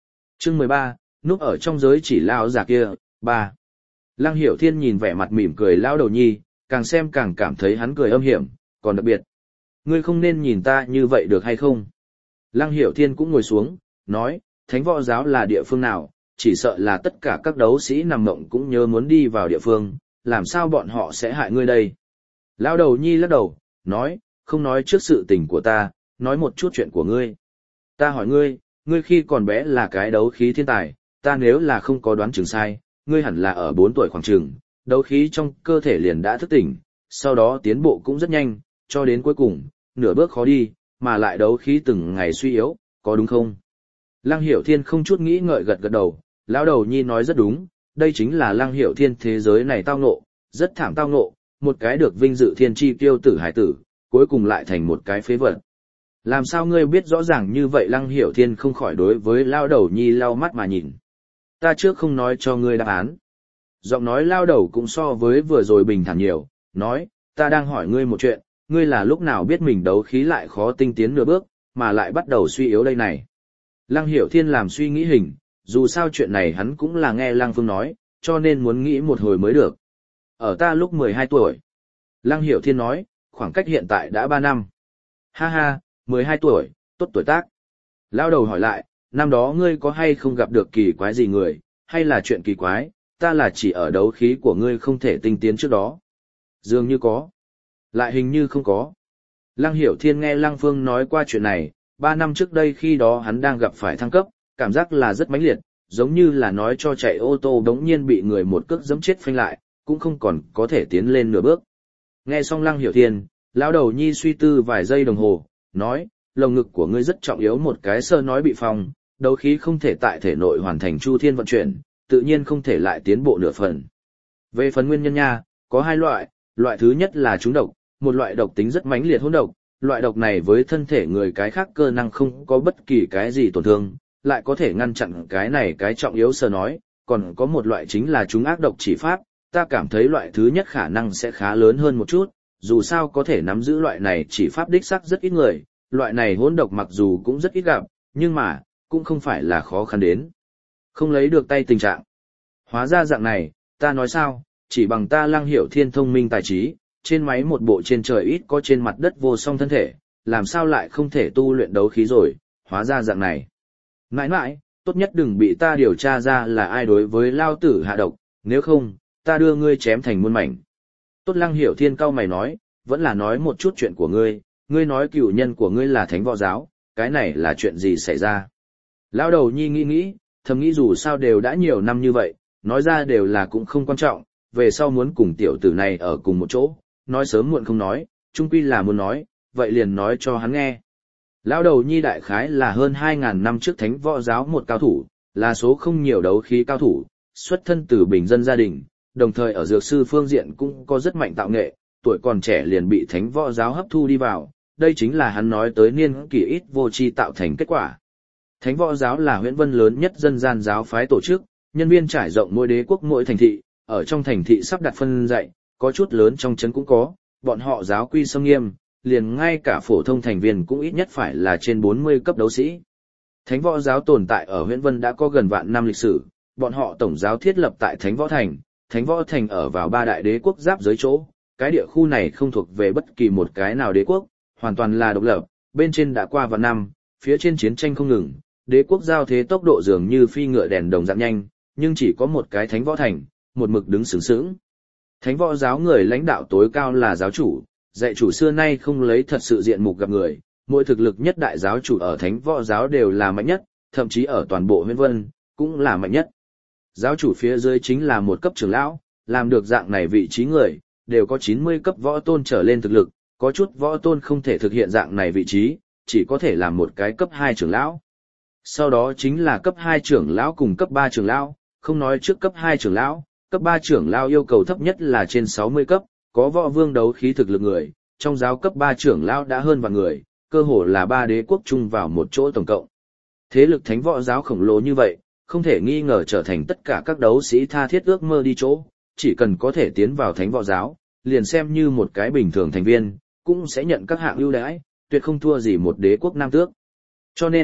Chương mười ba, núp ở trong giới chỉ lão già kia, ba. Lăng Hiểu Thiên nhìn vẻ mặt mỉm cười lão đầu nhi, càng xem càng cảm thấy hắn cười âm hiểm, còn đặc biệt. Ngươi không nên nhìn ta như vậy được hay không? Lăng Hiểu Thiên cũng ngồi xuống, nói, Thánh Võ Giáo là địa phương nào, chỉ sợ là tất cả các đấu sĩ nằm mộng cũng nhớ muốn đi vào địa phương, làm sao bọn họ sẽ hại ngươi đây? Lão đầu nhi lắc đầu, nói, không nói trước sự tình của ta, nói một chút chuyện của ngươi. Ta hỏi ngươi, ngươi khi còn bé là cái đấu khí thiên tài, ta nếu là không có đoán chừng sai, ngươi hẳn là ở bốn tuổi khoảng chừng, đấu khí trong cơ thể liền đã thức tỉnh, sau đó tiến bộ cũng rất nhanh, cho đến cuối cùng, nửa bước khó đi, mà lại đấu khí từng ngày suy yếu, có đúng không? Lăng Hiểu Thiên không chút nghĩ ngợi gật gật đầu, lão đầu nhi nói rất đúng, đây chính là Lăng Hiểu Thiên thế giới này tao ngộ, rất thảm tao ngộ, một cái được vinh dự thiên chi tiêu tử hải tử, cuối cùng lại thành một cái phế vật. Làm sao ngươi biết rõ ràng như vậy? Lăng Hiểu Thiên không khỏi đối với lão đầu nhi lau mắt mà nhìn. Ta trước không nói cho ngươi đáp án. Giọng nói lao đầu cũng so với vừa rồi bình thản nhiều, nói, ta đang hỏi ngươi một chuyện, ngươi là lúc nào biết mình đấu khí lại khó tinh tiến nửa bước, mà lại bắt đầu suy yếu đây này. Lăng Hiểu Thiên làm suy nghĩ hình, dù sao chuyện này hắn cũng là nghe Lăng Phương nói, cho nên muốn nghĩ một hồi mới được. Ở ta lúc mười hai tuổi. Lăng Hiểu Thiên nói, khoảng cách hiện tại đã ba năm. Ha ha, mười hai tuổi, tốt tuổi tác. Lao đầu hỏi lại, năm đó ngươi có hay không gặp được kỳ quái gì người, hay là chuyện kỳ quái, ta là chỉ ở đấu khí của ngươi không thể tinh tiến trước đó. Dường như có. Lại hình như không có. Lăng Hiểu Thiên nghe Lăng Phương nói qua chuyện này, ba năm trước đây khi đó hắn đang gặp phải thăng cấp, cảm giác là rất mãnh liệt, giống như là nói cho chạy ô tô đống nhiên bị người một cước giẫm chết phanh lại, cũng không còn có thể tiến lên nửa bước. Nghe xong Lăng Hiểu Thiên, lão đầu nhi suy tư vài giây đồng hồ, nói, lồng ngực của ngươi rất trọng yếu, một cái sơ nói bị phòng, đấu khí không thể tại thể nội hoàn thành chu thiên vận chuyển, tự nhiên không thể lại tiến bộ nửa phần. Về phần nguyên nhân nha, có hai loại, loại thứ nhất là trúng độc, một loại độc tính rất mãnh liệt hỗn độc, loại độc này với thân thể người cái khác cơ năng không có bất kỳ cái gì tổn thương, lại có thể ngăn chặn cái này cái trọng yếu sơ nói, còn có một loại chính là trúng ác độc chỉ pháp, ta cảm thấy loại thứ nhất khả năng sẽ khá lớn hơn một chút, dù sao có thể nắm giữ loại này chỉ pháp đích xác rất ít người, loại này hỗn độc mặc dù cũng rất ít gặp, nhưng mà, cũng không phải là khó khăn đến. Không lấy được tay tình trạng. Hóa ra dạng này, ta nói sao, chỉ bằng ta Lăng Hiểu Thiên thông minh tài trí, trên máy một bộ trên trời ít có trên mặt đất vô song thân thể, làm sao lại không thể tu luyện đấu khí rồi, hóa ra dạng này. Mãi mãi, tốt nhất đừng bị ta điều tra ra là ai đối với lao tử hạ độc, nếu không, ta đưa ngươi chém thành muôn mảnh. Tốt. Lăng Hiểu Thiên cau mày nói, vẫn là nói một chút chuyện của ngươi, ngươi nói cựu nhân của ngươi là Thánh Võ Giáo, cái này là chuyện gì xảy ra? Lão đầu nhi nghĩ nghĩ, thầm nghĩ dù sao đều đã nhiều năm như vậy, nói ra đều là cũng không quan trọng, về sau muốn cùng tiểu tử này ở cùng một chỗ, nói sớm muộn không nói, chung quy là muốn nói, vậy liền nói cho hắn nghe. Lão đầu nhi đại khái là hơn hai ngàn năm trước Thánh Võ Giáo một cao thủ, là số không nhiều đấu khí cao thủ, xuất thân từ bình dân gia đình, đồng thời ở dược sư phương diện cũng có rất mạnh tạo nghệ, tuổi còn trẻ liền bị Thánh Võ Giáo hấp thu đi vào, đây chính là hắn nói tới niên kỷ ít vô tri tạo thành kết quả. Thánh Võ Giáo là Huyễn Vân lớn nhất dân gian giáo phái tổ chức, nhân viên trải rộng mỗi đế quốc mỗi thành thị, ở trong thành thị sắp đặt phân dạy, có chút lớn trong trấn cũng có, bọn họ giáo quy sâm nghiêm, liền ngay cả phổ thông thành viên cũng ít nhất phải là trên bốn mươi cấp đấu sĩ. Thánh Võ Giáo tồn tại ở Huyễn Vân đã có gần vạn năm lịch sử, bọn họ tổng giáo thiết lập tại Thánh Võ Thành, Thánh Võ Thành ở vào ba đại đế quốc giáp giới chỗ, cái địa khu này không thuộc về bất kỳ một cái nào đế quốc, hoàn toàn là độc lập, bên trên đã qua vạn năm, phía trên chiến tranh không ngừng, đế quốc giao thế tốc độ dường như phi ngựa đèn đồng dạng nhanh, nhưng chỉ có một cái Thánh Võ Thành, một mực đứng sướng sướng. Thánh Võ Giáo người lãnh đạo tối cao là giáo chủ, dạy chủ xưa nay không lấy thật sự diện mục gặp người, mỗi thực lực nhất đại giáo chủ ở Thánh Võ Giáo đều là mạnh nhất, thậm chí ở toàn bộ Huyễn Vân cũng là mạnh nhất. Giáo chủ phía dưới chính là một cấp trưởng lão, làm được dạng này vị trí người, đều có chín mươi cấp võ tôn trở lên thực lực, có chút võ tôn không thể thực hiện dạng này vị trí, chỉ có thể làm một cái cấp hai trưởng lão. Sau đó chính là cấp hai trưởng lão cùng cấp ba trưởng lão, không nói trước cấp hai trưởng lão, cấp ba trưởng lão yêu cầu thấp nhất là trên sáu mươi cấp, có võ vương đấu khí thực lực người, trong giáo cấp ba trưởng lão đã hơn vạn người, cơ hồ là ba đế quốc chung vào một chỗ tổng cộng. Thế lực Thánh Võ Giáo khổng lồ như vậy, không thể nghi ngờ trở thành tất cả các đấu sĩ tha thiết ước mơ đi chỗ, chỉ cần có thể tiến vào Thánh Võ Giáo, liền xem như một cái bình thường thành viên, cũng sẽ nhận các hạng ưu đãi, tuyệt không thua gì một đế quốc nam tước. Cho nên,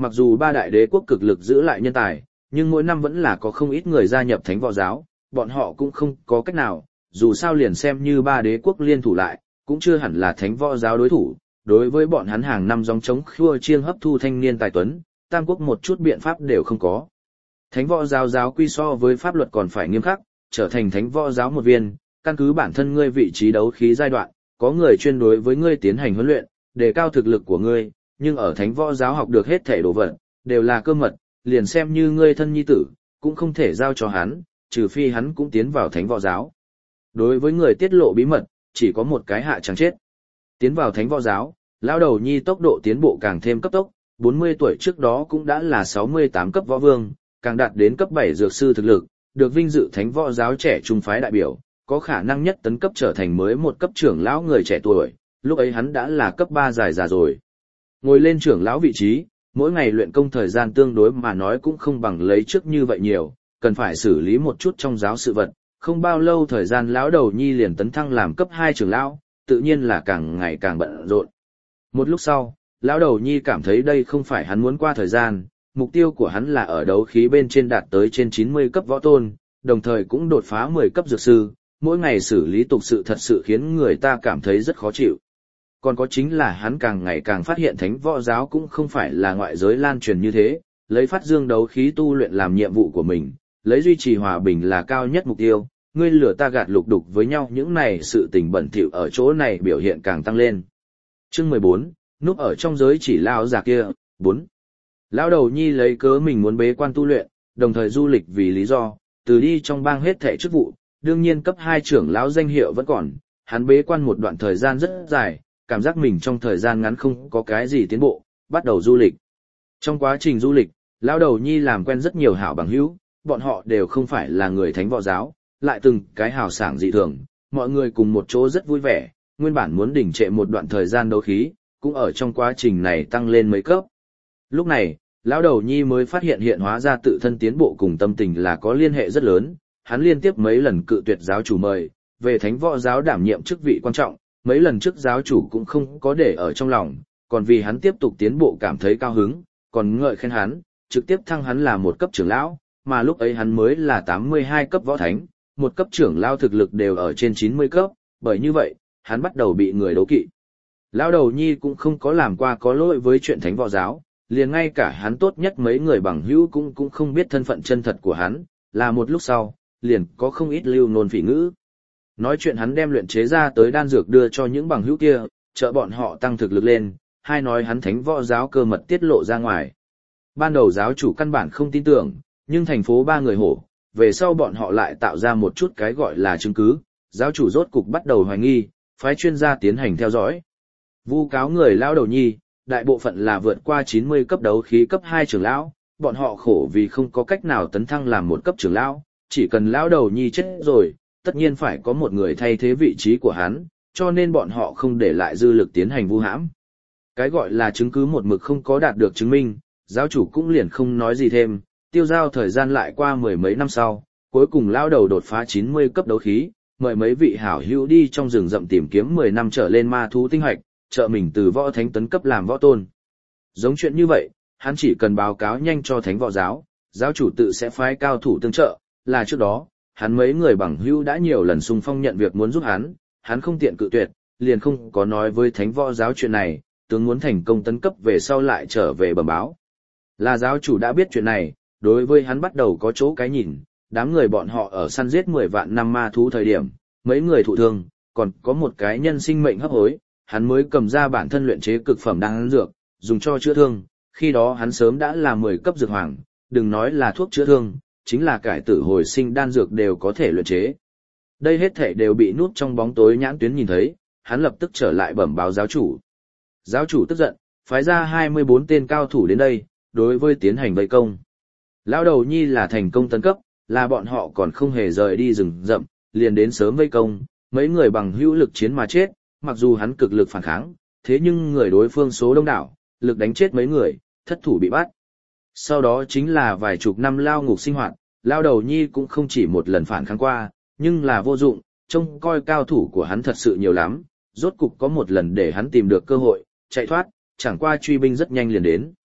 Mặc dù ba đại đế quốc cực lực giữ lại nhân tài, nhưng mỗi năm vẫn là có không ít người gia nhập thánh võ giáo, bọn họ cũng không có cách nào, dù sao liền xem như ba đế quốc liên thủ lại, cũng chưa hẳn là thánh võ giáo đối thủ. Đối với bọn hắn hàng năm gióng trống khua chiêng hấp thu thanh niên tài tuấn, tam quốc một chút biện pháp đều không có. Thánh võ giáo giáo quy so với pháp luật còn phải nghiêm khắc, trở thành thánh võ giáo một viên, căn cứ bản thân ngươi vị trí đấu khí giai đoạn, có người chuyên đối với ngươi tiến hành huấn luyện, đề cao thực lực của ngươi, nhưng ở thánh võ giáo học được hết thể đồ vật, đều là cơ mật, liền xem như ngươi thân nhi tử, cũng không thể giao cho hắn, trừ phi hắn cũng tiến vào thánh võ giáo. Đối với người tiết lộ bí mật, chỉ có một cái hạ chẳng chết. Tiến vào thánh võ giáo, lão đầu nhi tốc độ tiến bộ càng thêm cấp tốc, bốn mươi tuổi trước đó cũng đã là sáu mươi tám cấp võ vương, càng đạt đến cấp bảy dược sư thực lực, được vinh dự thánh võ giáo trẻ trung phái đại biểu, có khả năng nhất tấn cấp trở thành mới một cấp trưởng lão người trẻ tuổi, lúc ấy hắn đã là cấp ba dài già rồi. Ngồi lên trưởng lão vị trí, mỗi ngày luyện công thời gian tương đối mà nói cũng không bằng lấy trước như vậy nhiều, cần phải xử lý một chút trong giáo sự vật, không bao lâu thời gian lão đầu nhi liền tấn thăng làm cấp hai trưởng lão, tự nhiên là càng ngày càng bận rộn. Một lúc sau, lão đầu nhi cảm thấy đây không phải hắn muốn qua thời gian, mục tiêu của hắn là ở đấu khí bên trên đạt tới trên chín mươi cấp võ tôn, đồng thời cũng đột phá mười cấp dược sư, mỗi ngày xử lý tục sự thật sự khiến người ta cảm thấy rất khó chịu. Còn có chính là hắn càng ngày càng phát hiện thánh võ giáo cũng không phải là ngoại giới lan truyền như thế, lấy phát dương đấu khí tu luyện làm nhiệm vụ của mình, lấy duy trì hòa bình là cao nhất mục tiêu, ngươi lửa ta gạt lục đục với nhau những này sự tình bẩn thỉu ở chỗ này biểu hiện càng tăng lên. Chương mười bốn, núp ở trong giới chỉ lao già kia, bốn. Lão đầu nhi lấy cớ mình muốn bế quan tu luyện, đồng thời du lịch vì lý do, từ đi trong bang hết thảy chức vụ, đương nhiên cấp hai trưởng lão danh hiệu vẫn còn, hắn bế quan một đoạn thời gian rất dài, cảm giác mình trong thời gian ngắn không có cái gì tiến bộ, bắt đầu du lịch. Trong quá trình du lịch, lão đầu nhi làm quen rất nhiều hảo bằng hữu, bọn họ đều không phải là người thánh võ giáo, lại từng cái hào sảng dị thường, mọi người cùng một chỗ rất vui vẻ, nguyên bản muốn đỉnh trệ một đoạn thời gian đấu khí, cũng ở trong quá trình này tăng lên mấy cấp. Lúc này, lão đầu nhi mới phát hiện hiện hóa ra tự thân tiến bộ cùng tâm tình là có liên hệ rất lớn, hắn liên tiếp mấy lần cự tuyệt giáo chủ mời, về thánh võ giáo đảm nhiệm chức vị quan trọng, mấy lần trước giáo chủ cũng không có để ở trong lòng, còn vì hắn tiếp tục tiến bộ cảm thấy cao hứng, còn ngợi khen hắn, trực tiếp thăng hắn là một cấp trưởng lão, mà lúc ấy hắn mới là tám mươi hai cấp võ thánh, một cấp trưởng lão thực lực đều ở trên chín mươi cấp, bởi như vậy, hắn bắt đầu bị người đố kỵ. Lão đầu nhi cũng không có làm qua có lỗi với chuyện thánh võ giáo, liền ngay cả hắn tốt nhất mấy người bằng hữu cũng cũng không biết thân phận chân thật của hắn, là một lúc sau, liền có không ít lưu nôn phỉ ngữ. Nói chuyện hắn đem luyện chế ra tới đan dược đưa cho những bằng hữu kia, trợ bọn họ tăng thực lực lên, hai nói hắn thánh võ giáo cơ mật tiết lộ ra ngoài. Ban đầu giáo chủ căn bản không tin tưởng, nhưng thành phố ba người hổ, về sau bọn họ lại tạo ra một chút cái gọi là chứng cứ, giáo chủ rốt cục bắt đầu hoài nghi, phái chuyên gia tiến hành theo dõi. Vu cáo người lão đầu nhi, đại bộ phận là vượt qua chín mươi cấp đấu khí cấp hai trưởng lão, bọn họ khổ vì không có cách nào tấn thăng làm một cấp trưởng lão, chỉ cần lão đầu nhi chết rồi, tất nhiên phải có một người thay thế vị trí của hắn, cho nên bọn họ không để lại dư lực tiến hành vu hãm. Cái gọi là chứng cứ một mực không có đạt được chứng minh, giáo chủ cũng liền không nói gì thêm, tiêu giao thời gian lại qua mười mấy năm sau, cuối cùng lão đầu đột phá chín mươi cấp đấu khí, mời mấy vị hảo hữu đi trong rừng rậm tìm kiếm mười năm trở lên ma thú tinh hạch, trợ mình từ võ thánh tấn cấp làm võ tôn. Giống chuyện như vậy, hắn chỉ cần báo cáo nhanh cho thánh võ giáo, giáo chủ tự sẽ phái cao thủ tương trợ, là trước đó, hắn mấy người bằng hữu đã nhiều lần xung phong nhận việc muốn giúp hắn, hắn không tiện cự tuyệt, liền không có nói với thánh võ giáo chuyện này, tướng muốn thành công tấn cấp về sau lại trở về bẩm báo. Là giáo chủ đã biết chuyện này, đối với hắn bắt đầu có chỗ cái nhìn, đám người bọn họ ở săn giết mười vạn năm ma thú thời điểm, mấy người thụ thương, còn có một cái nhân sinh mệnh hấp hối, hắn mới cầm ra bản thân luyện chế cực phẩm đan dược, dùng cho chữa thương, khi đó hắn sớm đã là mười cấp dược hoàng, đừng nói là thuốc chữa thương, chính là cải tử hồi sinh đan dược đều có thể luyện chế. Đây hết thể đều bị nút trong bóng tối nhãn tuyến nhìn thấy, hắn lập tức trở lại bẩm báo giáo chủ. Giáo chủ tức giận, phái ra hai mươi bốn tên cao thủ đến đây, đối với tiến hành vây công. Lão đầu nhi là thành công tấn cấp, là bọn họ còn không hề rời đi rừng rậm, liền đến sớm vây công, mấy người bằng hữu lực chiến mà chết, mặc dù hắn cực lực phản kháng, thế nhưng người đối phương số đông đảo, lực đánh chết mấy người, thất thủ bị bắt. Sau đó chính là vài chục năm lao ngục sinh hoạt, lao đầu nhi cũng không chỉ một lần phản kháng qua, nhưng là vô dụng, trông coi cao thủ của hắn thật sự nhiều lắm, rốt cục có một lần để hắn tìm được cơ hội, chạy thoát, chẳng qua truy binh rất nhanh liền đến.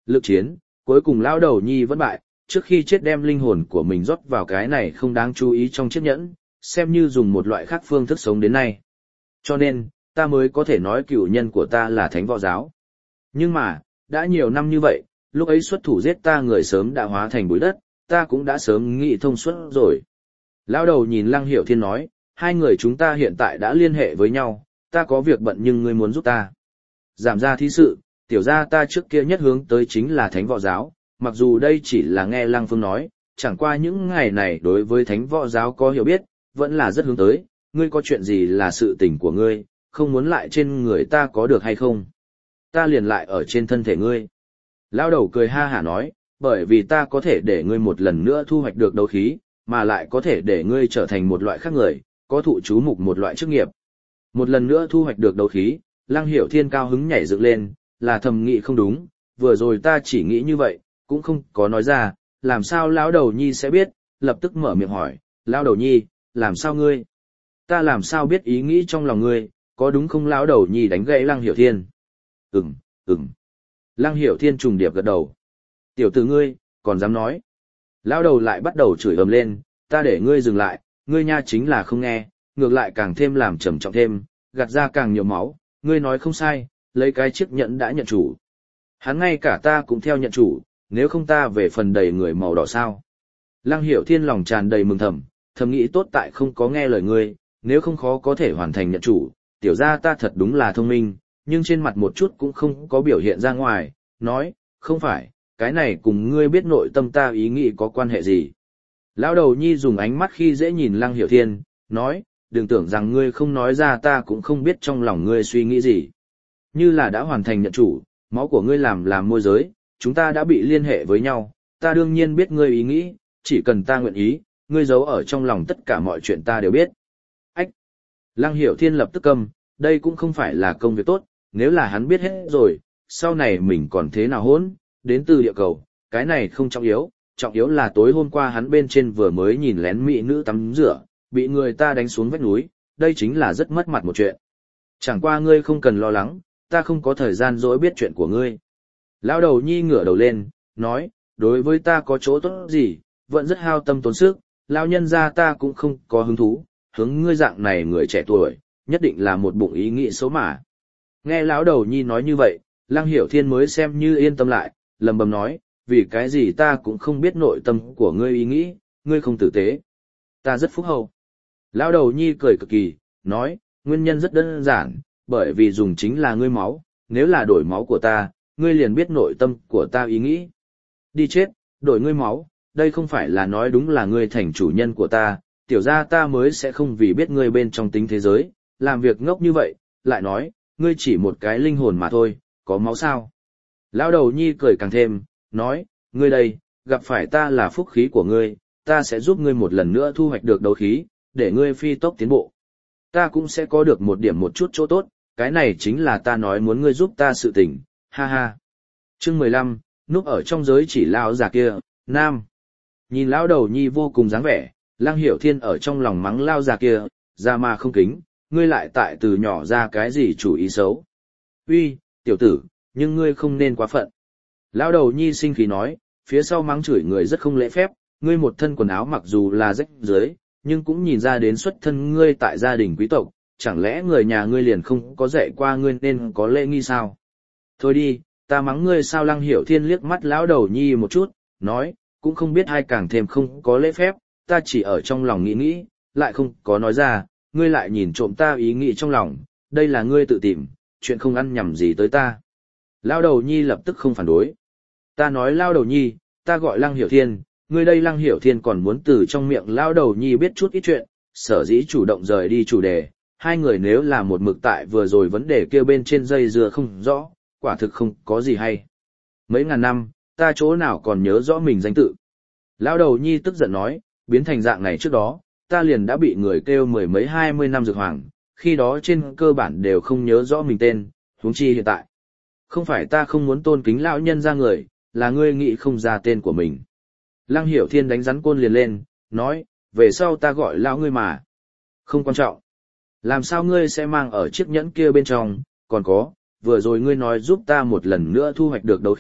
Lực chiến, cuối cùng lão đầu nhi vẫn bại, trước khi chết đem linh hồn của mình rót vào cái này không đáng chú ý trong chiếc nhẫn, xem như dùng một loại khác phương thức sống đến nay. Cho nên, ta mới có thể nói cựu nhân của ta là thánh võ giáo. Nhưng mà, đã nhiều năm như vậy, lúc ấy xuất thủ giết ta người sớm đã hóa thành bụi đất, ta cũng đã sớm nghĩ thông suốt rồi. Lão đầu nhìn Lăng Hiểu Thiên nói, hai người chúng ta hiện tại đã liên hệ với nhau, ta có việc bận nhưng ngươi muốn giúp ta. Giảm ra thí sự, tiểu gia ta trước kia nhất hướng tới chính là thánh võ giáo, mặc dù đây chỉ là nghe Lăng Phương nói, chẳng qua những ngày này đối với thánh võ giáo có hiểu biết, vẫn là rất hướng tới, ngươi có chuyện gì là sự tình của ngươi, không muốn lại trên người ta có được hay không? Ta liền lại ở trên thân thể ngươi. Lão đầu cười ha hả nói, bởi vì ta có thể để ngươi một lần nữa thu hoạch được đấu khí, mà lại có thể để ngươi trở thành một loại khác người, có thụ chú mục một loại chức nghiệp. Một lần nữa thu hoạch được đấu khí, Lăng Hiểu Thiên cao hứng nhảy dựng lên, là thầm nghĩ không đúng, vừa rồi ta chỉ nghĩ như vậy, cũng không có nói ra, làm sao lão đầu nhi sẽ biết, lập tức mở miệng hỏi, lão đầu nhi, làm sao ngươi? Ta làm sao biết ý nghĩ trong lòng ngươi, có đúng không? Lão đầu nhi đánh gãy Lăng Hiểu Thiên. Ừm, ừm. Lăng Hiểu Thiên trùng điệp gật đầu. Tiểu tử ngươi, còn dám nói. Lão đầu lại bắt đầu chửi ầm lên, ta để ngươi dừng lại, ngươi nha chính là không nghe, ngược lại càng thêm làm trầm trọng thêm, gạt ra càng nhiều máu, ngươi nói không sai, lấy cái chiếc nhẫn đã nhận chủ. Hắn ngay cả ta cũng theo nhận chủ, nếu không ta về phần đầy người màu đỏ sao. Lăng Hiểu Thiên lòng tràn đầy mừng thầm, thầm nghĩ tốt tại không có nghe lời ngươi, nếu không khó có thể hoàn thành nhận chủ, tiểu gia ta thật đúng là thông minh, nhưng trên mặt một chút cũng không có biểu hiện ra ngoài, nói, không phải, cái này cùng ngươi biết nội tâm ta ý nghĩ có quan hệ gì. Lão đầu nhi dùng ánh mắt khi dễ nhìn Lăng Hiểu Thiên, nói, đừng tưởng rằng ngươi không nói ra ta cũng không biết trong lòng ngươi suy nghĩ gì. Như là đã hoàn thành nhận chủ, máu của ngươi làm làm môi giới, chúng ta đã bị liên hệ với nhau, ta đương nhiên biết ngươi ý nghĩ, chỉ cần ta nguyện ý, ngươi giấu ở trong lòng tất cả mọi chuyện ta đều biết. Ách! Lăng Hiểu Thiên lập tức câm, đây cũng không phải là công việc tốt, nếu là hắn biết hết rồi, sau này mình còn thế nào hỗn, đến từ địa cầu, cái này không trọng yếu, trọng yếu là tối hôm qua hắn bên trên vừa mới nhìn lén mỹ nữ tắm rửa, bị người ta đánh xuống vách núi, đây chính là rất mất mặt một chuyện. Chẳng qua ngươi không cần lo lắng, ta không có thời gian dỗi biết chuyện của ngươi. Lão đầu nhi ngửa đầu lên, nói, đối với ta có chỗ tốt gì, vẫn rất hao tâm tốn sức, lão nhân gia ta cũng không có hứng thú, hướng ngươi dạng này người trẻ tuổi, nhất định là một bụng ý nghĩ xấu mà. Nghe lão đầu nhi nói như vậy, Lăng Hiểu Thiên mới xem như yên tâm lại, lầm bầm nói, vì cái gì ta cũng không biết nội tâm của ngươi ý nghĩ, ngươi không tử tế. Ta rất phúc hậu. Lão đầu nhi cười cực kỳ, nói, nguyên nhân rất đơn giản, bởi vì dùng chính là ngươi máu, nếu là đổi máu của ta, ngươi liền biết nội tâm của ta ý nghĩ. Đi chết, đổi ngươi máu, đây không phải là nói đúng là ngươi thành chủ nhân của ta, tiểu gia ta mới sẽ không vì biết ngươi bên trong tính thế giới, làm việc ngốc như vậy, lại nói, ngươi chỉ một cái linh hồn mà thôi, có máu sao? Lão đầu nhi cười càng thêm, nói, ngươi đây, gặp phải ta là phúc khí của ngươi, ta sẽ giúp ngươi một lần nữa thu hoạch được đấu khí, để ngươi phi tốc tiến bộ. Ta cũng sẽ có được một điểm một chút chỗ tốt, cái này chính là ta nói muốn ngươi giúp ta sự tình, ha ha. Chương mười lăm, núp ở trong giới chỉ lão già kia, nam. Nhìn lão đầu nhi vô cùng dáng vẻ, Lăng Hiểu Thiên ở trong lòng mắng lao già kia, ra mà không kính, ngươi lại tại từ nhỏ ra cái gì chủ ý xấu. Uy, tiểu tử, nhưng ngươi không nên quá phận. Lão đầu nhi sinh khí nói, phía sau mắng chửi người rất không lễ phép, ngươi một thân quần áo mặc dù là rách dưới, nhưng cũng nhìn ra đến xuất thân ngươi tại gia đình quý tộc, chẳng lẽ người nhà ngươi liền không có dạy qua ngươi nên có lễ nghi sao? Thôi đi, ta mắng ngươi sao? Lăng Hiểu Thiên liếc mắt lão đầu nhi một chút, nói, cũng không biết ai càng thêm không có lễ phép, ta chỉ ở trong lòng nghĩ nghĩ, lại không có nói ra, ngươi lại nhìn trộm ta ý nghĩ trong lòng, đây là ngươi tự tìm, chuyện không ăn nhầm gì tới ta. Lão đầu nhi lập tức không phản đối. Ta nói lão đầu nhi, ta gọi Lăng Hiểu Thiên, ngươi đây Lăng Hiểu Thiên còn muốn từ trong miệng lão đầu nhi biết chút ít chuyện, sở dĩ chủ động rời đi chủ đề, hai người nếu là một mực tại vừa rồi vấn đề kia bên trên dây dưa không rõ, quả thực không có gì hay. Mấy ngàn năm, ta chỗ nào còn nhớ rõ mình danh tự. Lão đầu nhi tức giận nói, biến thành dạng này trước đó, ta liền đã bị người kêu mười mấy hai mươi năm dược hoàng, khi đó trên cơ bản đều không nhớ rõ mình tên, huống chi hiện tại. Không phải ta không muốn tôn kính lão nhân ra người, là ngươi nghĩ không ra tên của mình. Lăng Hiểu Thiên đánh rắn côn liền lên, nói, về sau ta gọi lão ngươi mà. Không quan trọng. Làm sao ngươi sẽ mang ở chiếc nhẫn kia bên trong, còn có, vừa rồi ngươi nói giúp ta một lần nữa thu hoạch được đấu khí,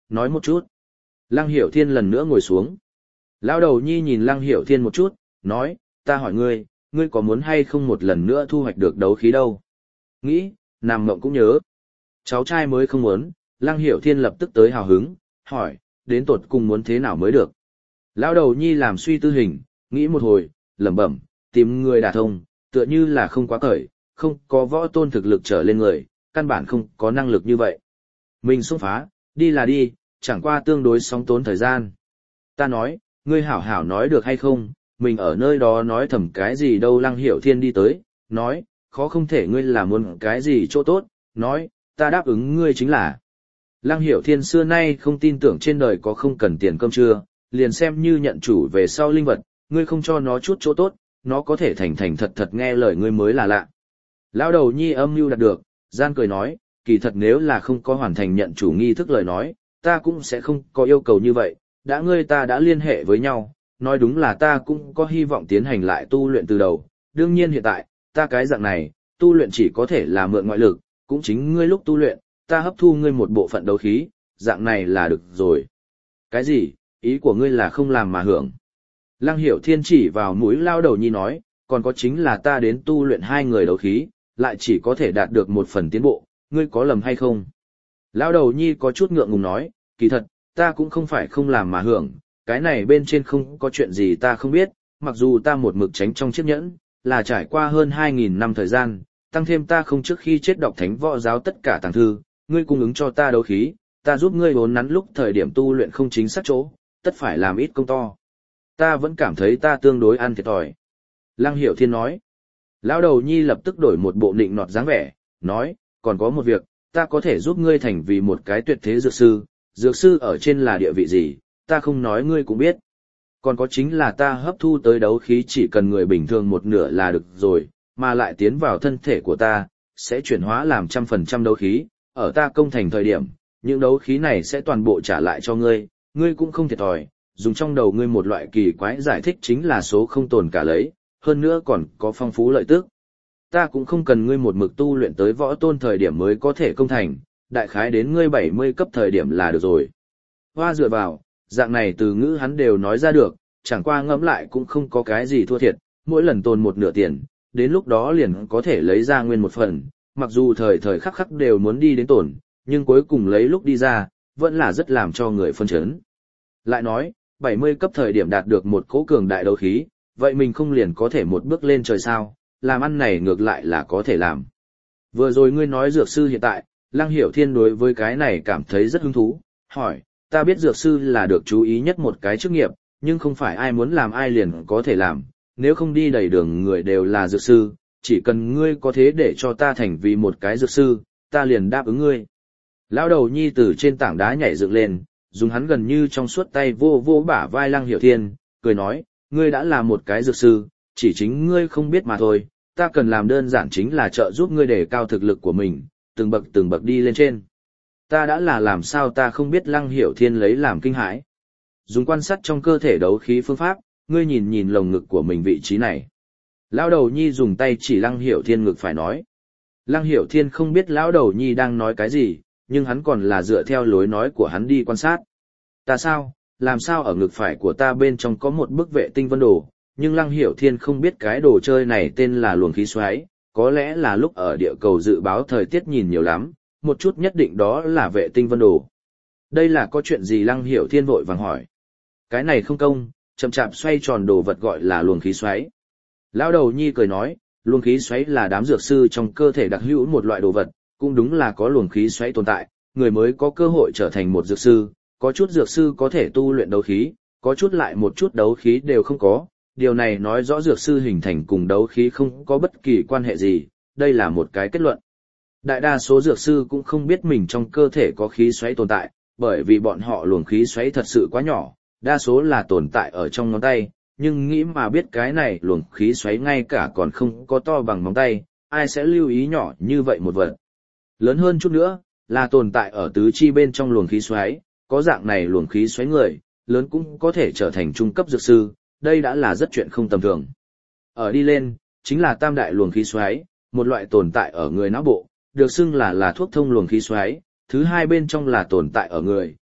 nói một chút. Lăng Hiểu Thiên lần nữa ngồi xuống. Lão đầu nhi nhìn Lăng Hiểu Thiên một chút, nói, ta hỏi ngươi, ngươi có muốn hay không một lần nữa thu hoạch được đấu khí đâu? Nghĩ, nằm mộng cũng nhớ. Cháu trai mới không muốn, Lăng Hiểu Thiên lập tức tới hào hứng, hỏi, đến tột cùng muốn thế nào mới được? Lão đầu nhi làm suy tư hình, nghĩ một hồi, lẩm bẩm, tìm người đả thông, tựa như là không quá cởi, không có võ tôn thực lực trở lên người, căn bản không có năng lực như vậy. Mình xông phá, đi là đi, chẳng qua tương đối sóng tốn thời gian. Ta nói, ngươi hảo hảo nói được hay không, mình ở nơi đó nói thầm cái gì đâu. Lăng Hiểu Thiên đi tới, nói, khó không thể ngươi là muốn cái gì chỗ tốt, nói, ta đáp ứng ngươi chính là. Lăng Hiểu Thiên xưa nay không tin tưởng trên đời có không cần tiền cơm trưa, liền xem như nhận chủ về sau linh vật, ngươi không cho nó chút chỗ tốt, nó có thể thành thành thật thật nghe lời ngươi mới là lạ. Lão đầu nhi âm mưu đạt được, gian cười nói, kỳ thật nếu là không có hoàn thành nhận chủ nghi thức lời nói, ta cũng sẽ không có yêu cầu như vậy, đã ngươi ta đã liên hệ với nhau, nói đúng là ta cũng có hy vọng tiến hành lại tu luyện từ đầu, đương nhiên hiện tại, ta cái dạng này, tu luyện chỉ có thể là mượn ngoại lực, cũng chính ngươi lúc tu luyện, ta hấp thu ngươi một bộ phận đấu khí, dạng này là được rồi. Cái gì, ý của ngươi là không làm mà hưởng? Lăng Hiểu Thiên chỉ vào mũi lao đầu nhi nói, còn có chính là ta đến tu luyện hai người đấu khí, lại chỉ có thể đạt được một phần tiến bộ, ngươi có lầm hay không? Lao đầu nhi có chút ngượng ngùng nói, kỳ thật, ta cũng không phải không làm mà hưởng, cái này bên trên không có chuyện gì ta không biết, mặc dù ta một mực tránh trong chiếc nhẫn, là trải qua hơn hai nghìn năm thời gian, tăng thêm ta không trước khi chết đọc thánh võ giáo tất cả tàng thư, ngươi cung ứng cho ta đấu khí, ta giúp ngươi vốn nắn lúc thời điểm tu luyện không chính xác chỗ, tất phải làm ít công to. Ta vẫn cảm thấy ta tương đối ăn thiệt thòi. Lăng Hiểu Thiên nói. Lão đầu nhi lập tức đổi một bộ nịnh nọt dáng vẻ, nói, còn có một việc, ta có thể giúp ngươi thành vì một cái tuyệt thế dược sư, dược sư ở trên là địa vị gì, ta không nói ngươi cũng biết. Còn có chính là ta hấp thu tới đấu khí chỉ cần người bình thường một nửa là được rồi, mà lại tiến vào thân thể của ta, sẽ chuyển hóa làm trăm phần trăm đấu khí, ở ta công thành thời điểm, những đấu khí này sẽ toàn bộ trả lại cho ngươi, ngươi cũng không thiệt thòi, dùng trong đầu ngươi một loại kỳ quái giải thích chính là số không tồn cả lấy, hơn nữa còn có phong phú lợi tức. Ta cũng không cần ngươi một mực tu luyện tới võ tôn thời điểm mới có thể công thành, đại khái đến ngươi bảy mươi cấp thời điểm là được rồi. Hoa dựa vào, dạng này từ ngữ hắn đều nói ra được, chẳng qua ngẫm lại cũng không có cái gì thua thiệt, mỗi lần tồn một nửa tiền, đến lúc đó liền có thể lấy ra nguyên một phần, mặc dù thời thời khắc khắc đều muốn đi đến tổn, nhưng cuối cùng lấy lúc đi ra, vẫn là rất làm cho người phân chấn. Lại nói, bảy mươi cấp thời điểm đạt được một cỗ cường đại đấu khí, vậy mình không liền có thể một bước lên trời sao, làm ăn này ngược lại là có thể làm. Vừa rồi ngươi nói dược sư hiện tại, Lăng Hiểu Thiên đối với cái này cảm thấy rất hứng thú, hỏi, ta biết dược sư là được chú ý nhất một cái chức nghiệp, nhưng không phải ai muốn làm ai liền có thể làm, nếu không đi đầy đường người đều là dược sư, chỉ cần ngươi có thế để cho ta thành vì một cái dược sư, ta liền đáp ứng ngươi. Lão đầu nhi từ trên tảng đá nhảy dựng lên, dùng hắn gần như trong suốt tay vô vô bả vai Lăng Hiểu Thiên, cười nói, ngươi đã là một cái dược sư, chỉ chính ngươi không biết mà thôi, ta cần làm đơn giản chính là trợ giúp ngươi đề cao thực lực của mình, từng bậc từng bậc đi lên trên. Ta đã là làm sao ta không biết. Lăng Hiểu Thiên lấy làm kinh hãi. Dùng quan sát trong cơ thể đấu khí phương pháp, ngươi nhìn nhìn lồng ngực của mình vị trí này. Lão đầu nhi dùng tay chỉ Lăng Hiểu Thiên ngực phải nói. Lăng Hiểu Thiên không biết lão đầu nhi đang nói cái gì, nhưng hắn còn là dựa theo lối nói của hắn đi quan sát. Ta sao, làm sao ở ngực phải của ta bên trong có một bức vệ tinh vân đồ, nhưng Lăng Hiểu Thiên không biết cái đồ chơi này tên là luồng khí xoáy, có lẽ là lúc ở địa cầu dự báo thời tiết nhìn nhiều lắm, một chút nhất định đó là vệ tinh vân đồ. Đây là có chuyện gì? Lăng Hiểu Thiên vội vàng hỏi. Cái này không công, chậm chạp xoay tròn đồ vật gọi là luồng khí xoáy. Lão đầu nhi cười nói, luồng khí xoáy là đám dược sư trong cơ thể đặc hữu một loại đồ vật, cũng đúng là có luồng khí xoáy tồn tại, người mới có cơ hội trở thành một dược sư, có chút dược sư có thể tu luyện đấu khí, có chút lại một chút đấu khí đều không có, điều này nói rõ dược sư hình thành cùng đấu khí không có bất kỳ quan hệ gì, đây là một cái kết luận. Đại đa số dược sư cũng không biết mình trong cơ thể có khí xoáy tồn tại, bởi vì bọn họ luồng khí xoáy thật sự quá nhỏ, đa số là tồn tại ở trong ngón tay, nhưng nghĩ mà biết cái này luồng khí xoáy ngay cả còn không có to bằng móng tay, ai sẽ lưu ý nhỏ như vậy một vật. Lớn hơn chút nữa, là tồn tại ở tứ chi bên trong luồng khí xoáy, có dạng này luồng khí xoáy người, lớn cũng có thể trở thành trung cấp dược sư, đây đã là rất chuyện không tầm thường. Ở đi lên, chính là tam đại luồng khí xoáy, một loại tồn tại ở người não bộ, được xưng là là thuốc thông luồng khí xoáy, thứ hai bên trong là tồn tại ở người,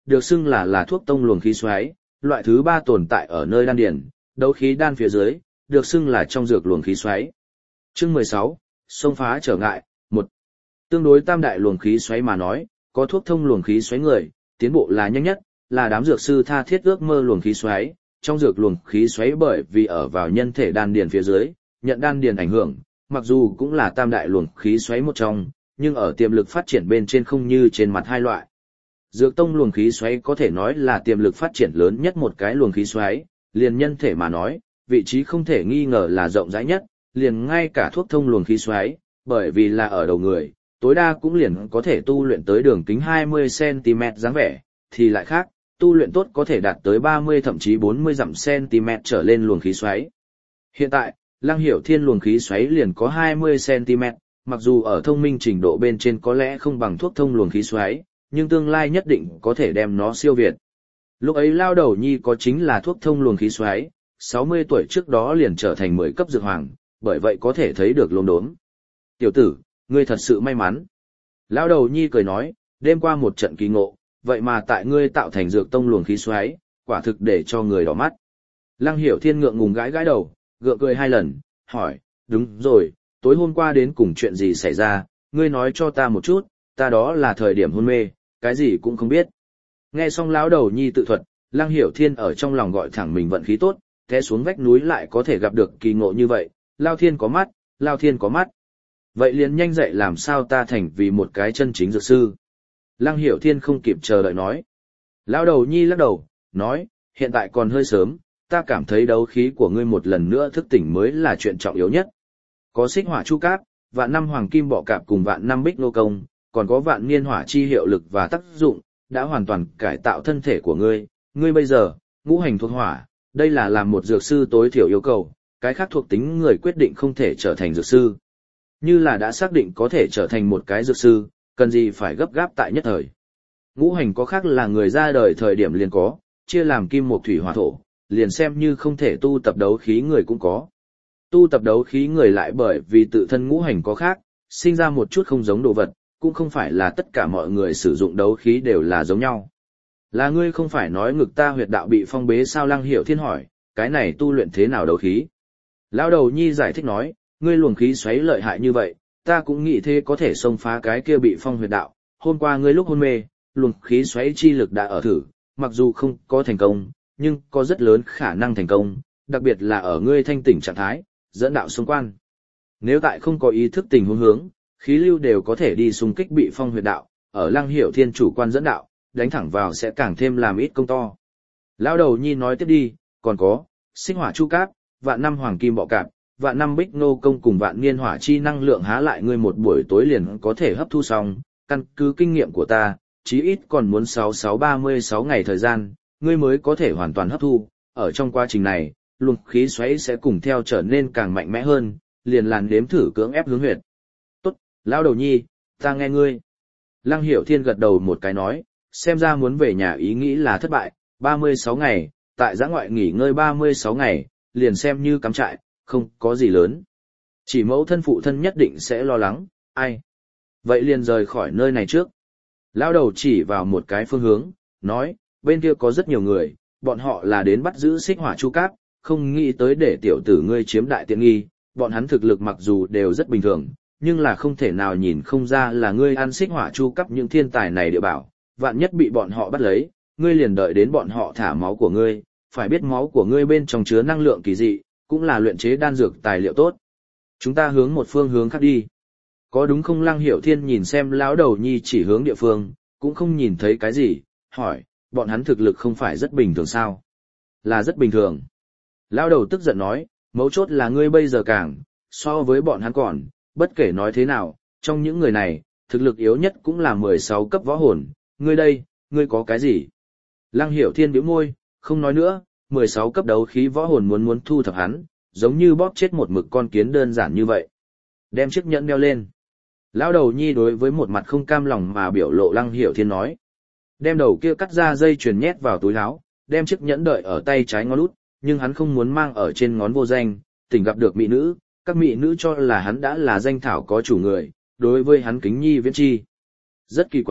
được xưng là là thuốc tông luồng khí xoáy, loại thứ ba tồn tại ở nơi đan điền, đấu khí đan phía dưới, được xưng là trong dược luồng khí xoáy. Chương mười sáu, xông phá trở ngại, một. Tương đối tam đại luồng khí xoáy mà nói, có thuốc thông luồng khí xoáy người, tiến bộ là nhanh nhất, là đám dược sư tha thiết ước mơ luồng khí xoáy, trong dược luồng khí xoáy bởi vì ở vào nhân thể đan điền phía dưới, nhận đan điền ảnh hưởng, mặc dù cũng là tam đại luồng khí xoáy một trong, nhưng ở tiềm lực phát triển bên trên không như trên mặt hai loại. Dược tông luồng khí xoáy có thể nói là tiềm lực phát triển lớn nhất một cái luồng khí xoáy, liền nhân thể mà nói, vị trí không thể nghi ngờ là rộng rãi nhất, liền ngay cả thuốc thông luồng khí xoáy, bởi vì là ở đầu người, tối đa cũng liền có thể tu luyện tới đường kính hai mươi xăng ti mét dáng vẻ, thì lại khác, tu luyện tốt có thể đạt tới ba mươi thậm chí bốn mươi dặm cm trở lên luồng khí xoáy. Hiện tại, Lăng Hiểu Thiên luồng khí xoáy liền có hai mươi xăng ti mét, mặc dù ở thông minh trình độ bên trên có lẽ không bằng thuốc thông luồng khí xoáy, nhưng tương lai nhất định có thể đem nó siêu việt. Lúc ấy Lao Đầu Nhi có chính là thuốc thông luồng khí xoáy, sáu mươi tuổi trước đó liền trở thành mười cấp dược hoàng, bởi vậy có thể thấy được lồn đốm. Tiểu tử, ngươi thật sự may mắn. Lao Đầu Nhi cười nói, đêm qua một trận kỳ ngộ, vậy mà tại ngươi tạo thành dược tông luồng khí xoáy, quả thực để cho người đỏ mắt. Lăng Hiểu Thiên ngượng ngùng gãi gãi đầu, gượng cười hai lần, hỏi, đúng rồi, tối hôm qua đến cùng chuyện gì xảy ra, ngươi nói cho ta một chút, ta đó là thời điểm hôn mê, cái gì cũng không biết. Nghe xong lão đầu nhi tự thuật, Lăng Hiểu Thiên ở trong lòng gọi thẳng mình vận khí tốt, té xuống vách núi lại có thể gặp được kỳ ngộ như vậy, Lao Thiên có mắt, Lao Thiên có mắt. Vậy liền nhanh dậy làm sao ta thành vì một cái chân chính dược sư. Lăng Hiểu Thiên không kịp chờ đợi nói. Lão đầu nhi lắc đầu, nói, hiện tại còn hơi sớm, ta cảm thấy đấu khí của ngươi một lần nữa thức tỉnh mới là chuyện trọng yếu nhất. Có xích hỏa chu cáp, vạn năm hoàng kim bọ cạp cùng vạn năm bích nô công, còn có vạn niên hỏa chi hiệu lực và tác dụng, đã hoàn toàn cải tạo thân thể của ngươi. Ngươi bây giờ, ngũ hành thuộc hỏa, đây là làm một dược sư tối thiểu yêu cầu, cái khác thuộc tính người quyết định không thể trở thành dược sư. Như là đã xác định có thể trở thành một cái dược sư, cần gì phải gấp gáp tại nhất thời. Ngũ hành có khác là người ra đời thời điểm liền có, chia làm kim mộc thủy hỏa thổ, liền xem như không thể tu tập đấu khí người cũng có. Tu tập đấu khí người lại bởi vì tự thân ngũ hành có khác, sinh ra một chút không giống đồ vật, cũng không phải là tất cả mọi người sử dụng đấu khí đều là giống nhau. Là ngươi không phải nói ngực ta huyệt đạo bị phong bế sao? Lăng Hiểu Thiên hỏi, cái này tu luyện thế nào đấu khí? Lão đầu nhi giải thích nói, ngươi luồng khí xoáy lợi hại như vậy, ta cũng nghĩ thế có thể xông phá cái kia bị phong huyệt đạo. Hôm qua ngươi lúc hôn mê, luồng khí xoáy chi lực đã ở thử, mặc dù không có thành công, nhưng có rất lớn khả năng thành công, đặc biệt là ở ngươi thanh tỉnh trạng thái, dẫn đạo xung quan. Nếu tại không có ý thức tình huống hướng, khí lưu đều có thể đi xung kích bị phong huyệt đạo, ở Lăng Hiểu Thiên chủ quan dẫn đạo, đánh thẳng vào sẽ càng thêm làm ít công to. Lão đầu nhi nói tiếp đi, còn có, xích hỏa chu cáp, vạn năm hoàng kim bọ cạp, vạn năm bích nô công cùng vạn niên hỏa chi năng lượng há lại ngươi một buổi tối liền có thể hấp thu xong, căn cứ kinh nghiệm của ta, chí ít còn muốn sáu sáu ba mươi sáu ngày thời gian, ngươi mới có thể hoàn toàn hấp thu, ở trong quá trình này, luồng khí xoáy sẽ cùng theo trở nên càng mạnh mẽ hơn, liền làn đếm thử cưỡng ép hướng huyệt. Tốt, lão đầu nhi, ta nghe ngươi. Lăng Hiểu Thiên gật đầu một cái nói, xem ra muốn về nhà ý nghĩ là thất bại, ba mươi sáu ngày, tại giã ngoại nghỉ ngơi ba mươi sáu ngày, liền xem như cắm trại, không có gì lớn. Chỉ mẫu thân phụ thân nhất định sẽ lo lắng, ai? Vậy liền rời khỏi nơi này trước. Lão đầu chỉ vào một cái phương hướng, nói, bên kia có rất nhiều người, bọn họ là đến bắt giữ xích hỏa chu cáp, không nghĩ tới để tiểu tử ngươi chiếm đại tiện nghi, bọn hắn thực lực mặc dù đều rất bình thường, nhưng là không thể nào nhìn không ra là ngươi ăn xích hỏa chu cáp những thiên tài này địa bảo, vạn nhất bị bọn họ bắt lấy, ngươi liền đợi đến bọn họ thả máu của ngươi, phải biết máu của ngươi bên trong chứa năng lượng kỳ dị, cũng là luyện chế đan dược tài liệu tốt. Chúng ta hướng một phương hướng khác đi. Có đúng không? Lăng Hiểu Thiên nhìn xem lão đầu nhi chỉ hướng địa phương, cũng không nhìn thấy cái gì, hỏi, bọn hắn thực lực không phải rất bình thường sao? Là rất bình thường. Lão đầu tức giận nói, mấu chốt là ngươi bây giờ càng, so với bọn hắn còn, bất kể nói thế nào, trong những người này, thực lực yếu nhất cũng là mười sáu cấp võ hồn, ngươi đây, ngươi có cái gì? Lăng Hiểu Thiên bĩu môi, không nói nữa, mười sáu cấp đấu khí võ hồn muốn muốn thu thập hắn, giống như bóp chết một mực con kiến đơn giản như vậy. Đem chiếc nhẫn đeo lên. Lão đầu nhi đối với một mặt không cam lòng mà biểu lộ Lăng Hiểu Thiên nói. Đem đầu kia cắt ra dây chuyền nhét vào túi áo, đem chiếc nhẫn đợi ở tay trái ngón út, nhưng hắn không muốn mang ở trên ngón vô danh, tỉnh gặp được mỹ nữ, các mỹ nữ cho là hắn đã là danh thảo có chủ người, đối với hắn kính nhi viễn chi. Rất kỳ quái,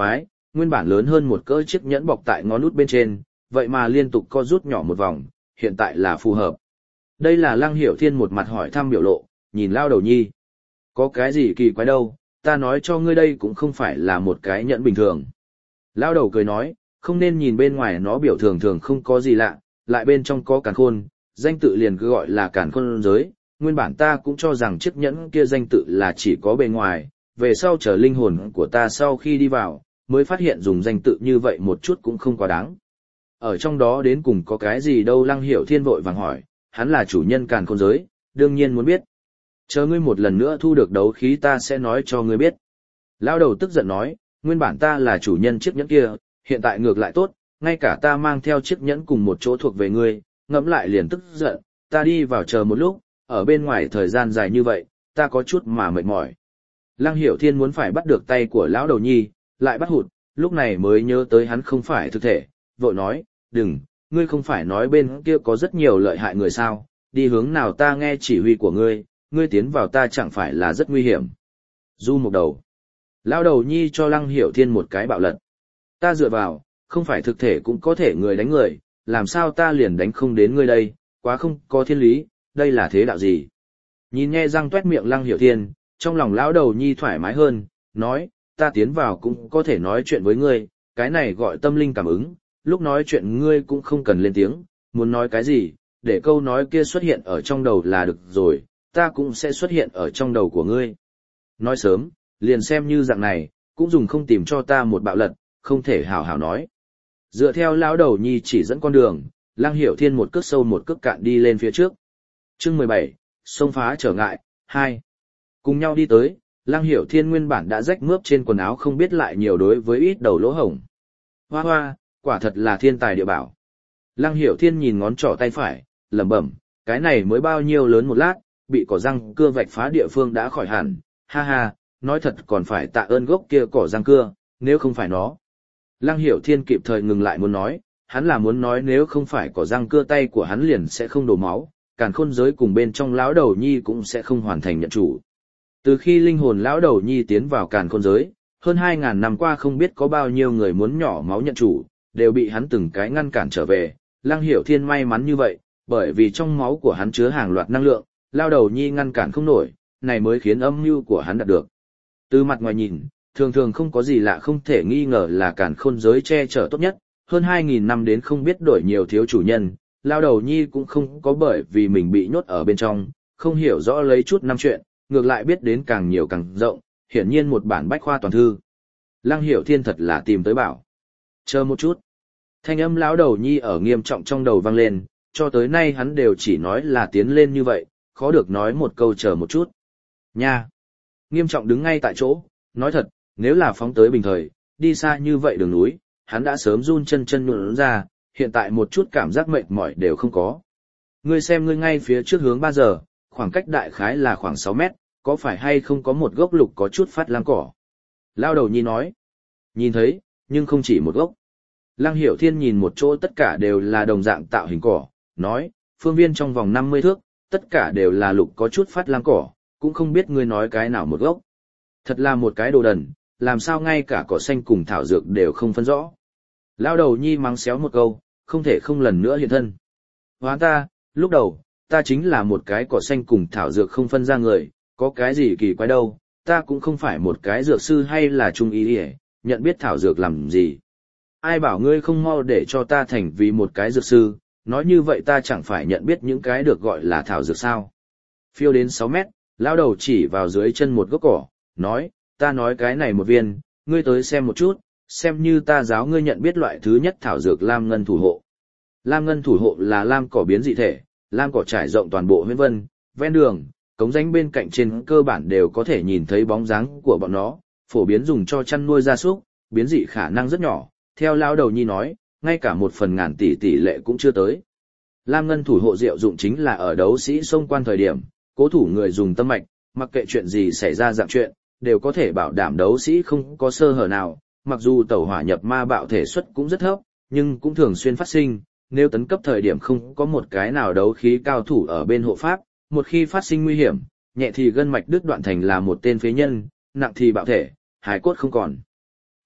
nguyên bản lớn hơn một cỡ chiếc nhẫn bọc tại ngón út bên trên, vậy mà liên tục co rút nhỏ một vòng, hiện tại là phù hợp. Đây là Lăng Hiểu Thiên một mặt hỏi thăm biểu lộ, nhìn Lao Đầu Nhi. Có cái gì kỳ quái đâu, ta nói cho ngươi đây cũng không phải là một cái nhẫn bình thường. Lao Đầu cười nói, không nên nhìn bên ngoài nó biểu thường thường không có gì lạ, lại bên trong có càn khôn, danh tự liền cứ gọi là càn khôn giới. Nguyên bản ta cũng cho rằng chiếc nhẫn kia danh tự là chỉ có bề ngoài, về sau chờ linh hồn của ta sau khi đi vào, mới phát hiện dùng danh tự như vậy một chút cũng không quá đáng. Ở trong đó đến cùng có cái gì đâu? Lăng Hiểu Thiên vội vàng hỏi, hắn là chủ nhân càn khôn giới, đương nhiên muốn biết. Chờ ngươi một lần nữa thu được đấu khí ta sẽ nói cho ngươi biết. Lão đầu tức giận nói, nguyên bản ta là chủ nhân chiếc nhẫn kia, hiện tại ngược lại tốt, ngay cả ta mang theo chiếc nhẫn cùng một chỗ thuộc về ngươi, ngẫm lại liền tức giận, ta đi vào chờ một lúc, ở bên ngoài thời gian dài như vậy, ta có chút mà mệt mỏi. Lăng Hiểu Thiên muốn phải bắt được tay của lão đầu nhi, lại bắt hụt, lúc này mới nhớ tới hắn không phải thực thể, vội nói, đừng, ngươi không phải nói bên kia có rất nhiều lợi hại người sao, đi hướng nào ta nghe chỉ huy của ngươi, ngươi tiến vào ta chẳng phải là rất nguy hiểm. Du một đầu. Lão đầu nhi cho Lăng Hiểu Thiên một cái bạo lật. Ta dựa vào, không phải thực thể cũng có thể người đánh người, làm sao ta liền đánh không đến ngươi đây, quá không có thiên lý, đây là thế đạo gì. Nhìn nghe răng tuét miệng Lăng Hiểu Thiên, trong lòng lão đầu nhi thoải mái hơn, nói, ta tiến vào cũng có thể nói chuyện với ngươi, cái này gọi tâm linh cảm ứng, lúc nói chuyện ngươi cũng không cần lên tiếng, muốn nói cái gì, để câu nói kia xuất hiện ở trong đầu là được rồi, ta cũng sẽ xuất hiện ở trong đầu của ngươi. Nói sớm, liền xem như dạng này, cũng dùng không tìm cho ta một bạo lật, không thể hào hào nói. Dựa theo lão đầu nhi chỉ dẫn con đường, Lăng Hiểu Thiên một cước sâu một cước cạn đi lên phía trước. Chương mười bảy, xông phá trở ngại, hai. Cùng nhau đi tới, Lăng Hiểu Thiên nguyên bản đã rách mướp trên quần áo không biết lại nhiều đối với ít đầu lỗ hổng. Hoa hoa, quả thật là thiên tài địa bảo. Lăng Hiểu Thiên nhìn ngón trỏ tay phải, lẩm bẩm, cái này mới bao nhiêu lớn một lát, bị cỏ răng cưa vạch phá địa phương đã khỏi hẳn, ha ha, nói thật còn phải tạ ơn gốc kia cỏ răng cưa, nếu không phải nó. Lăng Hiểu Thiên kịp thời ngừng lại muốn nói, hắn là muốn nói nếu không phải cỏ răng cưa tay của hắn liền sẽ không đổ máu, càn khôn giới cùng bên trong lão đầu nhi cũng sẽ không hoàn thành nhận chủ. Từ khi linh hồn lão đầu nhi tiến vào càn khôn giới, hơn hai ngàn năm qua không biết có bao nhiêu người muốn nhỏ máu nhận chủ, đều bị hắn từng cái ngăn cản trở về. Lăng Hiểu Thiên may mắn như vậy, bởi vì trong máu của hắn chứa hàng loạt năng lượng, lão đầu nhi ngăn cản không nổi, này mới khiến âm mưu của hắn đạt được. Từ mặt ngoài nhìn, thường thường không có gì lạ, không thể nghi ngờ là càn khôn giới che chở tốt nhất, hơn hai nghìn năm đến không biết đổi nhiều thiếu chủ nhân, lão đầu nhi cũng không có bởi vì mình bị nhốt ở bên trong, không hiểu rõ lấy chút năm chuyện, ngược lại biết đến càng nhiều càng rộng, hiển nhiên một bản bách khoa toàn thư. Lăng Hiểu Thiên thật là tìm tới bảo. Chờ một chút. Thanh âm lão đầu nhi ở nghiêm trọng trong đầu vang lên, cho tới nay hắn đều chỉ nói là tiến lên như vậy, khó được nói một câu chờ một chút. Nha. Nghiêm trọng đứng ngay tại chỗ, nói thật, nếu là phóng tới bình thời, đi xa như vậy đường núi, hắn đã sớm run chân chân nhũn ra, hiện tại một chút cảm giác mệt mỏi đều không có. Ngươi xem ngươi ngay phía trước hướng ba giờ, khoảng cách đại khái là khoảng sáu mét, có phải hay không có một gốc lục có chút phát lang cỏ? Lao đầu nhi nói. Nhìn thấy, nhưng không chỉ một gốc. Lăng Hiểu Thiên nhìn một chỗ tất cả đều là đồng dạng tạo hình cỏ, nói, phương viên trong vòng năm mươi thước, tất cả đều là lục có chút phát lang cỏ, cũng không biết ngươi nói cái nào một gốc. Thật là một cái đồ đần, làm sao ngay cả cỏ xanh cùng thảo dược đều không phân rõ. Lao đầu nhi mắng xéo một câu, không thể không lần nữa hiện thân. Hóa ta, lúc đầu, ta chính là một cái cỏ xanh cùng thảo dược không phân ra người, có cái gì kỳ quái đâu, ta cũng không phải một cái dược sư hay là trung ý ỉa, nhận biết thảo dược làm gì. Ai bảo ngươi không mau để cho ta thành vì một cái dược sư, nói như vậy ta chẳng phải nhận biết những cái được gọi là thảo dược sao. Phiêu đến sáu mét, lão đầu chỉ vào dưới chân một gốc cỏ, nói, ta nói cái này một viên, ngươi tới xem một chút, xem như ta giáo ngươi nhận biết loại thứ nhất thảo dược lam ngân thủ hộ. Lam ngân thủ hộ là lam cỏ biến dị thể, lam cỏ trải rộng toàn bộ huyễn vân, ven đường, cống rãnh bên cạnh trên cơ bản đều có thể nhìn thấy bóng dáng của bọn nó, phổ biến dùng cho chăn nuôi gia súc, biến dị khả năng rất nhỏ, theo lão đầu nhi nói, ngay cả một phần ngàn tỷ tỷ lệ cũng chưa tới. Lam ngân thủ hộ diệu dụng chính là ở đấu sĩ xông quan thời điểm, cố thủ người dùng tâm mạch, mặc kệ chuyện gì xảy ra dạng chuyện, đều có thể bảo đảm đấu sĩ không có sơ hở nào, mặc dù tẩu hỏa nhập ma bạo thể suất cũng rất thấp, nhưng cũng thường xuyên phát sinh, nếu tấn cấp thời điểm không có một cái nào đấu khí cao thủ ở bên hộ pháp, một khi phát sinh nguy hiểm, nhẹ thì gân mạch đứt đoạn thành là một tên phế nhân, nặng thì bạo thể, hài cốt không còn.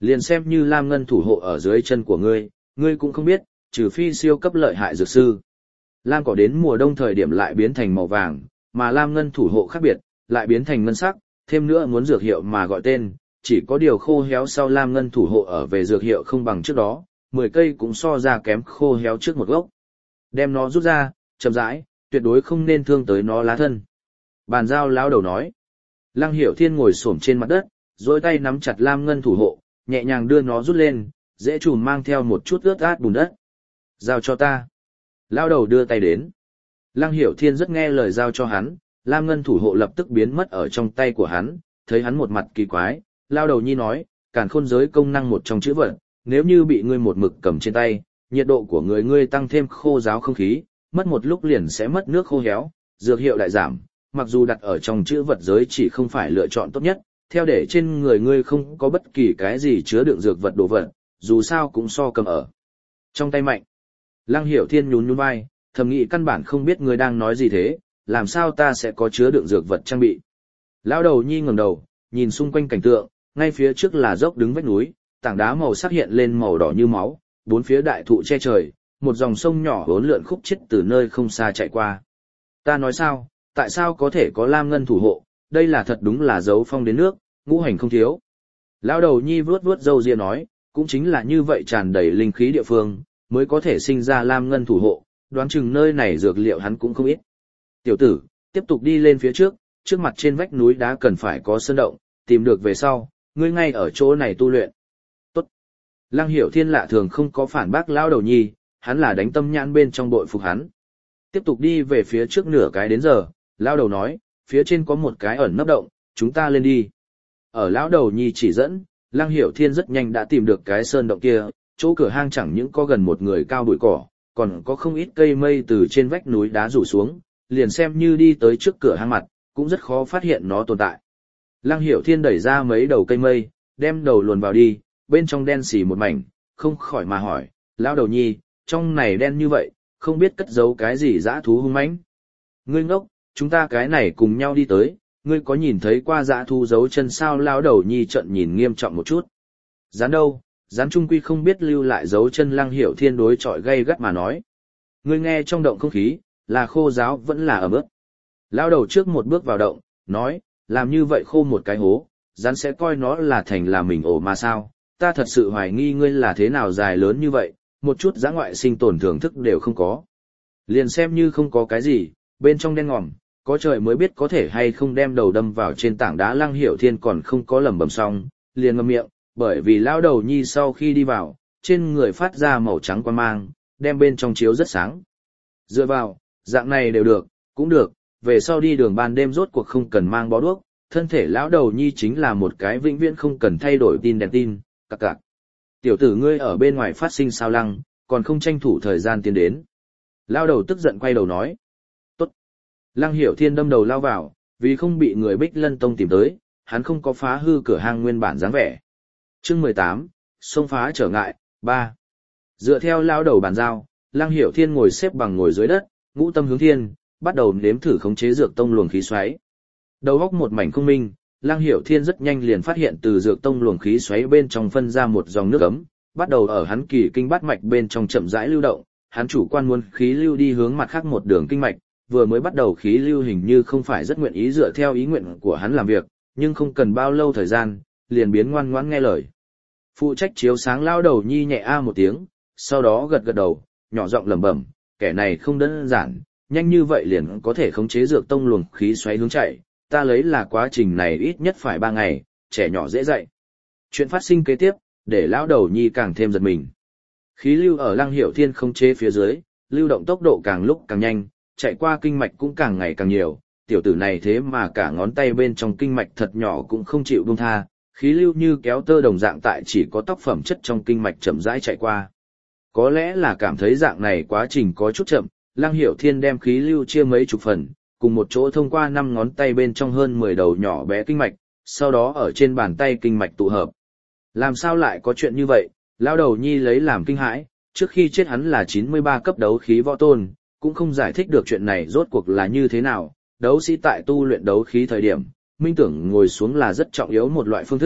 Liền xem như Lam Ngân thủ hộ ở dưới chân của ngươi, ngươi cũng không biết, trừ phi siêu cấp lợi hại dược sư. Lam cỏ đến mùa đông thời điểm lại biến thành màu vàng, mà Lam Ngân thủ hộ khác biệt, lại biến thành ngân sắc, thêm nữa muốn dược hiệu mà gọi tên, chỉ có điều khô héo sau Lam Ngân thủ hộ ở về dược hiệu không bằng trước đó, mười cây cũng so ra kém khô héo trước một gốc. Đem nó rút ra, chậm rãi, tuyệt đối không nên thương tới nó lá thân. Bàn giao lão đầu nói. Lăng Hiểu Thiên ngồi xổm trên mặt đất, duỗi tay nắm chặt Lam Ngân thủ hộ, nhẹ nhàng đưa nó rút lên, dễ chùm mang theo một chút ướt át bùn đất. Giao cho ta. Lão đầu đưa tay đến. Lăng Hiểu Thiên rất nghe lời giao cho hắn, Lam Ngân thủ hộ lập tức biến mất ở trong tay của hắn, thấy hắn một mặt kỳ quái, lão đầu nhi nói, càn khôn giới công năng một trong chữ vật, nếu như bị ngươi một mực cầm trên tay, nhiệt độ của người ngươi tăng thêm khô ráo không khí, mất một lúc liền sẽ mất nước khô héo, dược hiệu đại giảm, mặc dù đặt ở trong chữ vật giới chỉ không phải lựa chọn tốt nhất, theo để trên người ngươi không có bất kỳ cái gì chứa đựng dược vật đồ vật, dù sao cũng so cầm ở trong tay mạnh. Lăng Hiểu Thiên nhún nhún vai, thầm nghĩ căn bản không biết ngươi đang nói gì thế, làm sao ta sẽ có chứa đựng dược vật trang bị. Lão đầu nhi ngẩng đầu, nhìn xung quanh cảnh tượng, ngay phía trước là dốc đứng vách núi, tảng đá màu sắc hiện lên màu đỏ như máu, bốn phía đại thụ che trời, một dòng sông nhỏ hỗn lượn khúc chết từ nơi không xa chạy qua. Ta nói sao, tại sao có thể có Lam Ngân thủ hộ, đây là thật đúng là dấu phong đến nước, ngũ hành không thiếu. Lão đầu nhi vuốt vuốt râu ria nói, cũng chính là như vậy tràn đầy linh khí địa phương, mới có thể sinh ra Lam Ngân thủ hộ, đoán chừng nơi này dược liệu hắn cũng không ít. Tiểu tử, tiếp tục đi lên phía trước, trước mặt trên vách núi đá cần phải có sơn động, tìm được về sau, ngươi ngay ở chỗ này tu luyện. Tốt. Lăng Hiểu Thiên lạ thường không có phản bác lão đầu nhi, hắn là đánh tâm nhãn bên trong bội phục hắn. Tiếp tục đi về phía trước nửa cái đến giờ, lão đầu nói, phía trên có một cái ẩn nấp động, chúng ta lên đi. Ở lão đầu nhi chỉ dẫn, Lăng Hiểu Thiên rất nhanh đã tìm được cái sơn động kia, chỗ cửa hang chẳng những có gần một người cao bụi cỏ, còn có không ít cây mây từ trên vách núi đá rủ xuống, liền xem như đi tới trước cửa hang mặt, cũng rất khó phát hiện nó tồn tại. Lăng Hiểu Thiên đẩy ra mấy đầu cây mây, đem đầu luồn vào đi, bên trong đen xì một mảnh, không khỏi mà hỏi, lão đầu nhi, trong này đen như vậy, không biết cất giấu cái gì dã thú hung mãnh. Ngươi ngốc, chúng ta cái này cùng nhau đi tới, ngươi có nhìn thấy qua dã thú giấu chân sao? Lão đầu nhi trợn nhìn nghiêm trọng một chút. Rắn đâu, rắn trung quy không biết lưu lại dấu chân. Lăng Hiểu Thiên đối chọi gay gắt mà nói. Ngươi nghe trong động không khí, là khô ráo vẫn là ẩm ướt. Lão đầu trước một bước vào động, nói, làm như vậy khô một cái hố, rắn sẽ coi nó là thành là mình ổ mà sao? Ta thật sự hoài nghi ngươi là thế nào dài lớn như vậy, một chút dã ngoại sinh tồn thưởng thức đều không có. Liền xem như không có cái gì, bên trong đen ngòm, có trời mới biết có thể hay không đem đầu đâm vào trên tảng đá. Lăng Hiểu Thiên còn không có lẩm bẩm xong, liền ngậm miệng, bởi vì lão đầu nhi sau khi đi vào, trên người phát ra màu trắng quang mang, đem bên trong chiếu rất sáng. Dựa vào, dạng này đều được, cũng được, về sau đi đường ban đêm rốt cuộc không cần mang bó đuốc, thân thể lão đầu nhi chính là một cái vĩnh viễn không cần thay đổi tin đèn tin, cặc cặc. Tiểu tử ngươi ở bên ngoài phát sinh sao Lăng, còn không tranh thủ thời gian tiến đến. Lão đầu tức giận quay đầu nói. Tốt. Lăng Hiểu Thiên đâm đầu lao vào, vì không bị người Bích Lân Tông tìm tới, hắn không có phá hư cửa hang nguyên bản dáng vẻ. Chương mười tám, xông phá trở ngại, ba. Dựa theo lão đầu bàn giao, Lăng Hiểu Thiên ngồi xếp bằng ngồi dưới đất, ngũ tâm hướng thiên, bắt đầu nếm thử khống chế dược tông luồng khí xoáy. Đầu óc một mảnh không minh, Lăng Hiểu Thiên rất nhanh liền phát hiện từ dược tông luồng khí xoáy bên trong phân ra một dòng nước ấm, bắt đầu ở hắn kỳ kinh bát mạch bên trong chậm rãi lưu động, hắn chủ quan muốn khí lưu đi hướng mặt khác một đường kinh mạch, vừa mới bắt đầu khí lưu hình như không phải rất nguyện ý dựa theo ý nguyện của hắn làm việc, nhưng không cần bao lâu thời gian, liền biến ngoan ngoãn nghe lời. Phụ trách chiếu sáng lao đầu nhi nhẹ a một tiếng, sau đó gật gật đầu, nhỏ giọng lẩm bẩm, kẻ này không đơn giản, nhanh như vậy liền có thể khống chế dược tông luồng khí xoáy hướng chạy, ta lấy là quá trình này ít nhất phải ba ngày, trẻ nhỏ dễ dạy. Chuyện phát sinh kế tiếp, để lão đầu nhi càng thêm giật mình. Khí lưu ở Lăng Hiểu Thiên khống chế phía dưới, lưu động tốc độ càng lúc càng nhanh, chạy qua kinh mạch cũng càng ngày càng nhiều, tiểu tử này thế mà cả ngón tay bên trong kinh mạch thật nhỏ cũng không chịu buông tha, khí lưu như kéo tơ đồng dạng tại chỉ có tóc phẩm chất trong kinh mạch chậm rãi chạy qua. Có lẽ là cảm thấy dạng này quá trình có chút chậm, Lăng Hiểu Thiên đem khí lưu chia mấy chục phần, cùng một chỗ thông qua năm ngón tay bên trong hơn mười đầu nhỏ bé kinh mạch, sau đó ở trên bàn tay kinh mạch tụ hợp. Làm sao lại có chuyện như vậy? Lão đầu nhi lấy làm kinh hãi, trước khi chết hắn là chín mươi ba cấp đấu khí võ tôn, cũng không giải thích được chuyện này rốt cuộc là như thế nào. Đấu sĩ tại tu luyện đấu khí thời điểm, minh tưởng ngồi xuống là rất trọng yếu một loại phương thức,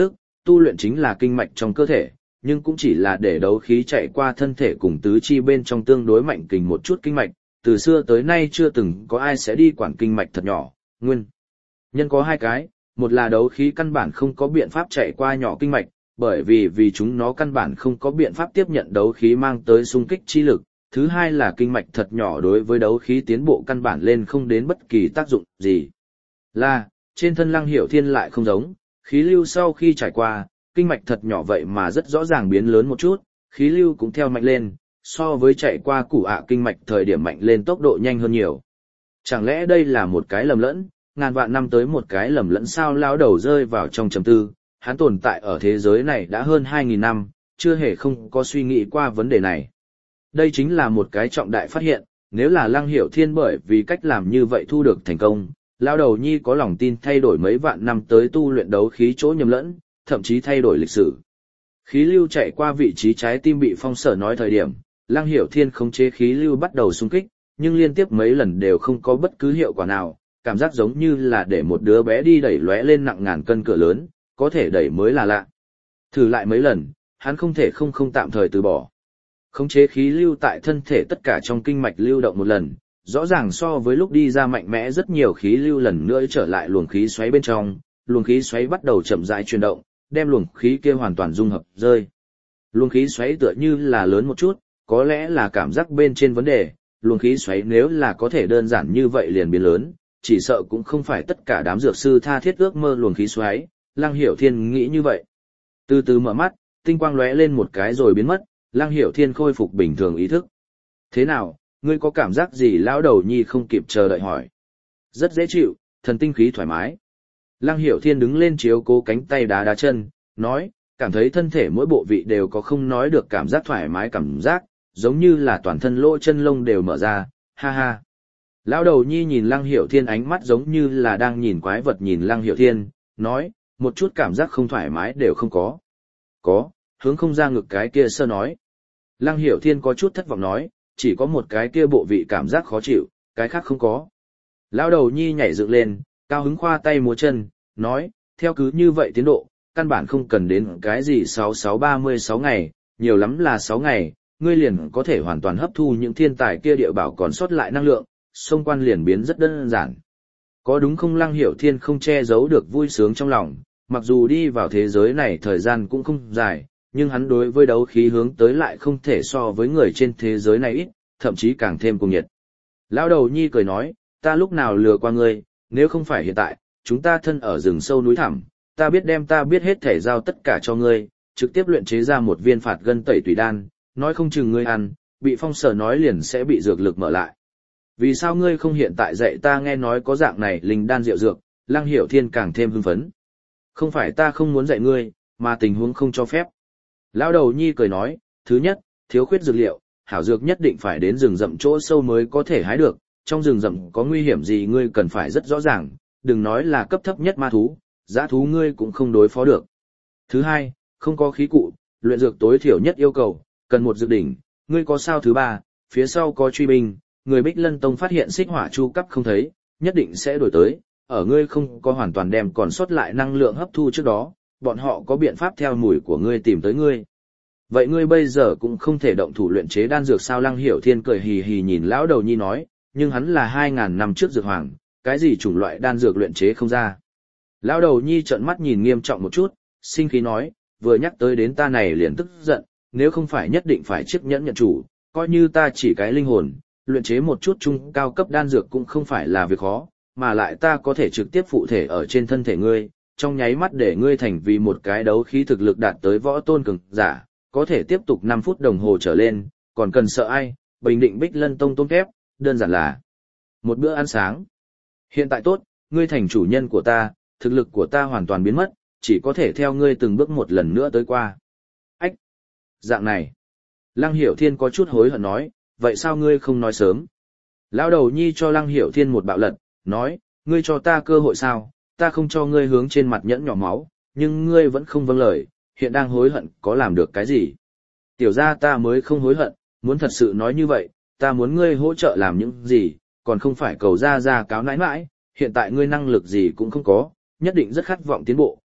tu luyện chính là kinh mạch trong cơ thể, nhưng cũng chỉ là để đấu khí chạy qua thân thể cùng tứ chi bên trong tương đối mạnh kình một chút kinh mạch, từ xưa tới nay chưa từng có ai sẽ đi quản kinh mạch thật nhỏ, nguyên nhân có hai cái, một là đấu khí căn bản không có biện pháp chạy qua nhỏ kinh mạch, bởi vì vì chúng nó căn bản không có biện pháp tiếp nhận đấu khí mang tới xung kích chi lực, thứ hai là kinh mạch thật nhỏ đối với đấu khí tiến bộ căn bản lên không đến bất kỳ tác dụng gì. Là, trên thân Lăng Hiểu Thiên lại không giống, khí lưu sau khi trải qua, kinh mạch thật nhỏ vậy mà rất rõ ràng biến lớn một chút, khí lưu cũng theo mạnh lên, so với chạy qua củ ạ kinh mạch thời điểm mạnh lên tốc độ nhanh hơn nhiều. Chẳng lẽ đây là một cái lầm lẫn, ngàn vạn năm tới một cái lầm lẫn sao? Lao đầu rơi vào trong trầm tư, hắn tồn tại ở thế giới này đã hơn hai nghìn năm, chưa hề không có suy nghĩ qua vấn đề này. Đây chính là một cái trọng đại phát hiện, nếu là Lăng Hiểu Thiên bởi vì cách làm như vậy thu được thành công, Lao đầu nhi có lòng tin thay đổi mấy vạn năm tới tu luyện đấu khí chỗ nhầm lẫn, thậm chí thay đổi lịch sử. Khí lưu chạy qua vị trí trái tim bị phong sở nói thời điểm, Lăng Hiểu Thiên khống chế khí lưu bắt đầu xung kích, nhưng liên tiếp mấy lần đều không có bất cứ hiệu quả nào, cảm giác giống như là để một đứa bé đi đẩy lóe lên nặng ngàn cân cửa lớn, có thể đẩy mới là lạ. Thử lại mấy lần, hắn không thể không không tạm thời từ bỏ. Khống chế khí lưu tại thân thể tất cả trong kinh mạch lưu động một lần, rõ ràng so với lúc đi ra mạnh mẽ rất nhiều, khí lưu lần nữa trở lại luồng khí xoáy bên trong, luồng khí xoáy bắt đầu chậm rãi chuyển động, đem luồng khí kia hoàn toàn dung hợp rơi. Luồng khí xoáy tựa như là lớn một chút, có lẽ là cảm giác bên trên vấn đề, luồng khí xoáy nếu là có thể đơn giản như vậy liền biến lớn, chỉ sợ cũng không phải tất cả đám dược sư tha thiết ước mơ luồng khí xoáy, Lăng Hiểu Thiên nghĩ như vậy. Từ từ mở mắt, tinh quang lóe lên một cái rồi biến mất, Lăng Hiểu Thiên khôi phục bình thường ý thức. Thế nào, ngươi có cảm giác gì? Lão đầu nhi không kịp chờ đợi hỏi. Rất dễ chịu, thần tinh khí thoải mái. Lăng Hiểu Thiên đứng lên chiếu cố cánh tay đá đá chân, nói, cảm thấy thân thể mỗi bộ vị đều có không nói được cảm giác thoải mái cảm giác, giống như là toàn thân lỗ chân lông đều mở ra, ha ha. Lão đầu nhi nhìn Lăng Hiểu Thiên ánh mắt giống như là đang nhìn quái vật nhìn Lăng Hiểu Thiên, nói, một chút cảm giác không thoải mái đều không có. Có, hướng không ra ngực cái kia sơ nói. Lăng Hiểu Thiên có chút thất vọng nói, chỉ có một cái kia bộ vị cảm giác khó chịu, cái khác không có. Lão đầu nhi nhảy dựng lên, cao hứng khoa tay múa chân, nói, theo cứ như vậy tiến độ, căn bản không cần đến cái gì sáu sáu ba mươi sáu ngày, nhiều lắm là sáu ngày, ngươi liền có thể hoàn toàn hấp thu những thiên tài kia địa bảo còn sót lại năng lượng, xung quan liền biến rất đơn giản. Có đúng không? Lăng Hiểu Thiên không che giấu được vui sướng trong lòng, mặc dù đi vào thế giới này thời gian cũng không dài, nhưng hắn đối với đấu khí hướng tới lại không thể so với người trên thế giới này ít, thậm chí càng thêm cuồng nhiệt. Lão đầu nhi cười nói, ta lúc nào lừa qua ngươi, nếu không phải hiện tại, chúng ta thân ở rừng sâu núi thẳm, ta biết đem ta biết hết thể giao tất cả cho ngươi, trực tiếp luyện chế ra một viên phạt gân tẩy tùy đan, nói không chừng ngươi ăn, bị phong sở nói liền sẽ bị dược lực mở lại. Vì sao ngươi không hiện tại dạy ta? Nghe nói có dạng này linh đan rượu dược, Lăng Hiểu Thiên càng thêm hưng phấn. Không phải ta không muốn dạy ngươi, mà tình huống không cho phép. Lão đầu nhi cười nói, thứ nhất, thiếu khuyết dược liệu, hảo dược nhất định phải đến rừng rậm chỗ sâu mới có thể hái được, trong rừng rậm có nguy hiểm gì ngươi cần phải rất rõ ràng, đừng nói là cấp thấp nhất ma thú, dã thú ngươi cũng không đối phó được. Thứ hai, không có khí cụ, luyện dược tối thiểu nhất yêu cầu, cần một dược đỉnh, ngươi có sao? Thứ ba, phía sau có truy binh, người Bích Lân Tông phát hiện xích hỏa chu cấp không thấy, nhất định sẽ đổi tới, ở ngươi không có hoàn toàn đem còn sót lại năng lượng hấp thu trước đó, bọn họ có biện pháp theo mùi của ngươi tìm tới ngươi. Vậy ngươi bây giờ cũng không thể động thủ luyện chế đan dược sao? Lăng Hiểu Thiên cười hì hì nhìn lão đầu nhi nói, nhưng hắn là hai ngàn năm trước dược hoàng, cái gì chủng loại đan dược luyện chế không ra. Lão đầu nhi trợn mắt nhìn nghiêm trọng một chút, sinh khí nói, vừa nhắc tới đến ta này liền tức giận, nếu không phải nhất định phải chiếc nhẫn nhận chủ, coi như ta chỉ cái linh hồn, luyện chế một chút trung cao cấp đan dược cũng không phải là việc khó, mà lại ta có thể trực tiếp phụ thể ở trên thân thể ngươi, trong nháy mắt để ngươi thành vì một cái đấu khí thực lực đạt tới võ tôn cường giả, có thể tiếp tục năm phút đồng hồ trở lên, còn cần sợ ai? Bình định Bích Lân Tông tôm kép, đơn giản là một bữa ăn sáng. Hiện tại tốt, ngươi thành chủ nhân của ta, thực lực của ta hoàn toàn biến mất, chỉ có thể theo ngươi từng bước một lần nữa tới qua. Ách! Dạng này. Lăng Hiểu Thiên có chút hối hận nói, vậy sao ngươi không nói sớm? Lão đầu nhi cho Lăng Hiểu Thiên một bạo lật, nói, ngươi cho ta cơ hội sao? Ta không cho ngươi hướng trên mặt nhẫn nhỏ máu, nhưng ngươi vẫn không vâng lời, hiện đang hối hận có làm được cái gì? Tiểu gia ta mới không hối hận, muốn thật sự nói như vậy, ta muốn ngươi hỗ trợ làm những gì, còn không phải cầu ra ra cáo nãi nãi, hiện tại ngươi năng lực gì cũng không có, nhất định rất khát vọng tiến bộ,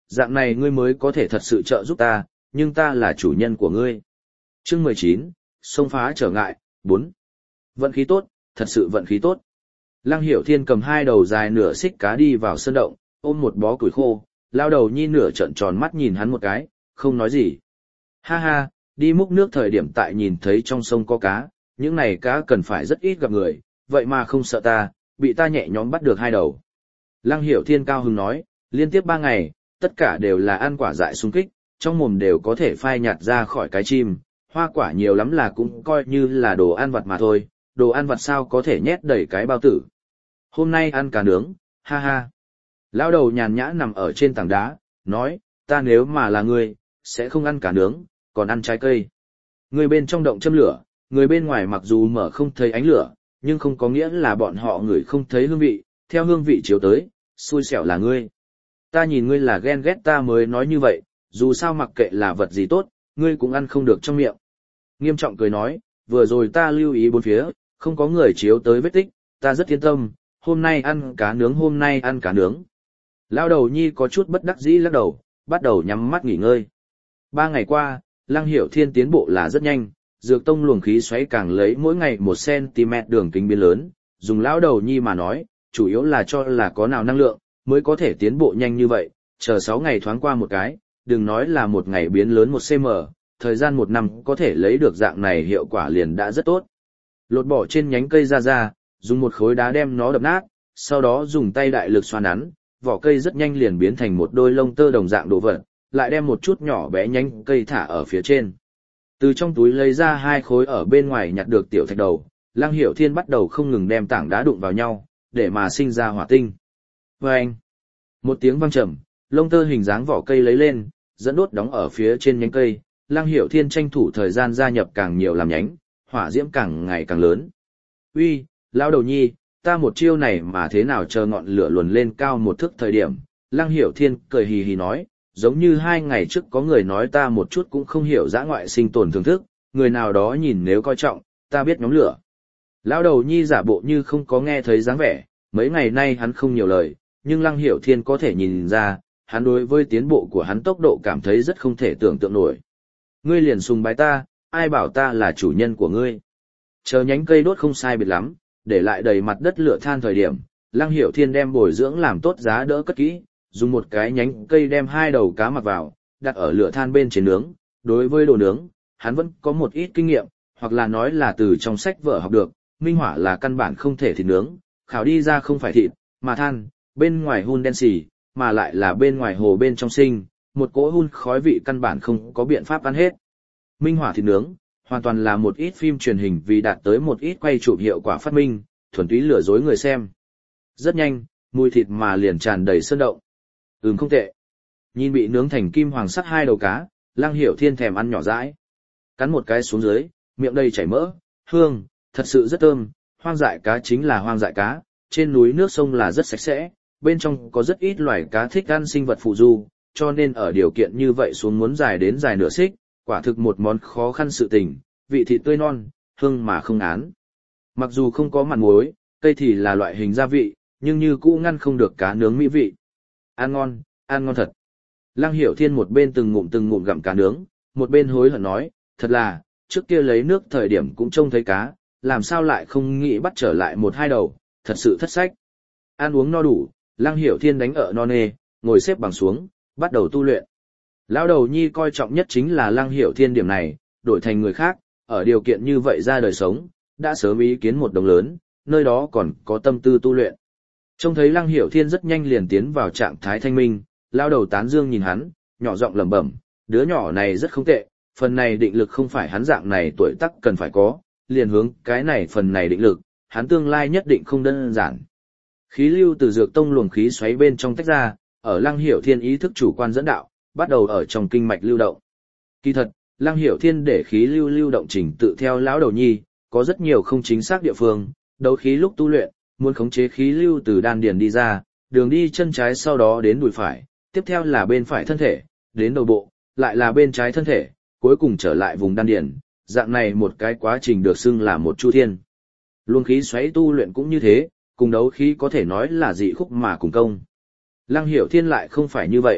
dạng này ngươi mới có thể thật sự trợ giúp ta, nhưng ta là chủ nhân của ngươi. Chương mười chín, xông phá trở ngại, bốn. Vận khí tốt, thật sự vận khí tốt. Lăng Hiểu Thiên cầm hai đầu dài nửa xích cá đi vào sơn động, ôm một bó củi khô, lao đầu nhi nửa trợn tròn mắt nhìn hắn một cái, không nói gì. Ha ha, đi múc nước thời điểm tại nhìn thấy trong sông có cá, những này cá cần phải rất ít gặp người, vậy mà không sợ ta, bị ta nhẹ nhõm bắt được hai đầu. Lăng Hiểu Thiên cao hứng nói, liên tiếp ba ngày, tất cả đều là ăn quả dại xung kích, trong mồm đều có thể phai nhạt ra khỏi cái chim, hoa quả nhiều lắm là cũng coi như là đồ ăn vặt mà thôi, đồ ăn vặt sao có thể nhét đầy cái bao tử. Hôm nay ăn cá nướng, ha ha. Lão đầu nhàn nhã nằm ở trên tảng đá, nói, ta nếu mà là ngươi, sẽ không ăn cá nướng, còn ăn trái cây. Người bên trong động châm lửa, người bên ngoài mặc dù mở không thấy ánh lửa, nhưng không có nghĩa là bọn họ người không thấy hương vị, theo hương vị chiếu tới, xui xẻo là ngươi. Ta nhìn ngươi là ghen ghét ta mới nói như vậy, dù sao mặc kệ là vật gì tốt, ngươi cũng ăn không được trong miệng. Nghiêm trọng cười nói, vừa rồi ta lưu ý bốn phía, không có người chiếu tới vết tích, ta rất yên tâm, hôm nay ăn cá nướng hôm nay ăn cá nướng. Lao đầu nhi có chút bất đắc dĩ lắc đầu, bắt đầu nhắm mắt nghỉ ngơi. Ba ngày qua, Lăng Hiểu Thiên tiến bộ là rất nhanh, dược tông luồng khí xoáy càng lấy mỗi ngày một xăng-ti mét đường kính biến lớn, dùng lão đầu nhi mà nói, chủ yếu là cho là có nào năng lượng, mới có thể tiến bộ nhanh như vậy, chờ sáu ngày thoáng qua một cái, đừng nói là một ngày biến lớn một xăng-ti-mét, thời gian một năm có thể lấy được dạng này hiệu quả liền đã rất tốt. Lột bỏ trên nhánh cây ra ra, dùng một khối đá đem nó đập nát, sau đó dùng tay đại lực xoa nắn, vỏ cây rất nhanh liền biến thành một đôi lông tơ đồng dạng đồ vật, lại đem một chút nhỏ bé nhánh cây thả ở phía trên. Từ trong túi lấy ra hai khối ở bên ngoài nhặt được tiểu thạch đầu, Lăng Hiểu Thiên bắt đầu không ngừng đem tảng đá đụng vào nhau, để mà sinh ra hỏa tinh. Vâng! Một tiếng vang trầm, lông tơ hình dáng vỏ cây lấy lên, dẫn đốt đóng ở phía trên nhánh cây, Lăng Hiểu Thiên tranh thủ thời gian gia nhập càng nhiều làm nhánh, hỏa diễm càng ngày càng lớn. Uy, lão đầu nhi, ta một chiêu này mà thế nào chờ ngọn lửa luồn lên cao một thước thời điểm, Lăng Hiểu Thiên cười hì hì nói, giống như hai ngày trước có người nói ta một chút cũng không hiểu dã ngoại sinh tồn thưởng thức, người nào đó nhìn nếu coi trọng, ta biết nhóm lửa. Lão đầu nhi giả bộ như không có nghe thấy dáng vẻ, mấy ngày nay hắn không nhiều lời, nhưng Lăng Hiểu Thiên có thể nhìn ra, hắn đối với tiến bộ của hắn tốc độ cảm thấy rất không thể tưởng tượng nổi. Ngươi liền sùng bái ta, ai bảo ta là chủ nhân của ngươi. Chờ nhánh cây đốt không sai biệt lắm, để lại đầy mặt đất lửa than thời điểm, Lăng Hiểu Thiên đem bồi dưỡng làm tốt giá đỡ cất kỹ, dùng một cái nhánh cây đem hai đầu cá mặc vào, đặt ở lửa than bên trên nướng. Đối với đồ nướng, hắn vẫn có một ít kinh nghiệm, hoặc là nói là từ trong sách vở học được, minh hỏa là căn bản không thể thịt nướng, khảo đi ra không phải thịt, mà than, bên ngoài hun đen xì, mà lại là bên ngoài hồ bên trong sinh, một cỗ hun khói vị căn bản không có biện pháp ăn hết. Minh hỏa thịt nướng, hoàn toàn là một ít phim truyền hình vì đạt tới một ít quay chụp hiệu quả phát minh, thuần túy lừa dối người xem. Rất nhanh, mùi thịt mà liền tràn đầy sơn động. Ừm không tệ. Nhìn bị nướng thành kim hoàng sắt hai đầu cá, Lăng Hiểu Thiên thèm ăn nhỏ dãi. Cắn một cái xuống dưới, miệng đầy chảy mỡ, hương, thật sự rất thơm. Hoang dại cá chính là hoang dại cá, trên núi nước sông là rất sạch sẽ, bên trong có rất ít loài cá thích ăn sinh vật phụ du, cho nên ở điều kiện như vậy xuống muốn dài đến dài nửa xích, quả thực một món khó khăn sự tình, vị thịt tươi non, hương mà không án. Mặc dù không có mặn muối, cây thì là loại hình gia vị, nhưng như cũ ngăn không được cá nướng mỹ vị. Ăn ngon, ăn ngon thật. Lăng Hiểu Thiên một bên từng ngụm từng ngụm gặm cá nướng, một bên hối hận nói, thật là, trước kia lấy nước thời điểm cũng trông thấy cá, làm sao lại không nghĩ bắt trở lại một hai đầu, thật sự thất sách. Ăn uống no đủ, Lăng Hiểu Thiên đánh ở no nê, ngồi xếp bằng xuống, bắt đầu tu luyện. Lão đầu nhi coi trọng nhất chính là Lăng Hiểu Thiên điểm này, đổi thành người khác, ở điều kiện như vậy ra đời sống, đã sớm ý kiến một đồng lớn, nơi đó còn có tâm tư tu luyện. Trông thấy Lăng Hiểu Thiên rất nhanh liền tiến vào trạng thái thanh minh, lão đầu tán dương nhìn hắn, nhỏ giọng lẩm bẩm, đứa nhỏ này rất không tệ, phần này định lực không phải hắn dạng này tuổi tác cần phải có, liền hướng cái này phần này định lực, hắn tương lai nhất định không đơn giản. Khí lưu từ dược tông luồng khí xoáy bên trong tách ra, ở Lăng Hiểu Thiên ý thức chủ quan dẫn đạo, bắt đầu ở trong kinh mạch lưu động. Kỳ thật, Lăng Hiểu Thiên để khí lưu lưu động trình tự theo lão đầu nhi, có rất nhiều không chính xác địa phương, đấu khí lúc tu luyện, muốn khống chế khí lưu từ đan điền đi ra, đường đi chân trái sau đó đến đùi phải, tiếp theo là bên phải thân thể, đến đầu bộ, lại là bên trái thân thể, cuối cùng trở lại vùng đan điền, dạng này một cái quá trình được xưng là một chu thiên. Luồng khí xoáy tu luyện cũng như thế, cùng đấu khí có thể nói là dị khúc mà cùng công. Lăng Hiểu Thiên lại không phải như vậy,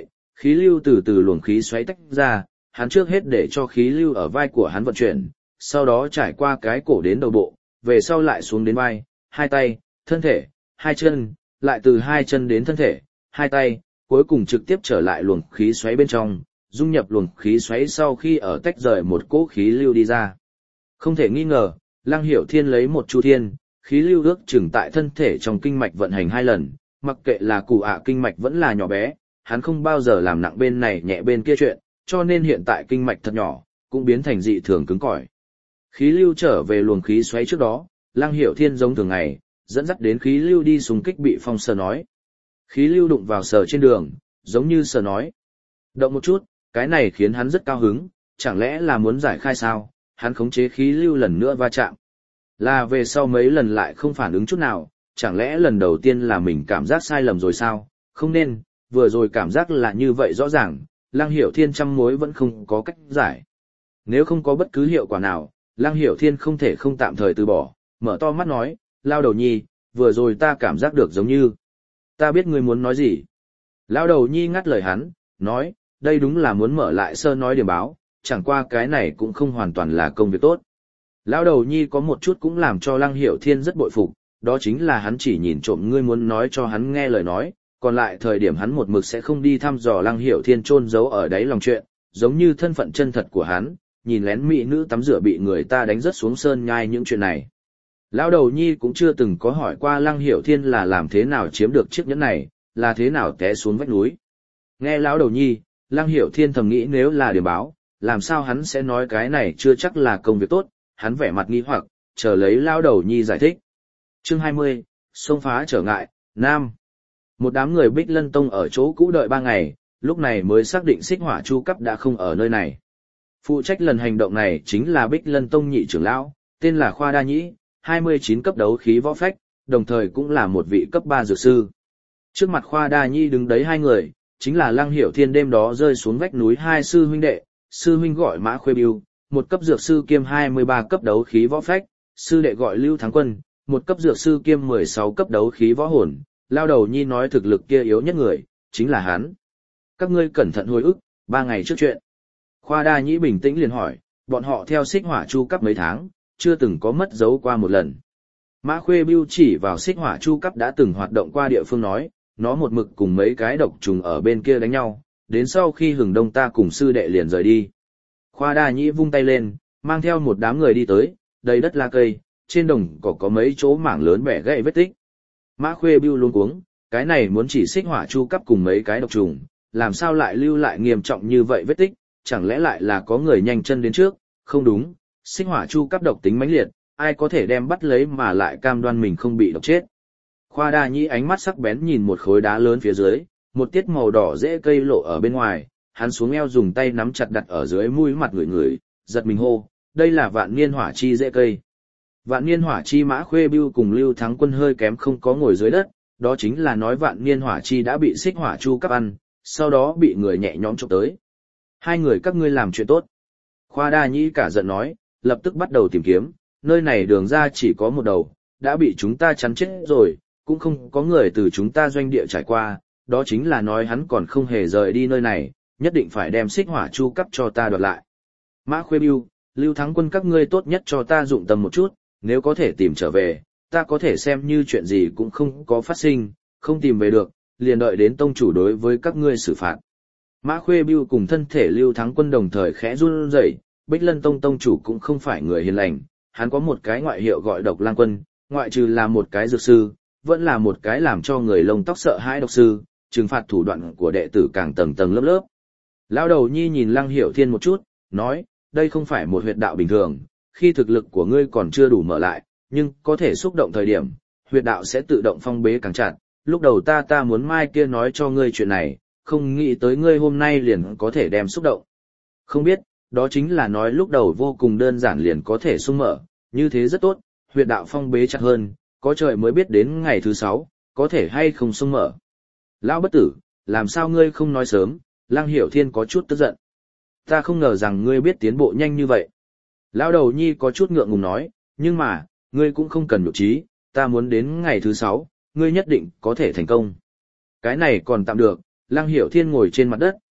Khí lưu từ từ luồng khí xoáy tách ra, hắn trước hết để cho khí lưu ở vai của hắn vận chuyển, sau đó trải qua cái cổ đến đầu bộ, về sau lại xuống đến vai, hai tay, thân thể, hai chân, lại từ hai chân đến thân thể, hai tay, cuối cùng trực tiếp trở lại luồng khí xoáy bên trong, dung nhập luồng khí xoáy sau khi ở tách rời một cỗ khí lưu đi ra. Không thể nghi ngờ, Lăng Hiểu Thiên lấy một chu thiên, khí lưu ước chừng tại thân thể trong kinh mạch vận hành hai lần, mặc kệ là cụ ạ kinh mạch vẫn là nhỏ bé, hắn không bao giờ làm nặng bên này nhẹ bên kia chuyện, cho nên hiện tại kinh mạch thật nhỏ, cũng biến thành dị thường cứng cỏi. Khí lưu trở về luồng khí xoáy trước đó, Lăng Hiểu Thiên giống thường ngày, dẫn dắt đến khí lưu đi xung kích bị phong sờ nói. Khí lưu đụng vào sờ trên đường, giống như sờ nói. Động một chút, cái này khiến hắn rất cao hứng, chẳng lẽ là muốn giải khai sao, hắn khống chế khí lưu lần nữa va chạm. Là về sau mấy lần lại không phản ứng chút nào, chẳng lẽ lần đầu tiên là mình cảm giác sai lầm rồi sao, không nên, vừa rồi cảm giác là như vậy rõ ràng, Lăng Hiểu Thiên trăm mối vẫn không có cách giải. Nếu không có bất cứ hiệu quả nào, Lăng Hiểu Thiên không thể không tạm thời từ bỏ, mở to mắt nói, Lao Đầu Nhi, vừa rồi ta cảm giác được giống như, ta biết ngươi muốn nói gì. Lao Đầu Nhi ngắt lời hắn, nói, đây đúng là muốn mở lại sơ nói điểm báo, chẳng qua cái này cũng không hoàn toàn là công việc tốt. Lao Đầu Nhi có một chút cũng làm cho Lăng Hiểu Thiên rất bội phục, đó chính là hắn chỉ nhìn trộm ngươi muốn nói cho hắn nghe lời nói, còn lại thời điểm hắn một mực sẽ không đi thăm dò Lăng Hiểu Thiên chôn giấu ở đáy lòng chuyện, giống như thân phận chân thật của hắn, nhìn lén mỹ nữ tắm rửa bị người ta đánh rớt xuống sơn nhai những chuyện này. Lão Đầu Nhi cũng chưa từng có hỏi qua Lăng Hiểu Thiên là làm thế nào chiếm được chiếc nhẫn này, là thế nào té xuống vách núi. Nghe Lão Đầu Nhi, Lăng Hiểu Thiên thầm nghĩ nếu là điểm báo, làm sao hắn sẽ nói cái này chưa chắc là công việc tốt, hắn vẻ mặt nghi hoặc, chờ lấy Lão Đầu Nhi giải thích. Chương hai mươi, xông phá trở ngại, Nam. Một đám người Bích Lân Tông ở chỗ cũ đợi ba ngày, lúc này mới xác định Xích Hỏa Chu Cấp đã không ở nơi này. Phụ trách lần hành động này chính là Bích Lân Tông nhị trưởng lão, tên là Khoa Đa Nhĩ, hai mươi chín cấp đấu khí võ phách, đồng thời cũng là một vị cấp ba dược sư. Trước mặt Khoa Đa Nhĩ đứng đấy hai người, chính là Lăng Hiểu Thiên đêm đó rơi xuống vách núi hai sư huynh đệ, sư huynh gọi Mã Khuê Bưu, một cấp dược sư kiêm hai mươi ba cấp đấu khí võ phách, sư đệ gọi Lưu Thắng Quân, một cấp dược sư kiêm mười sáu cấp đấu khí võ hồn. Lao Đầu Nhi nói thực lực kia yếu nhất người, chính là hắn. Các ngươi cẩn thận hồi ức, ba ngày trước chuyện. Khoa Đa Nhĩ bình tĩnh liền hỏi, bọn họ theo Xích Hỏa Chu Cấp mấy tháng, chưa từng có mất dấu qua một lần. Mã Khuê Bưu chỉ vào Xích Hỏa Chu Cấp đã từng hoạt động qua địa phương nói, nó một mực cùng mấy cái độc trùng ở bên kia đánh nhau, đến sau khi hừng đông ta cùng sư đệ liền rời đi. Khoa Đa Nhĩ vung tay lên, mang theo một đám người đi tới, đầy đất la cây, trên đồng cỏ có mấy chỗ mảng lớn bẻ gãy vết tích. Mã Khuê Bưu luống cuống, cái này muốn chỉ Xích Hỏa Chu Cấp cùng mấy cái độc trùng, làm sao lại lưu lại nghiêm trọng như vậy vết tích, chẳng lẽ lại là có người nhanh chân đến trước, không đúng, Xích Hỏa Chu Cấp độc tính mãnh liệt, ai có thể đem bắt lấy mà lại cam đoan mình không bị độc chết. Khoa Đa Nhĩ ánh mắt sắc bén nhìn một khối đá lớn phía dưới, một tiết màu đỏ rễ cây lộ ở bên ngoài, hắn xuống eo dùng tay nắm chặt đặt ở dưới mũi mặt người người, giật mình hô, đây là vạn niên hỏa chi rễ cây. Vạn niên hỏa chi Mã Khuê Bưu cùng Lưu Thắng Quân hơi kém không có ngồi dưới đất, đó chính là nói vạn niên hỏa chi đã bị Xích Hỏa Chu Cấp ăn, sau đó bị người nhẹ nhõm chụp tới. Hai người các ngươi làm chuyện tốt. Khoa Đa Nhĩ cả giận nói, lập tức bắt đầu tìm kiếm, nơi này đường ra chỉ có một đầu, đã bị chúng ta chắn chết rồi, cũng không có người từ chúng ta doanh địa trải qua, đó chính là nói hắn còn không hề rời đi nơi này, nhất định phải đem Xích Hỏa Chu Cấp cho ta đoạt lại. Mã Khuê Bưu, Lưu Thắng Quân các ngươi tốt nhất cho ta dụng tâm một chút, nếu có thể tìm trở về, ta có thể xem như chuyện gì cũng không có phát sinh, không tìm về được, liền đợi đến tông chủ đối với các ngươi xử phạt. Mã Khuê Bưu cùng thân thể Lưu Thắng Quân đồng thời khẽ run rẩy, Bích Lân Tông tông chủ cũng không phải người hiền lành, hắn có một cái ngoại hiệu gọi Độc Lang Quân, ngoại trừ là một cái dược sư, vẫn là một cái làm cho người lông tóc sợ hãi độc sư, trừng phạt thủ đoạn của đệ tử càng tầng tầng lớp lớp. Lão Đầu Nhi nhìn Lăng Hiểu Thiên một chút, nói, đây không phải một huyệt đạo bình thường, khi thực lực của ngươi còn chưa đủ mở lại, nhưng có thể xúc động thời điểm, huyệt đạo sẽ tự động phong bế càng chặt. Lúc đầu ta ta muốn mai kia nói cho ngươi chuyện này, không nghĩ tới ngươi hôm nay liền có thể đem xúc động. Không biết, đó chính là nói lúc đầu vô cùng đơn giản liền có thể xung mở, như thế rất tốt, huyệt đạo phong bế chặt hơn, có trời mới biết đến ngày thứ sáu, có thể hay không xung mở. Lão bất tử, làm sao ngươi không nói sớm, Lăng Hiểu Thiên có chút tức giận. Ta không ngờ rằng ngươi biết tiến bộ nhanh như vậy. Lão Đầu Nhi có chút ngượng ngùng nói, nhưng mà, ngươi cũng không cần nhục trí, ta muốn đến ngày thứ sáu, ngươi nhất định có thể thành công. Cái này còn tạm được, Lăng Hiểu Thiên ngồi trên mặt đất,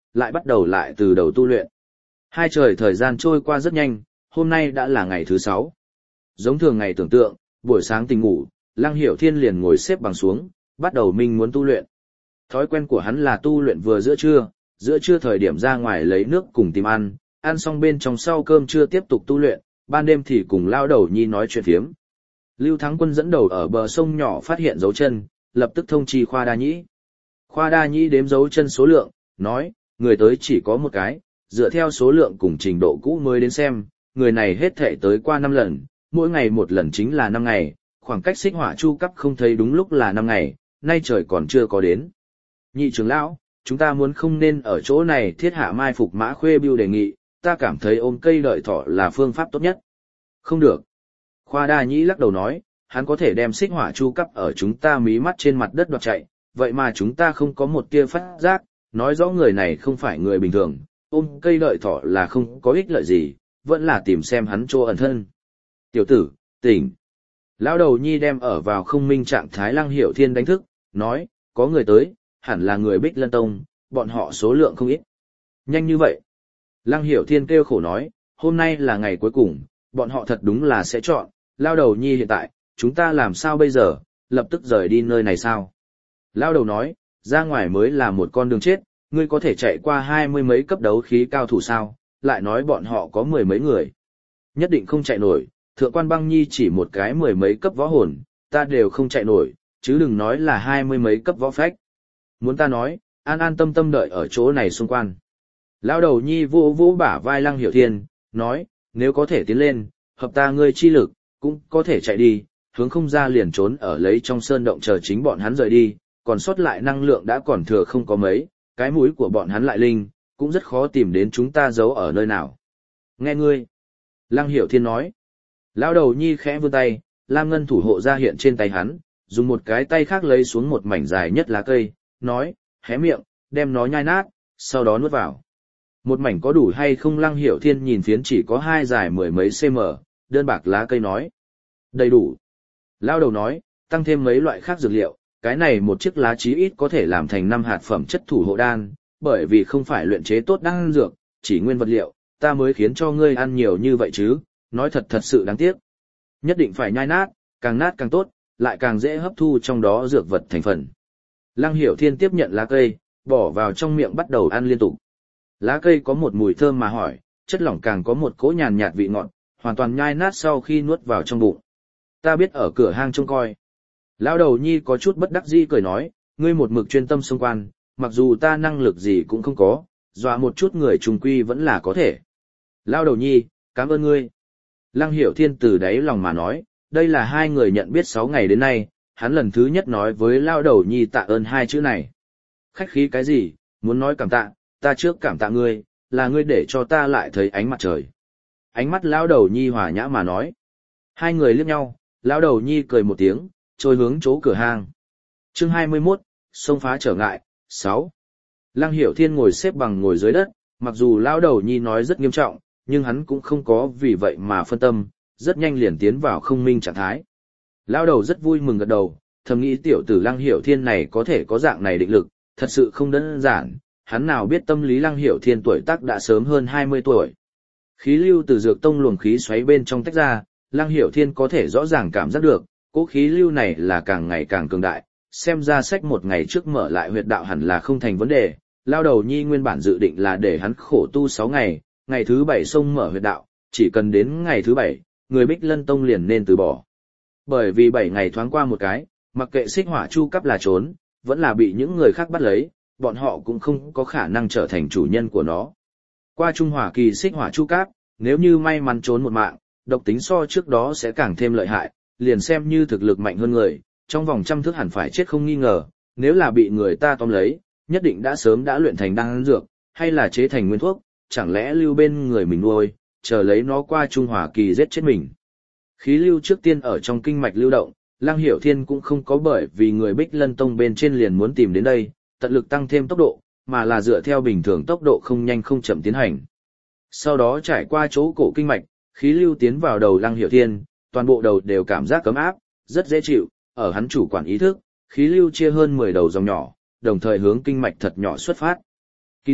lại bắt đầu lại từ đầu tu luyện. Hai trời thời gian trôi qua rất nhanh, hôm nay đã là ngày thứ sáu. Giống thường ngày tưởng tượng, buổi sáng tỉnh ngủ, Lăng Hiểu Thiên liền ngồi xếp bằng xuống, bắt đầu minh muốn tu luyện. Thói quen của hắn là tu luyện vừa giữa trưa, giữa trưa thời điểm ra ngoài lấy nước cùng tìm ăn, ăn xong bên trong sau cơm trưa tiếp tục tu luyện, ban đêm thì cùng lao đầu nhi nói chuyện phiếm. Lưu Thắng Quân dẫn đầu ở bờ sông nhỏ phát hiện dấu chân, lập tức thông chi Khoa Đa Nhĩ. Khoa Đa Nhĩ đếm dấu chân số lượng, nói, người tới chỉ có một cái, dựa theo số lượng cùng trình độ cũ mới đến xem, người này hết thể tới qua năm lần, mỗi ngày một lần chính là năm ngày, khoảng cách xích hỏa chu cấp không thấy đúng lúc là năm ngày, nay trời còn chưa có đến. Nhị trưởng lão, chúng ta muốn không nên ở chỗ này thiết hạ mai phục Mã Khuê Bưu đề nghị, ta cảm thấy ôm cây đợi thỏ là phương pháp tốt nhất. Không được. Khoa Đa Nhĩ lắc đầu nói, hắn có thể đem xích hỏa chu cấp ở chúng ta mí mắt trên mặt đất đoạt chạy, vậy mà chúng ta không có một tia phát giác, nói rõ người này không phải người bình thường, ôm cây đợi thỏ là không có ích lợi gì, vẫn là tìm xem hắn chỗ ẩn thân. Tiểu tử, tỉnh. Lão đầu nhi đem ở vào không minh trạng thái Lăng Hiểu Thiên đánh thức, nói, có người tới, hẳn là người Bích Lân Tông, bọn họ số lượng không ít. Nhanh như vậy. Lăng Hiểu Thiên kêu khổ nói, hôm nay là ngày cuối cùng, bọn họ thật đúng là sẽ chọn, lao đầu nhi hiện tại, chúng ta làm sao bây giờ, lập tức rời đi nơi này sao? Lao đầu nói, ra ngoài mới là một con đường chết, ngươi có thể chạy qua hai mươi mấy cấp đấu khí cao thủ sao, lại nói bọn họ có mười mấy người. Nhất định không chạy nổi, thượng quan băng nhi chỉ một cái mười mấy cấp võ hồn, ta đều không chạy nổi, chứ đừng nói là hai mươi mấy cấp võ phách. Muốn ta nói, an an tâm tâm đợi ở chỗ này xung quanh. Lao đầu nhi vô vô bả vai Lăng Hiểu Thiên, nói, nếu có thể tiến lên, hợp ta ngươi chi lực, cũng có thể chạy đi, hướng không ra liền trốn ở lấy trong sơn động chờ chính bọn hắn rời đi, còn sót lại năng lượng đã còn thừa không có mấy, cái mũi của bọn hắn lại linh, cũng rất khó tìm đến chúng ta giấu ở nơi nào. Nghe ngươi. Lăng Hiểu Thiên nói. Lao đầu nhi khẽ vươn tay, lam ngân thủ hộ ra hiện trên tay hắn, dùng một cái tay khác lấy xuống một mảnh dài nhất lá cây, nói, hé miệng, đem nó nhai nát, sau đó nuốt vào. Một mảnh có đủ hay không Lăng Hiểu Thiên nhìn phiến chỉ có hai dài mười mấy cm, đơn bạc lá cây nói. Đầy đủ. Lao đầu nói, tăng thêm mấy loại khác dược liệu, cái này một chiếc lá chí ít có thể làm thành năm hạt phẩm chất thủ hộ đan, bởi vì không phải luyện chế tốt đan dược, chỉ nguyên vật liệu, ta mới khiến cho ngươi ăn nhiều như vậy chứ, nói thật thật sự đáng tiếc. Nhất định phải nhai nát, càng nát càng tốt, lại càng dễ hấp thu trong đó dược vật thành phần. Lăng Hiểu Thiên tiếp nhận lá cây, bỏ vào trong miệng bắt đầu ăn liên tục. Lá cây có một mùi thơm mà hỏi, chất lỏng càng có một cỗ nhàn nhạt vị ngọt, hoàn toàn nhai nát sau khi nuốt vào trong bụng. Ta biết ở cửa hang trông coi. Lão đầu nhi có chút bất đắc dĩ cười nói, ngươi một mực chuyên tâm xung quan, mặc dù ta năng lực gì cũng không có, dọa một chút người trùng quy vẫn là có thể. Lão đầu nhi, cảm ơn ngươi. Lăng Hiểu Thiên từ đáy lòng mà nói, đây là hai người nhận biết sáu ngày đến nay, hắn lần thứ nhất nói với lão đầu nhi tạ ơn hai chữ này. Khách khí cái gì, muốn nói cảm tạ, ta trước cảm tạ ngươi, là ngươi để cho ta lại thấy ánh mặt trời. Ánh mắt lão đầu nhi hòa nhã mà nói. Hai người liếc nhau, lão đầu nhi cười một tiếng, trôi hướng chỗ cửa hang. Chương hai mươi mốt, xông phá trở ngại, sáu. Lăng Hiểu Thiên ngồi xếp bằng ngồi dưới đất, mặc dù lão đầu nhi nói rất nghiêm trọng, nhưng hắn cũng không có vì vậy mà phân tâm, rất nhanh liền tiến vào không minh trạng thái. Lão đầu rất vui mừng gật đầu, thầm nghĩ tiểu tử Lăng Hiểu Thiên này có thể có dạng này định lực, thật sự không đơn giản, hắn nào biết tâm lý Lăng Hiểu Thiên tuổi tác đã sớm hơn hai mươi tuổi. Khí lưu từ dược tông luồng khí xoáy bên trong tách ra, Lăng Hiểu Thiên có thể rõ ràng cảm giác được, cỗ khí lưu này là càng ngày càng cường đại, xem ra sách một ngày trước mở lại huyệt đạo hẳn là không thành vấn đề. Lao đầu nhi nguyên bản dự định là để hắn khổ tu sáu ngày, ngày thứ bảy xông mở huyệt đạo, chỉ cần đến ngày thứ bảy, người Bích Lân Tông liền nên từ bỏ. Bởi vì bảy ngày thoáng qua một cái, mặc kệ xích hỏa chu cấp là trốn, vẫn là bị những người khác bắt lấy, bọn họ cũng không có khả năng trở thành chủ nhân của nó. Qua Trung Hỏa kỳ xích hỏa chu cấp, nếu như may mắn trốn một mạng, độc tính so trước đó sẽ càng thêm lợi hại, liền xem như thực lực mạnh hơn người, trong vòng trăm thước hẳn phải chết không nghi ngờ, nếu là bị người ta tóm lấy, nhất định đã sớm đã luyện thành đan dược, hay là chế thành nguyên thuốc, chẳng lẽ lưu bên người mình nuôi, chờ lấy nó qua Trung Hỏa kỳ giết chết mình. Khí lưu trước tiên ở trong kinh mạch lưu động, Lăng Hiểu Thiên cũng không có bởi vì người Bích Lân Tông bên trên liền muốn tìm đến đây, tận lực tăng thêm tốc độ, mà là dựa theo bình thường tốc độ không nhanh không chậm tiến hành. Sau đó trải qua chỗ cổ kinh mạch, khí lưu tiến vào đầu Lăng Hiểu Thiên, toàn bộ đầu đều cảm giác cấm áp, rất dễ chịu, ở hắn chủ quản ý thức, khí lưu chia hơn mười đầu dòng nhỏ, đồng thời hướng kinh mạch thật nhỏ xuất phát. Kỳ thật,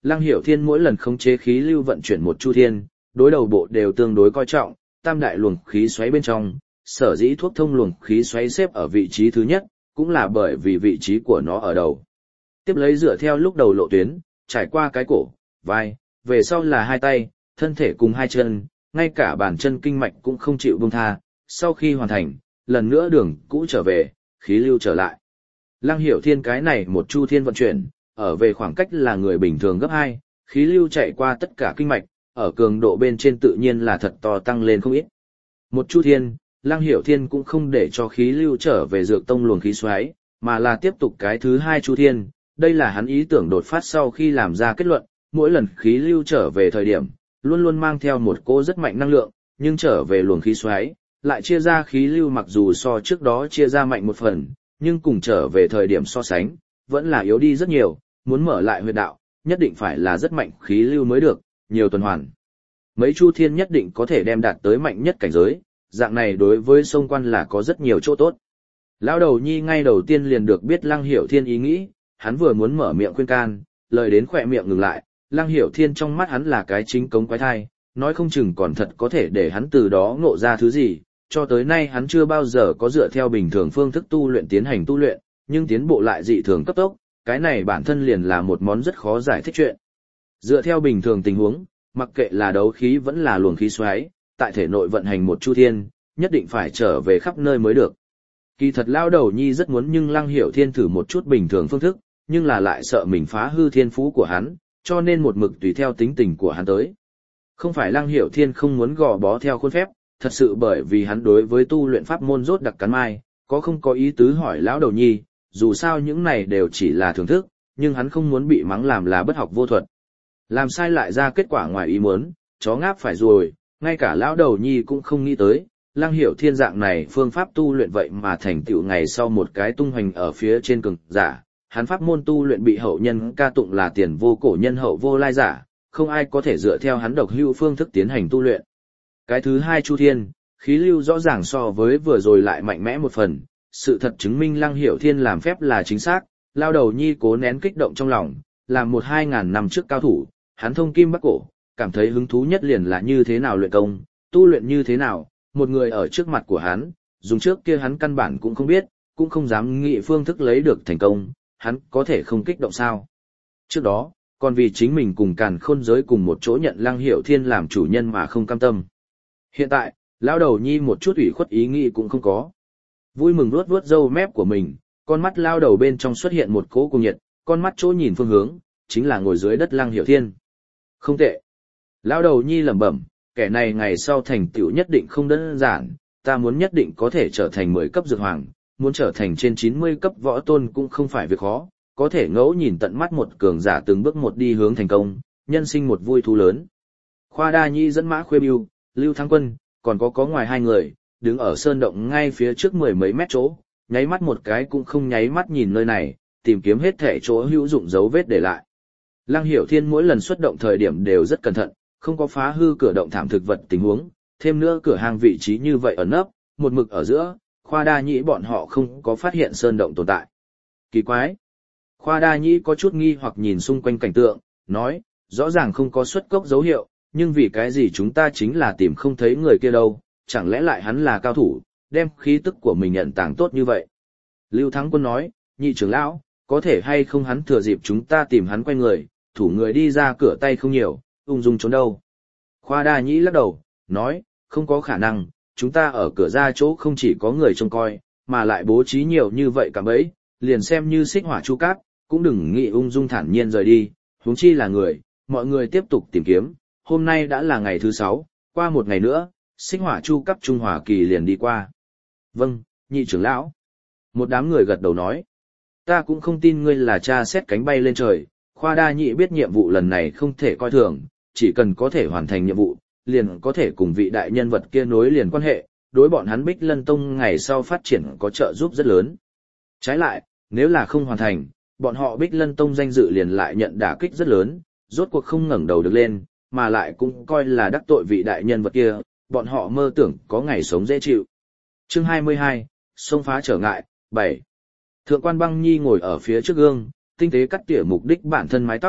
Lăng Hiểu Thiên mỗi lần khống chế khí lưu vận chuyển một chu thiên, đối đầu bộ đều tương đối coi trọng, tam đại luồng khí xoáy bên trong, sở dĩ thuốc thông luồng khí xoáy xếp ở vị trí thứ nhất, cũng là bởi vì vị trí của nó ở đầu. Tiếp lấy dựa theo lúc đầu lộ tuyến, trải qua cái cổ, vai, về sau là hai tay, thân thể cùng hai chân, ngay cả bàn chân kinh mạch cũng không chịu buông tha, sau khi hoàn thành, lần nữa đường cũ trở về, khí lưu trở lại. Lăng Hiểu Thiên cái này một chu thiên vận chuyển, ở về khoảng cách là người bình thường gấp hai, khí lưu chạy qua tất cả kinh mạch, ở cường độ bên trên tự nhiên là thật to tăng lên không ít. Một chu thiên, Lăng Hiểu Thiên cũng không để cho khí lưu trở về dược tông luồng khí xoáy, mà là tiếp tục cái thứ hai chu thiên, đây là hắn ý tưởng đột phát sau khi làm ra kết luận, mỗi lần khí lưu trở về thời điểm, luôn luôn mang theo một cỗ rất mạnh năng lượng, nhưng trở về luồng khí xoáy, lại chia ra khí lưu mặc dù so trước đó chia ra mạnh một phần, nhưng cùng trở về thời điểm so sánh, vẫn là yếu đi rất nhiều, muốn mở lại huyệt đạo, nhất định phải là rất mạnh khí lưu mới được, nhiều tuần hoàn. Mấy chu thiên nhất định có thể đem đạt tới mạnh nhất cảnh giới, dạng này đối với sông quan là có rất nhiều chỗ tốt. Lão đầu nhi ngay đầu tiên liền được biết Lăng Hiểu Thiên ý nghĩ, hắn vừa muốn mở miệng khuyên can, lời đến khỏe miệng ngừng lại, Lăng Hiểu Thiên trong mắt hắn là cái chính cống quái thai, nói không chừng còn thật có thể để hắn từ đó ngộ ra thứ gì, cho tới nay hắn chưa bao giờ có dựa theo bình thường phương thức tu luyện tiến hành tu luyện, nhưng tiến bộ lại dị thường cấp tốc, cái này bản thân liền là một món rất khó giải thích chuyện. Dựa theo bình thường tình huống, mặc kệ là đấu khí vẫn là luồng khí xoáy, tại thể nội vận hành một chu thiên, nhất định phải trở về khắp nơi mới được. Kỳ thật lao đầu nhi rất muốn nhưng Lăng Hiểu Thiên thử một chút bình thường phương thức, nhưng là lại sợ mình phá hư thiên phú của hắn, cho nên một mực tùy theo tính tình của hắn tới. Không phải Lăng Hiểu Thiên không muốn gò bó theo khuôn phép, thật sự bởi vì hắn đối với tu luyện pháp môn rốt đặc cắn mai, có không có ý tứ hỏi lão đầu nhi, dù sao những này đều chỉ là thưởng thức, nhưng hắn không muốn bị mắng làm là bất học vô thuật. Làm sai lại ra kết quả ngoài ý muốn, chó ngáp phải rồi, ngay cả lão đầu nhi cũng không nghĩ tới, Lăng Hiểu Thiên dạng này phương pháp tu luyện vậy mà thành tựu ngày sau một cái tung hoành ở phía trên cường giả, hắn pháp môn tu luyện bị hậu nhân ca tụng là tiền vô cổ nhân hậu vô lai giả, không ai có thể dựa theo hắn độc hữu phương thức tiến hành tu luyện. Cái thứ hai chu thiên, khí lưu rõ ràng so với vừa rồi lại mạnh mẽ một phần, sự thật chứng minh Lăng Hiểu Thiên làm phép là chính xác, lao đầu nhi cố nén kích động trong lòng, làm một hai ngàn năm trước cao thủ, hắn thông kim bắc cổ, cảm thấy hứng thú nhất liền là như thế nào luyện công, tu luyện như thế nào, một người ở trước mặt của hắn, dùng trước kia hắn căn bản cũng không biết, cũng không dám nghĩ phương thức lấy được thành công, hắn có thể không kích động sao. Trước đó, còn vì chính mình cùng càn khôn giới cùng một chỗ nhận Lăng Hiểu Thiên làm chủ nhân mà không cam tâm. Hiện tại, lão đầu nhi một chút ủy khuất ý nghĩ cũng không có. Vui mừng vuốt vuốt râu mép của mình, con mắt lao đầu bên trong xuất hiện một cỗ cùng nhiệt, con mắt chỗ nhìn phương hướng, chính là ngồi dưới đất Lăng Hiểu Thiên. Không tệ. Lão đầu nhi lẩm bẩm, kẻ này ngày sau thành tựu nhất định không đơn giản, ta muốn nhất định có thể trở thành mười cấp dược hoàng, muốn trở thành trên chín mươi cấp võ tôn cũng không phải việc khó, có thể ngẫu nhìn tận mắt một cường giả từng bước một đi hướng thành công, nhân sinh một vui thú lớn. Khoa Đa Nhi dẫn Mã Khuê Bưu, Lưu Thắng Quân, còn có có ngoài hai người, đứng ở sơn động ngay phía trước mười mấy mét chỗ, nháy mắt một cái cũng không nháy mắt nhìn nơi này, tìm kiếm hết thể chỗ hữu dụng dấu vết để lại. Lăng Hiểu Thiên mỗi lần xuất động thời điểm đều rất cẩn thận, không có phá hư cửa động thảm thực vật tình huống, thêm nữa cửa hàng vị trí như vậy ẩn nấp, một mực ở giữa, Khoa Đa Nhĩ bọn họ không có phát hiện sơn động tồn tại. Kỳ quái! Khoa Đa Nhĩ có chút nghi hoặc nhìn xung quanh cảnh tượng, nói, rõ ràng không có xuất cốc dấu hiệu, nhưng vì cái gì chúng ta chính là tìm không thấy người kia đâu, chẳng lẽ lại hắn là cao thủ, đem khí tức của mình nhận tàng tốt như vậy. Lưu Thắng Quân nói, nhị trưởng lão, có thể hay không hắn thừa dịp chúng ta tìm hắn quay người, thủ người đi ra cửa tay không nhiều, ung dung trốn đâu. Khoa Đa Nhĩ lắc đầu, nói, không có khả năng, chúng ta ở cửa ra chỗ không chỉ có người trông coi, mà lại bố trí nhiều như vậy cả bấy, liền xem như xích hỏa chu cáp, cũng đừng nghĩ ung dung thản nhiên rời đi, huống chi là người, mọi người tiếp tục tìm kiếm, hôm nay đã là ngày thứ sáu, qua một ngày nữa, xích hỏa chu cấp Trung Hòa Kỳ liền đi qua. Vâng, nhị trưởng lão. Một đám người gật đầu nói. Ta cũng không tin ngươi là cha xét cánh bay lên trời, Khoa Đa Nhĩ biết nhiệm vụ lần này không thể coi thường, chỉ cần có thể hoàn thành nhiệm vụ, liền có thể cùng vị đại nhân vật kia nối liền quan hệ, đối bọn hắn Bích Lân Tông ngày sau phát triển có trợ giúp rất lớn. Trái lại, nếu là không hoàn thành, bọn họ Bích Lân Tông danh dự liền lại nhận đả kích rất lớn, rốt cuộc không ngẩng đầu được lên, mà lại cũng coi là đắc tội vị đại nhân vật kia, bọn họ mơ tưởng có ngày sống dễ chịu. Chương hai mươi hai, xông phá trở ngại, bảy. Thượng quan Băng Nhi ngồi ở phía trước gương, tinh tế cắt tỉa mục đích bản thân mái tóc,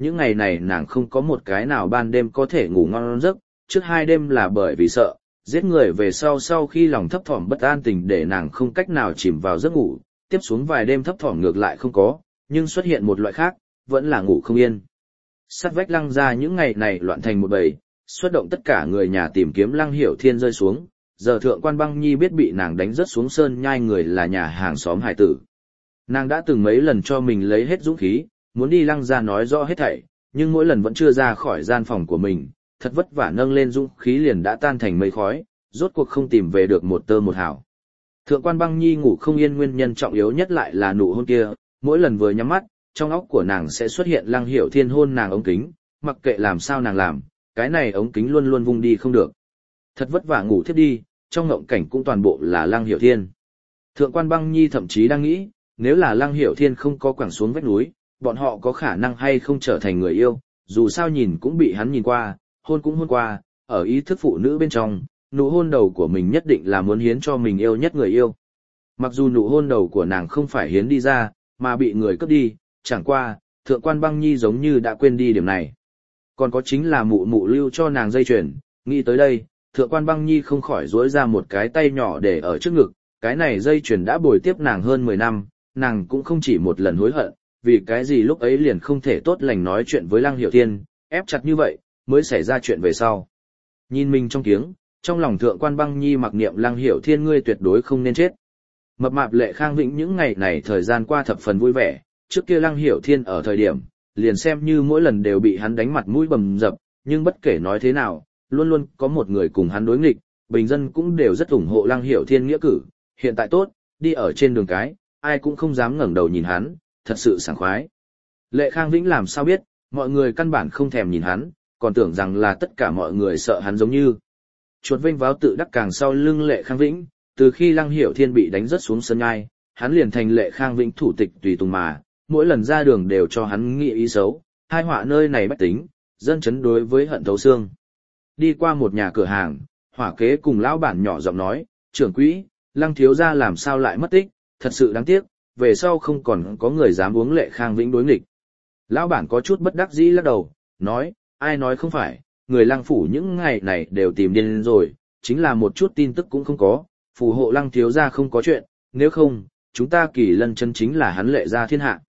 những ngày này nàng không có một cái nào ban đêm có thể ngủ ngon giấc, trước hai đêm là bởi vì sợ, giết người về sau sau khi lòng thấp thỏm bất an tình để nàng không cách nào chìm vào giấc ngủ, tiếp xuống vài đêm thấp thỏm ngược lại không có, nhưng xuất hiện một loại khác, vẫn là ngủ không yên. Sát vách Lăng gia những ngày này loạn thành một bầy, xuất động tất cả người nhà tìm kiếm Lăng Hiểu Thiên rơi xuống, giờ thượng quan băng nhi biết bị nàng đánh rớt xuống sơn nhai người là nhà hàng xóm hải tử. Nàng đã từng mấy lần cho mình lấy hết dũng khí, muốn đi Lăng gia nói rõ hết thảy, nhưng mỗi lần vẫn chưa ra khỏi gian phòng của mình, thật vất vả nâng lên dũng khí liền đã tan thành mây khói, rốt cuộc không tìm về được một tơ một hào. Thượng quan băng nhi ngủ không yên nguyên nhân trọng yếu nhất lại là nụ hôn kia, mỗi lần vừa nhắm mắt, trong óc của nàng sẽ xuất hiện Lăng Hiểu Thiên hôn nàng ống kính, mặc kệ làm sao nàng làm, cái này ống kính luôn luôn vung đi không được. Thật vất vả ngủ thiếp đi, trong ngộng cảnh cũng toàn bộ là Lăng Hiểu Thiên. Thượng quan băng nhi thậm chí đang nghĩ, nếu là Lăng Hiểu Thiên không có quẳng xuống vách núi, bọn họ có khả năng hay không trở thành người yêu, dù sao nhìn cũng bị hắn nhìn qua, hôn cũng hôn qua, ở ý thức phụ nữ bên trong, nụ hôn đầu của mình nhất định là muốn hiến cho mình yêu nhất người yêu. Mặc dù nụ hôn đầu của nàng không phải hiến đi ra, mà bị người cướp đi, chẳng qua, thượng quan băng nhi giống như đã quên đi điểm này. Còn có chính là mụ mụ lưu cho nàng dây chuyền, nghĩ tới đây, thượng quan băng nhi không khỏi duỗi ra một cái tay nhỏ để ở trước ngực, cái này dây chuyền đã bồi tiếp nàng hơn mười năm, nàng cũng không chỉ một lần hối hận, vì cái gì lúc ấy liền không thể tốt lành nói chuyện với Lăng Hiểu Thiên, ép chặt như vậy, mới xảy ra chuyện về sau. Nhìn mình trong kiếng, trong lòng thượng quan băng nhi mặc niệm Lăng Hiểu Thiên ngươi tuyệt đối không nên chết. Mập mạp Lệ Khang Vĩnh những ngày này thời gian qua thập phần vui vẻ, trước kia Lăng Hiểu Thiên ở thời điểm, liền xem như mỗi lần đều bị hắn đánh mặt mũi bầm dập, nhưng bất kể nói thế nào, luôn luôn có một người cùng hắn đối nghịch, bình dân cũng đều rất ủng hộ Lăng Hiểu Thiên nghĩa cử, hiện tại tốt, đi ở trên đường cái, ai cũng không dám ngẩng đầu nhìn hắn, thật sự sảng khoái. Lệ Khang Vĩnh làm sao biết, mọi người căn bản không thèm nhìn hắn, còn tưởng rằng là tất cả mọi người sợ hắn giống như. Chuột vênh váo tự đắc càng sau lưng Lệ Khang Vĩnh, từ khi Lăng Hiểu Thiên bị đánh rớt xuống sân ngai, hắn liền thành Lệ Khang Vĩnh thủ tịch tùy tùng mà, mỗi lần ra đường đều cho hắn nghĩ ý xấu, hai họa nơi này bách tính, dân chấn đối với hận thấu xương. Đi qua một nhà cửa hàng, hỏa kế cùng lão bản nhỏ giọng nói, trưởng quỹ, Lăng thiếu gia làm sao lại mất tích, thật sự đáng tiếc, về sau không còn có người dám uống Lệ Khang Vĩnh đối nghịch. Lão bản có chút bất đắc dĩ lắc đầu, nói, ai nói không phải, người Lăng phủ những ngày này đều tìm điên rồi, chính là một chút tin tức cũng không có, phù hộ Lăng thiếu gia không có chuyện, nếu không, chúng ta Kỳ Lân chân chính là hắn Lệ gia thiên hạ.